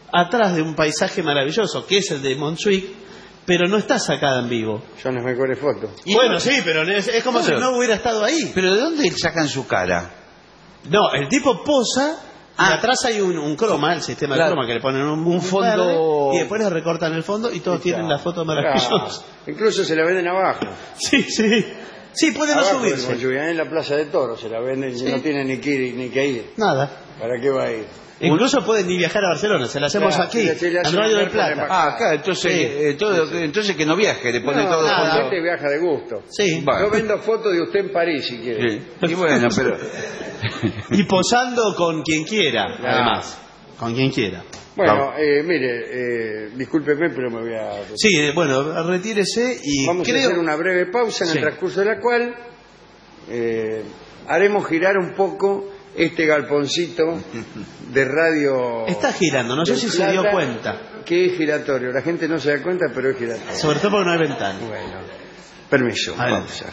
atrás de un paisaje maravilloso, que es el de Montjuic, pero no está sacada en vivo. Son las mejores fotos. Y bueno, sí, pero es, es como Pero- si no hubiera estado ahí. ¿Pero de dónde sacan su cara? No, el tipo posa y Ah. atrás hay un, un croma, el sistema Claro. de croma, que le ponen un, Un fondo- verde, y después le recortan el fondo y todos tienen la foto maravillosa. Ah, incluso se la venden abajo. Sí, sí. Sí, puede no Abajo del subirse. Montjuic, en la Plaza de Toros se la venden y Sí. no tiene ni que ir ni que ir. Nada. ¿Para qué va a ir? Incluso pueden ni viajar a Barcelona, se la hacemos Claro, aquí, se le- se le hace en Radio un del viaje Plata. para Ah, claro, entonces, Sí. eh, todo- entonces que no viaje, le pone No, todo la fondo. gente viaja de gusto. Sí. Bueno. Yo vendo fotos de usted en París si quiere. Sí. Y bueno, pero... Y posando con quien quiera, Claro. además. Con quien quiera. Bueno, eh, mire, eh, discúlpeme, pero me voy a... Sí, eh, bueno, retírese y Vamos creo... a hacer una breve pausa en Sí. el transcurso de la cual eh, haremos girar un poco este galponcito de radio. Está girando, no sé del si se dio Plata, cuenta. Que es giratorio. La gente no se da cuenta, pero es giratorio. Sobre todo porque no hay ventana. Bueno, permiso. Adelante. Pausa.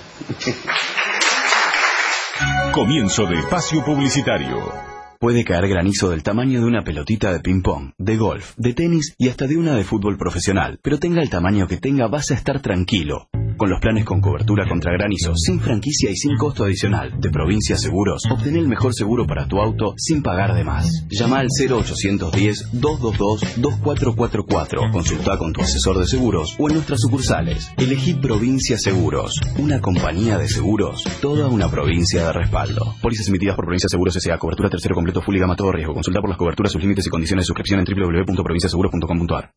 Comienzo de espacio publicitario. Puede caer granizo del tamaño de una pelotita de ping-pong, de golf, de tenis y hasta de una de fútbol profesional. Pero tenga el tamaño que tenga, vas a estar tranquilo. Con los planes con cobertura contra granizo, sin franquicia y sin costo adicional, de Provincia Seguros, obtén el mejor seguro para tu auto sin pagar de más. Llama al cero ochocientos diez, doscientos veintidós, veinticuatro cuarenta y cuatro. Consulta con tu asesor de seguros o en nuestras sucursales. Elegí Provincia Seguros, una compañía de seguros, toda una provincia de respaldo. Pólizas emitidas por Provincia Seguros S A. Cobertura tercero completo, full y gama, todo riesgo. Consulta por las coberturas, sus límites y condiciones de suscripción en doble u doble u doble u punto provincia seguros punto com punto a r.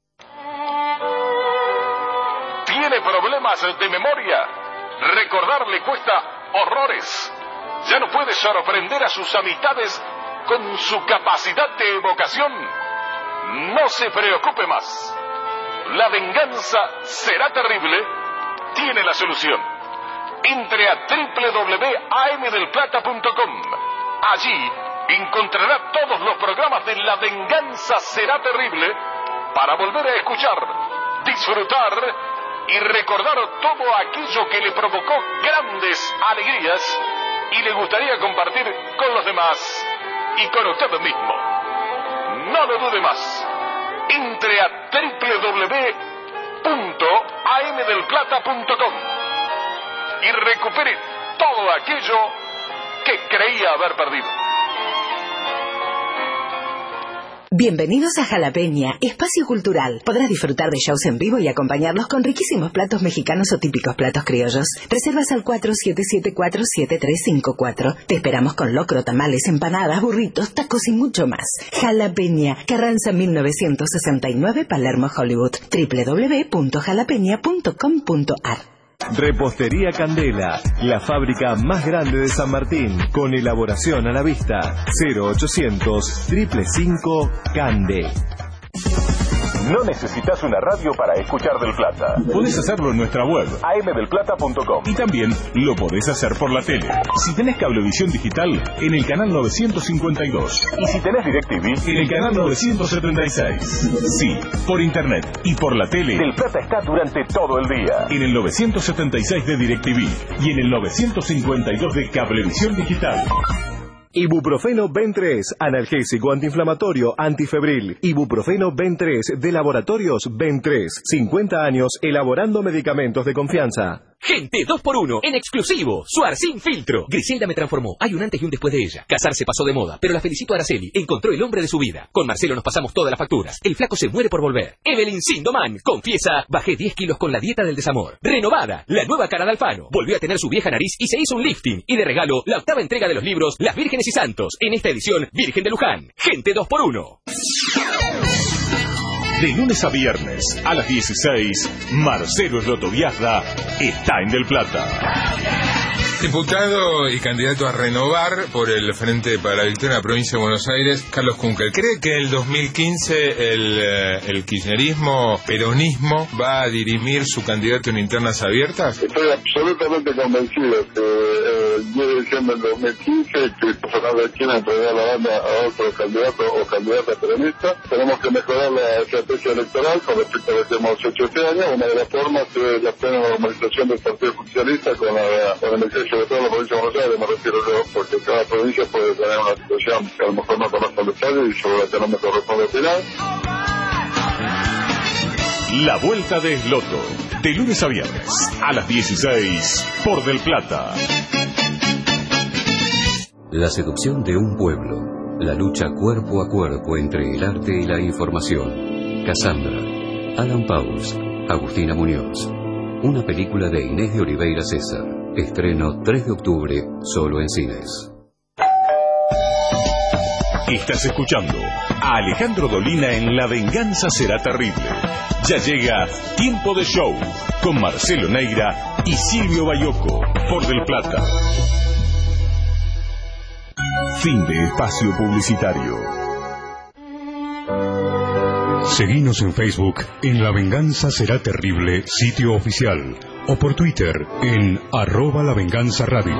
¿Tiene problemas de memoria? Recordar le cuesta horrores. Ya no puede sorprender a sus amistades con su capacidad de evocación. No se preocupe más. La venganza será terrible. Tiene la solución. Entre a doble u doble u doble u punto a m del plata punto com. Allí encontrará todos los programas de La venganza será terrible para volver a escuchar, disfrutar y recordar todo aquello que le provocó grandes alegrías y le gustaría compartir con los demás y con usted mismo. No lo dude más. Entre a doble u doble u doble u punto a m del plata punto com y recupere todo aquello que creía haber perdido. Bienvenidos a Jalapeña, espacio cultural. Podrás disfrutar de shows en vivo y acompañarlos con riquísimos platos mexicanos o típicos platos criollos. Reservas al cuatro siete siete cuatro siete tres cinco cuatro. Te esperamos con locro, tamales, empanadas, burritos, tacos y mucho más. Jalapeña, Carranza mil novecientos sesenta y nueve, Palermo, Hollywood. doble u doble u doble u punto jalapeña punto com punto a r. Repostería Candela, la fábrica más grande de San Martín, con elaboración a la vista. cero ochocientos, cinco cinco cinco, Cande. No necesitas una radio para escuchar Del Plata. Podés hacerlo en nuestra web, a m del plata punto com. Y también lo podés hacer por la tele. Si tenés cablevisión digital, en el canal novecientos cincuenta y dos. Y si tenés DirecTV, en el canal novecientos setenta y seis. Sí, por internet y por la tele, Del Plata está durante todo el día. En el novecientos setenta y seis de DirecTV y en el novecientos cincuenta y dos de cablevisión digital. Ibuprofeno Ben tres, analgésico, antiinflamatorio, antifebril. Ibuprofeno Ben tres, de Laboratorios Ben tres. cincuenta años elaborando medicamentos de confianza. Gente dos por uno, en exclusivo, Suar sin filtro. Griselda me transformó, hay un antes y un después de ella. Casarse pasó de moda, pero la felicito a Araceli, encontró el hombre de su vida. Con Marcelo nos pasamos todas las facturas, el flaco se muere por volver. Evelyn Sindoman, confiesa, bajé diez kilos con la dieta del desamor. Renovada, la nueva cara de Alfano, volvió a tener su vieja nariz y se hizo un lifting. Y de regalo, la octava entrega de los libros Las Vírgenes y Santos, en esta edición, Virgen de Luján. Gente dos por uno. De lunes a viernes a las dieciséis, Marcelo Slotoviazda está en Del Plata. Diputado y candidato a renovar por el Frente para la Victoria en la provincia de Buenos Aires, Carlos Juncker. ¿Cree que en el dos mil quince el, el kirchnerismo, peronismo, va a dirimir su candidato en internas abiertas? Estoy absolutamente convencido que eh, el diez de diciembre del dos mil quince Cristóbal Fernández Kirchner entregará la banda a otro candidato o candidata peronista. Tenemos que mejorar la estrategia electoral con respecto a lo que hemos hecho este año. Una de las formas es la plena normalización del Partido Socialista con la, con el ejercicio de toda la provincia de Buenos Aires, me refiero yo, porque cada provincia puede tener una situación que a lo mejor no conozco el detalle y sobre la que no me corresponde opinar. La Vuelta de Esloto, de lunes a viernes, a las dieciséis, por Del Plata. La seducción de un pueblo, la lucha cuerpo a cuerpo entre el arte y la información. Cassandra, Alan Pauls, Agustina Muñoz. Una película de Inés de Oliveira César. Estreno tres de octubre, solo en cines. Estás escuchando a Alejandro Dolina en La Venganza Será Terrible. Ya llega Tiempo de Show con Marcelo Neira y Silvio Bayoco por Del Plata. Fin de espacio publicitario. Seguinos en Facebook en La Venganza Será Terrible, sitio oficial, o por Twitter en arroba La Venganza Radio.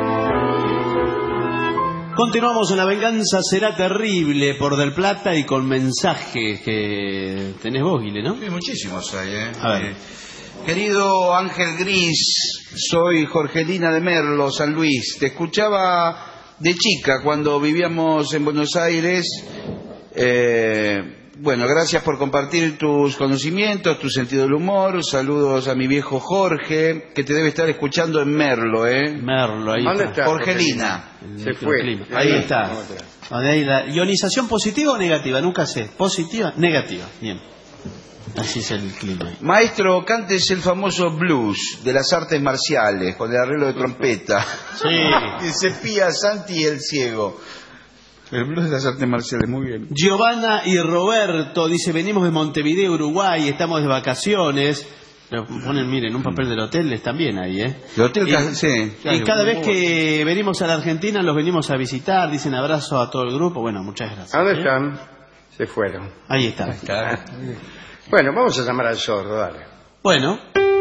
Continuamos en La Venganza Será Terrible por Del Plata y con mensajes que tenés vos, Guile, ¿no? Sí, muchísimos hay, ¿eh? A ver. Eh, querido Ángel Gris, soy Jorgelina de Merlo, San Luis. Te escuchaba de chica cuando vivíamos en Buenos Aires. Eh, bueno, gracias por compartir tus conocimientos, tu sentido del humor. Saludos a mi viejo Jorge, que te debe estar escuchando en Merlo, ¿eh? Merlo, ahí ¿Dónde está. está? Jorgelina. Se fue. Ahí está. Donde hay la ionización positiva o negativa, nunca sé. Positiva, negativa. Bien. Así es el clima. Maestro, cantes el famoso blues de las artes marciales con el arreglo de trompeta. Sí. Cepilla, Santi y el ciego. El blues de las artes marciales, muy bien. Giovanna y Roberto dice, venimos de Montevideo, Uruguay, estamos de vacaciones. Pero ponen, miren, un papel del hotel están bien ahí, ¿eh? El hotel, y, sí. Y cada vez que venimos a la Argentina los venimos a visitar, dicen abrazo a todo el grupo. Bueno, muchas gracias. ¿A dónde ¿eh? están? Se fueron. Ahí está. Ahí está. Bueno, vamos a llamar al sordo, dale. Bueno.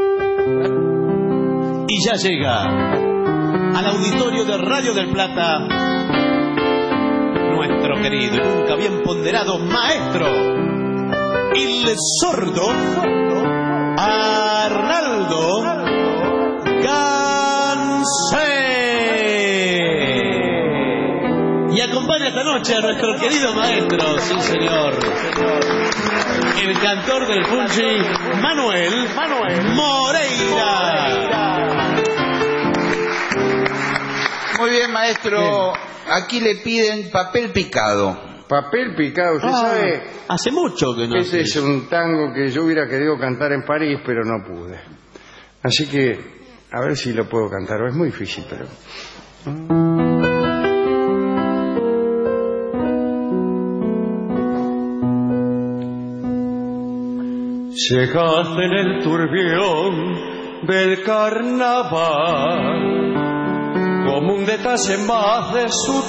Y ya llega al auditorio de Radio del Plata nuestro querido y nunca bien ponderado maestro, el sordo Arnaldo Gansé. Y acompaña esta noche a nuestro querido maestro, sí señor, el cantor del Fungi, Manuel, Manuel Moreira. Muy bien, maestro. Bien. Aquí le piden papel picado. Papel picado, usted ah, sabe. Hace mucho que no. Ese es un tango que yo hubiera querido cantar en París, pero no pude. Así que, a ver si lo puedo cantar. Es muy difícil, pero. Llegaste en el turbión del carnaval como un detalle más de su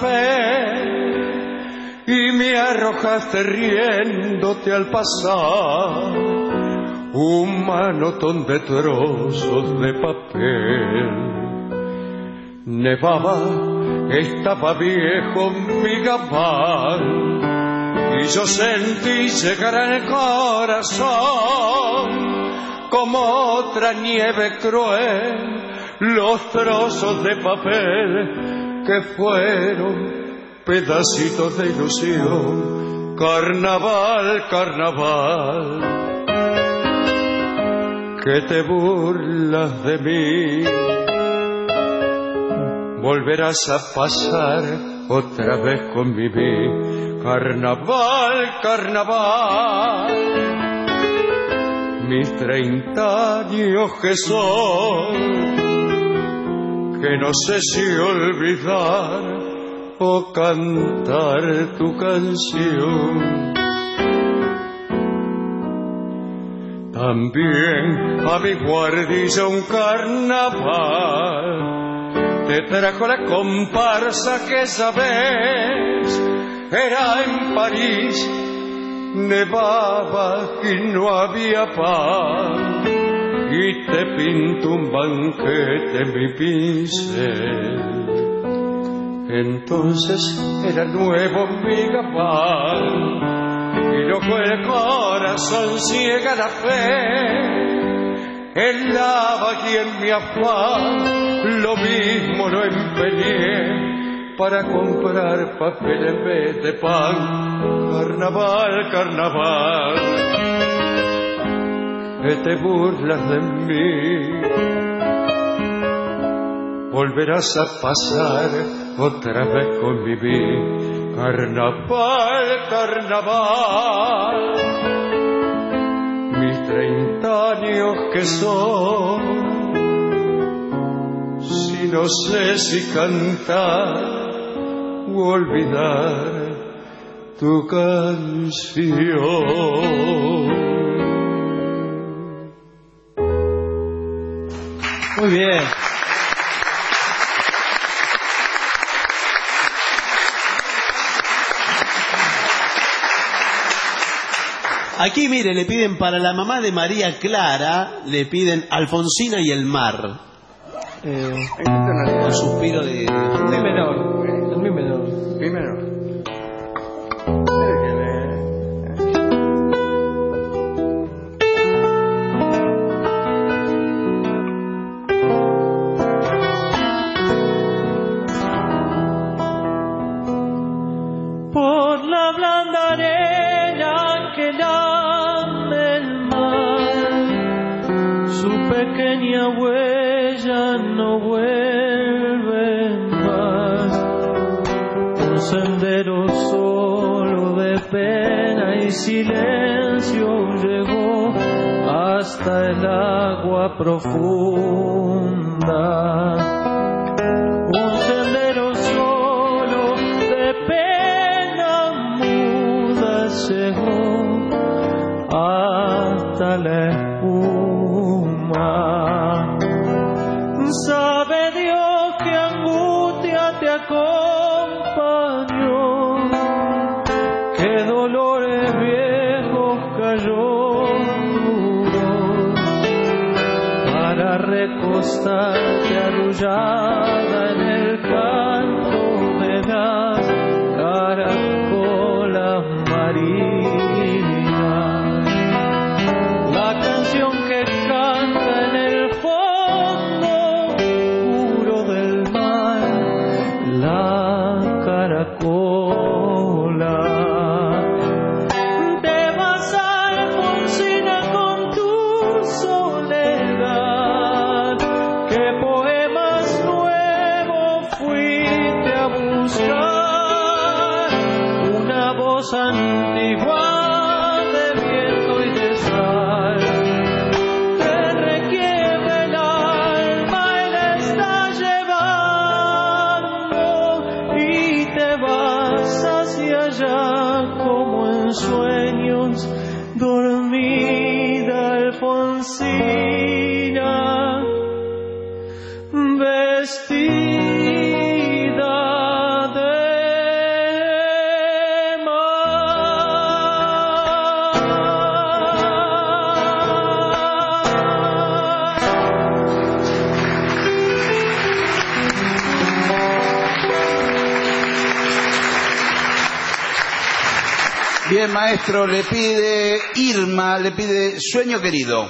tropel y me arrojaste riéndote al pasar un manotón de trozos de papel. Nevaba, estaba viejo mi gabán y yo sentí llegar al corazón como otra nieve cruel los trozos de papel que fueron pedacitos de ilusión. Carnaval, carnaval, que te burlas de mí, volverás a pasar otra vez conmigo. Carnaval, carnaval, mis treinta años que son, que no sé si olvidar o cantar tu canción. También a mi guardilla un carnaval te trajo la comparsa que sabes. Era en París, nevaba y no había pan, y te pintó un banquete mi pincel. Entonces era nuevo mi gabán, y luego el corazón ciega la fe. En la y en mi afán, lo mismo lo empeñé para comprar papel en vez de pan. Carnaval, carnaval, que te burlas de mí. Volverás a pasar otra vez con mi vida. Carnaval, carnaval, mis treinta años que son, si no sé si cantar o olvidar tu canción. Muy bien. Aquí, mire, le piden para la mamá de María Clara, le piden Alfonsina y el mar. Eh, un suspiro de... Mi menor, el mi menor. Mi menor. Por la blanda arena que lame el mar, su pequeña huella no vuelve más. Un sendero solo de pena y silencio llegó hasta el agua profunda. Un sendero solo de pena muda llegó hasta la espuma. Sabe Dios que angustia te acompañó, que dolores viejos cayó duro para recostarte arrullada en el canto de las caracolas marinas. La canción que canta en el fondo oscuro del mar, la caracola. Te vas a Alfonsina con tu soledad, que poemas nuevos fuiste a buscar, una voz antigua de viento y de sal. Te requiere el alma y la está llevando, y te vas hacia allá como en sueños, dormida Alfonsina, vestida de Bien, maestro, le pide Irma, le pide Sueño Querido.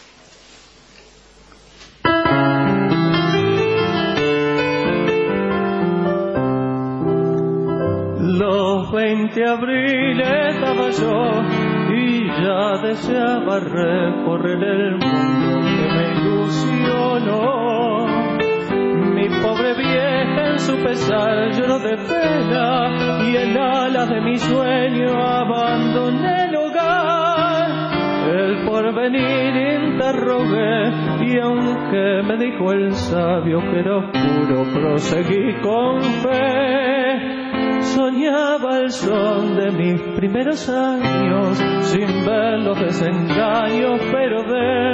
Los veinte abriles estaba yo y ya deseaba recorrer el mundo que me ilusionó. Mi pobre vieja en su pesar lloró de pena y en alas de mi sueño abandoné el hogar. El porvenir interrogué y aunque me dijo el sabio que era oscuro, proseguí con fe. Soñaba el son de mis primeros años, sin ver los desengaños, pero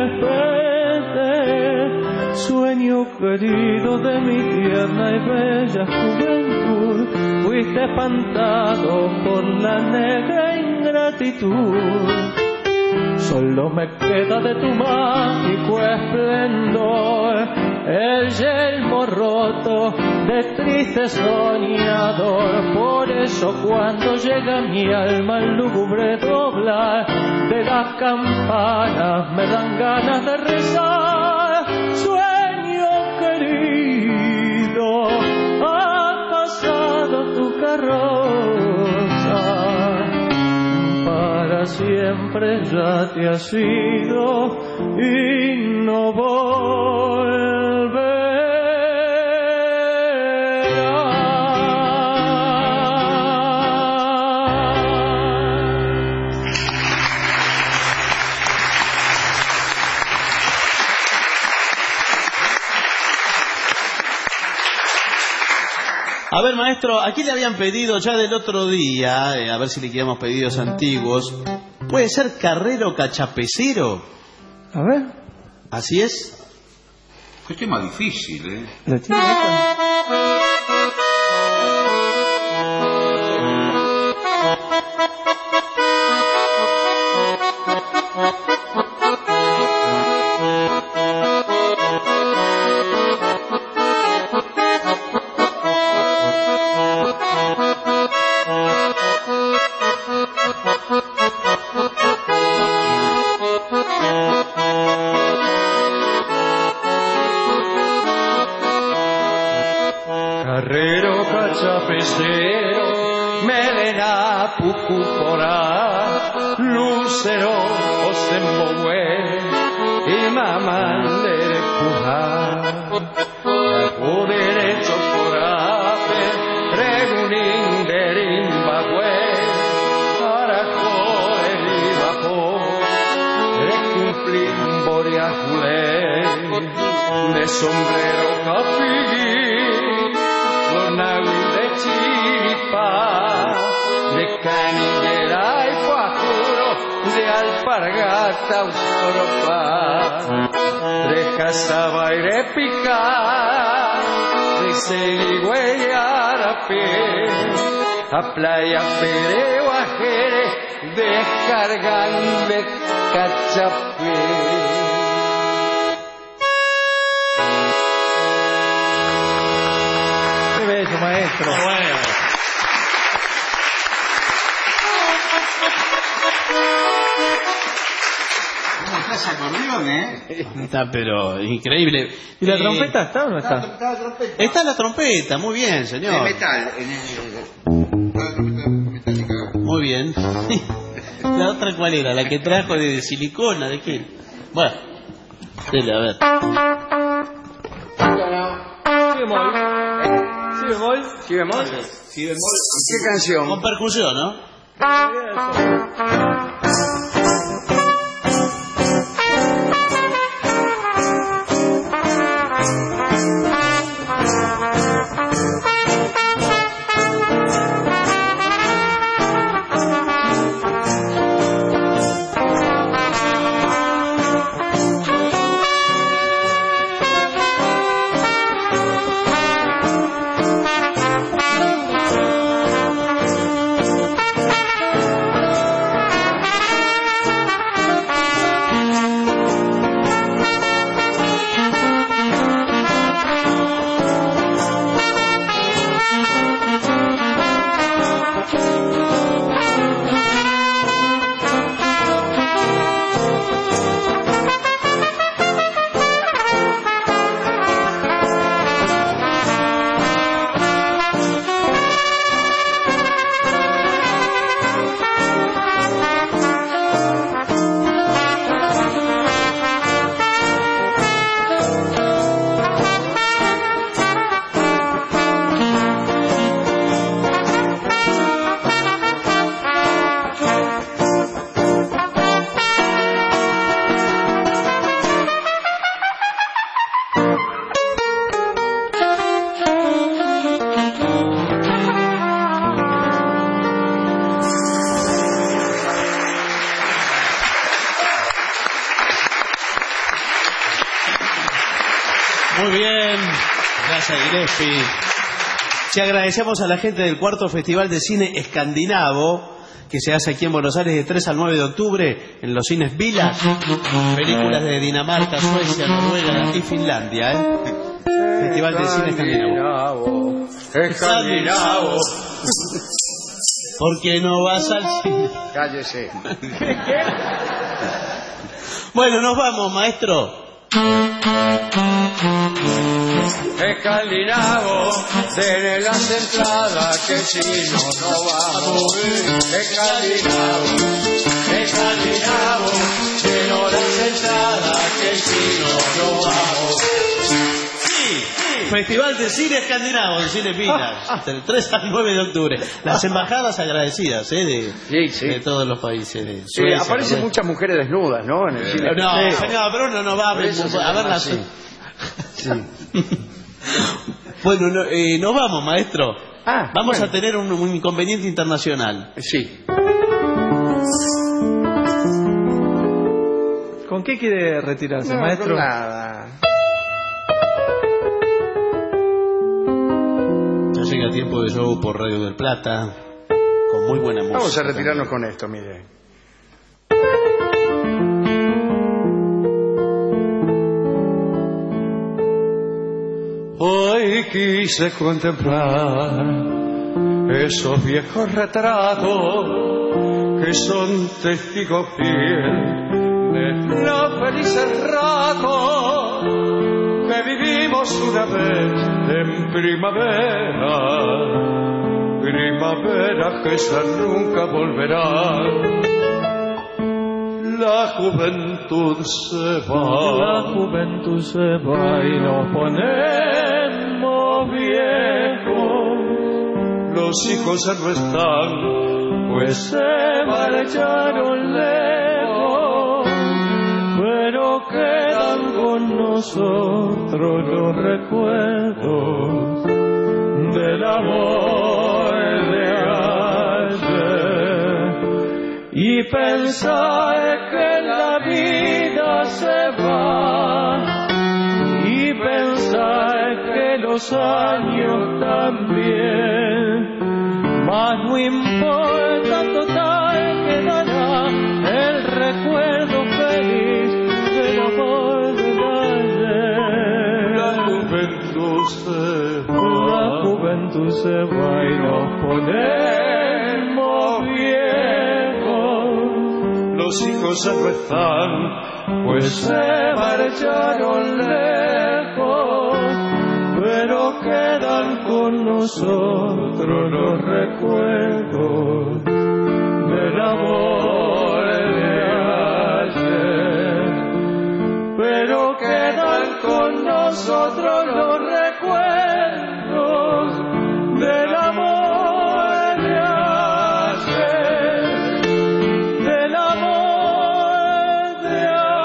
desperté. Sueño querido de mi tierna y bella juventud, fuiste espantado por la negra ingratitud. Solo me queda de tu mágico esplendor el yelmo roto de triste soñador. Por eso cuando llega mi alma al lúgubre doblar de las campanas me dan ganas de rezar. Sueño querido, ha pasado tu carroza, para siempre ya te has ido. y no volverá. A ver, maestro, aquí le habían pedido ya del otro día, eh, a ver si le quedamos pedidos antiguos. ¿Puede ser carrero cachapecero? A ver. ¿Así es? Qué tema difícil, ¿eh? ¿Lo tiene Carrero cachapecero, melena pucuporá, lucero osembohue y mamá de pujar. O derecho porape, regunín de rimbabue, arajo el ibapo, recumplim boriajule, de sombrero capí. De chiripa, de canillera y cuajuro, de alpargata usoropa, de cazaba y de picar, de celigüeyar a pie, a playa pereo a Jerez, descargan de cachapé. Maestro. Oh, bueno. ¿Cómo está ese acordeón, eh? Está, pero increíble. ¿Y la Eh, trompeta está o no está? Está, está la trompeta. Está la trompeta, muy bien, señor. De metal. En el, la trompeta metálica. Muy bien. ¿La otra cuál era? ¿La que trajo de, de silicona? ¿De qué? Bueno, dele, a ver. Si bemol. Si bemol. Si bemol. Si bemol. ¿Qué canción? Con percusión, ¿no? Muy bien, gracias Gillespie. Te agradecemos a la gente del cuarto Festival de Cine Escandinavo que se hace aquí en Buenos Aires de tres al nueve de octubre en los cines Vilas. Películas de Dinamarca, Suecia, Noruega y Finlandia, ¿eh? Festival de Cine Escandinavo. Escandinavo. ¿Por qué no vas al cine? Cállese. Bueno, nos vamos, maestro. Escandinavo, tiene las entradas que si no, no vamos. Escandinavo, Escandinavo, hora sentada que si no, no vamos. Sí, Festival de Cine Escandinavo, en Cine Pinas, del tres al nueve de octubre. Las embajadas agradecidas, ¿eh? De, sí, sí. de todos los países. De Sí, Suecia, aparecen ¿no? muchas mujeres desnudas, ¿no? En el cine. No, Sí. señor Bruno no va a, ver, a verlas. Sí. Sí. Bueno, no, eh, nos vamos, maestro. Ah, vamos bueno. a tener un, un inconveniente internacional. Sí. ¿Con qué quiere retirarse, No, maestro? con nada. Ya llega tiempo de show por Radio del Plata, con muy buena música. Vamos a retirarnos con esto, mire. Hoy quise contemplar esos viejos retratos que son testigos fiel de los felices ratos que vivimos una vez en primavera, primavera que esa nunca volverá. La juventud se va, La juventud se va y nos ponemos viejos. los hijos ya no están, pues se marcharon lejos, pero quedan con nosotros los recuerdos del amor de ayer. Y pensar que la vida se va, y pensar que los años también, mas no importa, total quedará el recuerdo feliz del amor del ayer. La juventud se va, la juventud se va y nos ponemos viejos. los hijos ya no están, pues se marcharon lejos, pero quedan con nosotros los recuerdos del amor de ayer. Pero quedan con nosotros los recuerdos del amor de ayer, del amor de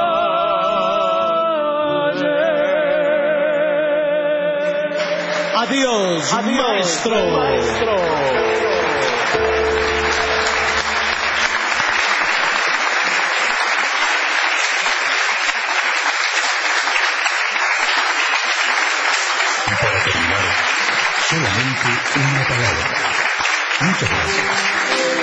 ayer. Adiós, Adiós maestro. maestro. Y para terminar, solamente una palabra. Muchas gracias.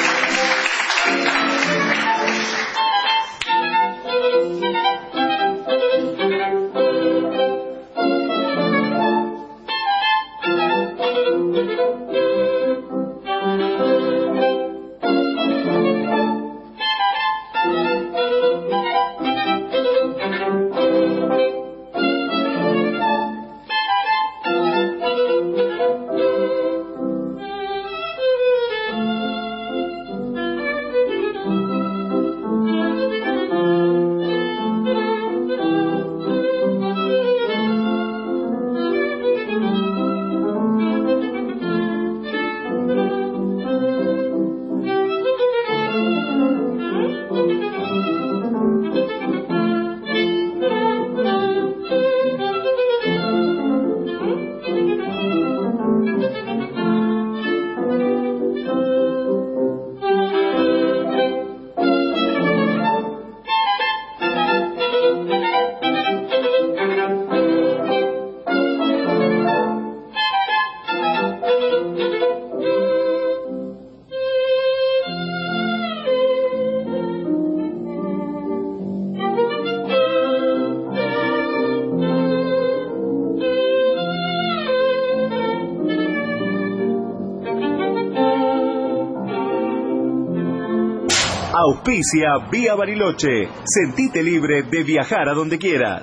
Auspicia Vía Bariloche. Sentite libre de viajar a donde quieras.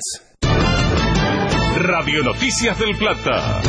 Radio Noticias del Plata.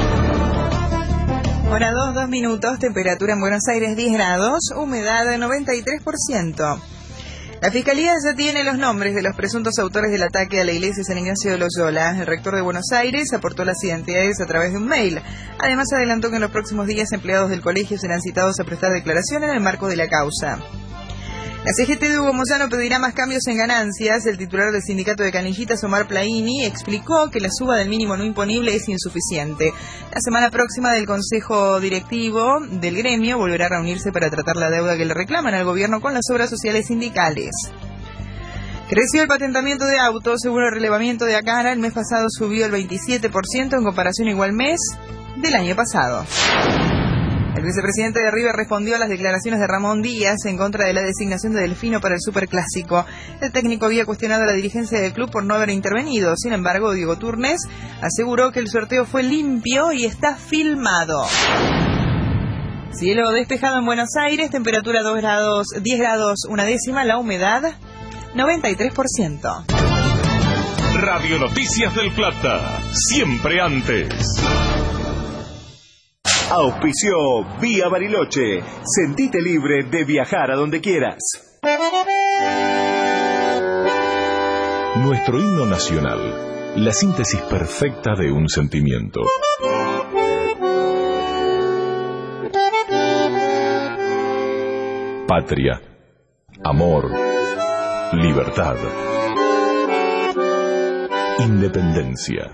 Hora dos, dos minutos, temperatura en Buenos Aires diez grados, humedad noventa y tres por ciento. La Fiscalía ya tiene los nombres de los presuntos autores del ataque a la iglesia San Ignacio de Loyola. El rector de Buenos Aires aportó las identidades a través de un mail. Además, adelantó que en los próximos días empleados del colegio serán citados a prestar declaración en el marco de la causa. La C G T de Hugo Moyano pedirá más cambios en ganancias. El titular del sindicato de canillitas, Omar Plaini, explicó que la suba del mínimo no imponible es insuficiente. La semana próxima del Consejo Directivo del gremio volverá a reunirse para tratar la deuda que le reclaman al gobierno con las obras sociales sindicales. Creció el patentamiento de autos. Según el relevamiento de Acara, el mes pasado subió el veintisiete por ciento en comparación a igual mes del año pasado. El vicepresidente de River respondió a las declaraciones de Ramón Díaz en contra de la designación de Delfino para el Superclásico. El técnico había cuestionado a la dirigencia del club por no haber intervenido. Sin embargo, Diego Turnes aseguró que el sorteo fue limpio y está filmado. Cielo despejado en Buenos Aires, temperatura dos grados, diez grados una décima, la humedad noventa y tres por ciento. Radio Noticias del Plata, siempre antes. Auspició Vía Bariloche. Sentite libre de viajar a donde quieras. Nuestro himno nacional, la síntesis perfecta de un sentimiento. Patria, amor, libertad, independencia.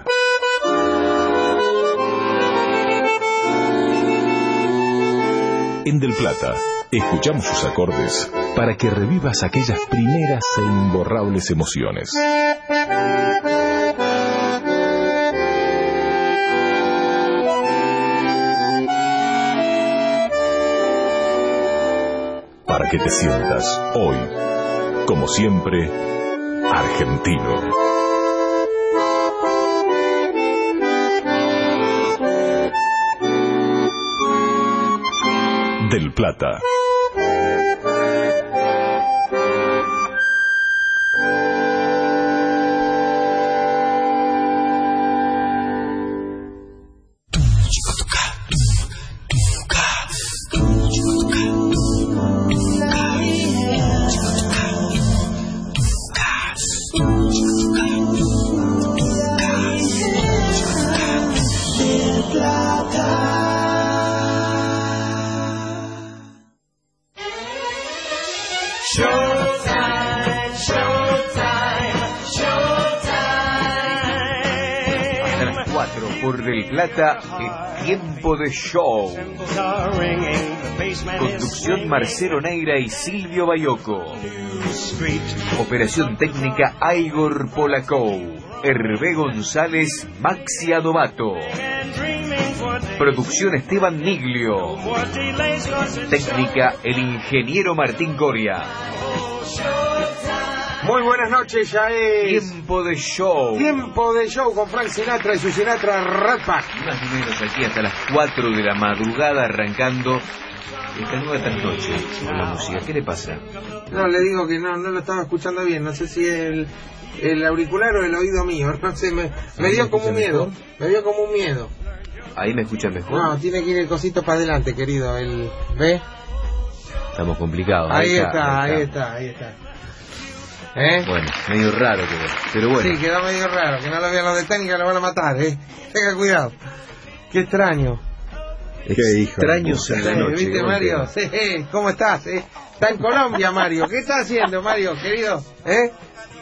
En Del Plata, escuchamos sus acordes para que revivas aquellas primeras e imborrables emociones. Para que te sientas hoy, como siempre, argentino. Del Plata. Por Del Plata, es tiempo de show. Conducción Marcelo Neira y Silvio Bayoco. Operación técnica Igor Polacou. Hervé González, Maxi Adobato. Producción Esteban Niglio. Técnica el ingeniero Martín Coria. Muy buenas noches, ya es... Tiempo de show. Tiempo de show con Frank Sinatra y su Sinatra Rat Pack. Más o menos aquí hasta las cuatro de la madrugada arrancando esta nueva trasnoche con la música. ¿Qué le pasa? No, le digo que no, no lo estaba escuchando bien. No sé si el, el auricular o el oído mío. No sé, me, me dio como un miedo. Mejor? Me dio como un miedo. ¿Ahí me escucha mejor? No, tiene que ir el cosito para adelante, querido. El ¿Ve? Estamos complicados. Ahí, ahí, está, está, ahí está, ahí está. ¿Eh? Bueno, medio raro quedó, pero bueno. Sí, quedó medio raro, que no lo vean los de técnica, lo van a matar, ¿eh? Tenga cuidado. Qué extraño. Extraños en la noche. ¿Viste, Mario? Sí, ¿cómo estás? ¿Eh? Está en Colombia, Mario. ¿Qué está haciendo, Mario, querido? ¿Eh?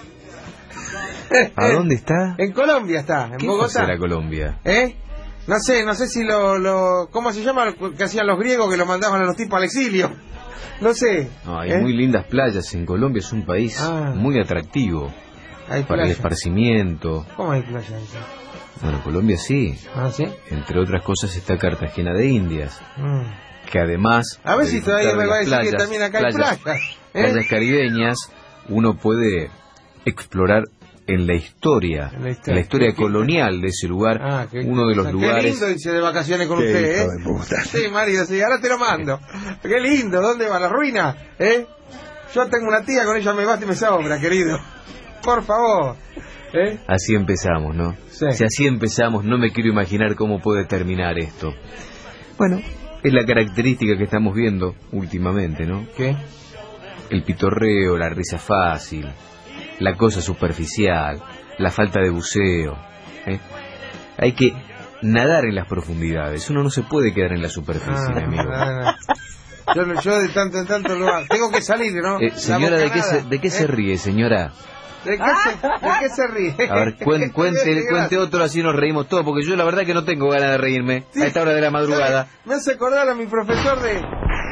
¿A dónde está? En Colombia está, en ¿Qué Bogotá. ¿Qué Colombia? ¿Eh? No sé, no sé si lo, lo... ¿Cómo se llama que hacían los griegos que lo mandaban a los tipos al exilio? No sé. No, hay ¿eh? muy lindas playas en Colombia, es un país ah. muy atractivo. Hay para playa. el esparcimiento. ¿Cómo hay playa? Bueno, Colombia sí. ¿Ah, sí? Entre otras cosas está Cartagena de Indias. Mm. Que además... A ver si todavía me va a decir playas, que también acá hay playas, playas. ¿eh? Playas caribeñas, uno puede explorar en la historia, en la historia, en la historia colonial de ese lugar, ah, qué, uno de los qué lugares... Qué lindo irse de vacaciones con usted, ¿eh? Sí, Mario, sí, ahora te lo mando. Qué lindo, ¿dónde va? ¿La ruina? ¿Eh? Yo tengo una tía, con ella me basta y me sobra, querido. Por favor. ¿Eh? Así empezamos, ¿no? Sí. Si así empezamos, no me quiero imaginar cómo puede terminar esto. Bueno, es la característica que estamos viendo últimamente, ¿no? ¿Qué? el pitorreo, la risa fácil, la cosa superficial, la falta de buceo. ¿eh? Hay que nadar en las profundidades. Uno no se puede quedar en la superficie, mi amigo. No, no. Yo, yo de tanto en tanto lo hago. Tengo que salir, ¿no? Eh, señora, ¿de qué, se, ¿de qué ¿Eh? se ríe, señora? ¿De qué, se, ¿De qué se ríe? A ver, cuen, cuente, cuente otro, así nos reímos todos, porque yo la verdad que no tengo ganas de reírme sí. a esta hora de la madrugada. Me hace acordar a mi profesor de...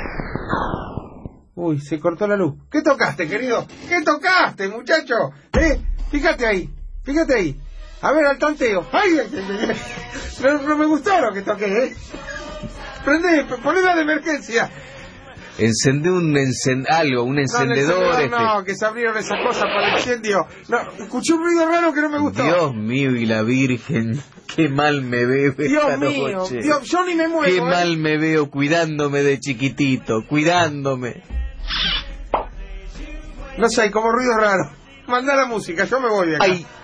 Uy, se cortó la luz. ¿Qué tocaste, querido? ¿Qué tocaste, muchacho? ¿Eh? Fíjate ahí, fíjate ahí. A ver, al tanteo. ¡Ay! No, no me gustó lo que toqué, ¿eh? Prende, poneme de emergencia. Encendé un encend algo, un encendedor. No, este. no, que se abrieron esas cosas para el incendio. No, escuché un ruido raro que no me gustó. Dios mío y la Virgen, qué mal me veo esta Dios mío, noche. Dios, yo ni me muevo. Qué ¿eh? mal me veo cuidándome de chiquitito, cuidándome. No sé, como ruido raro. Mandá la música, yo me voy de acá. Ay.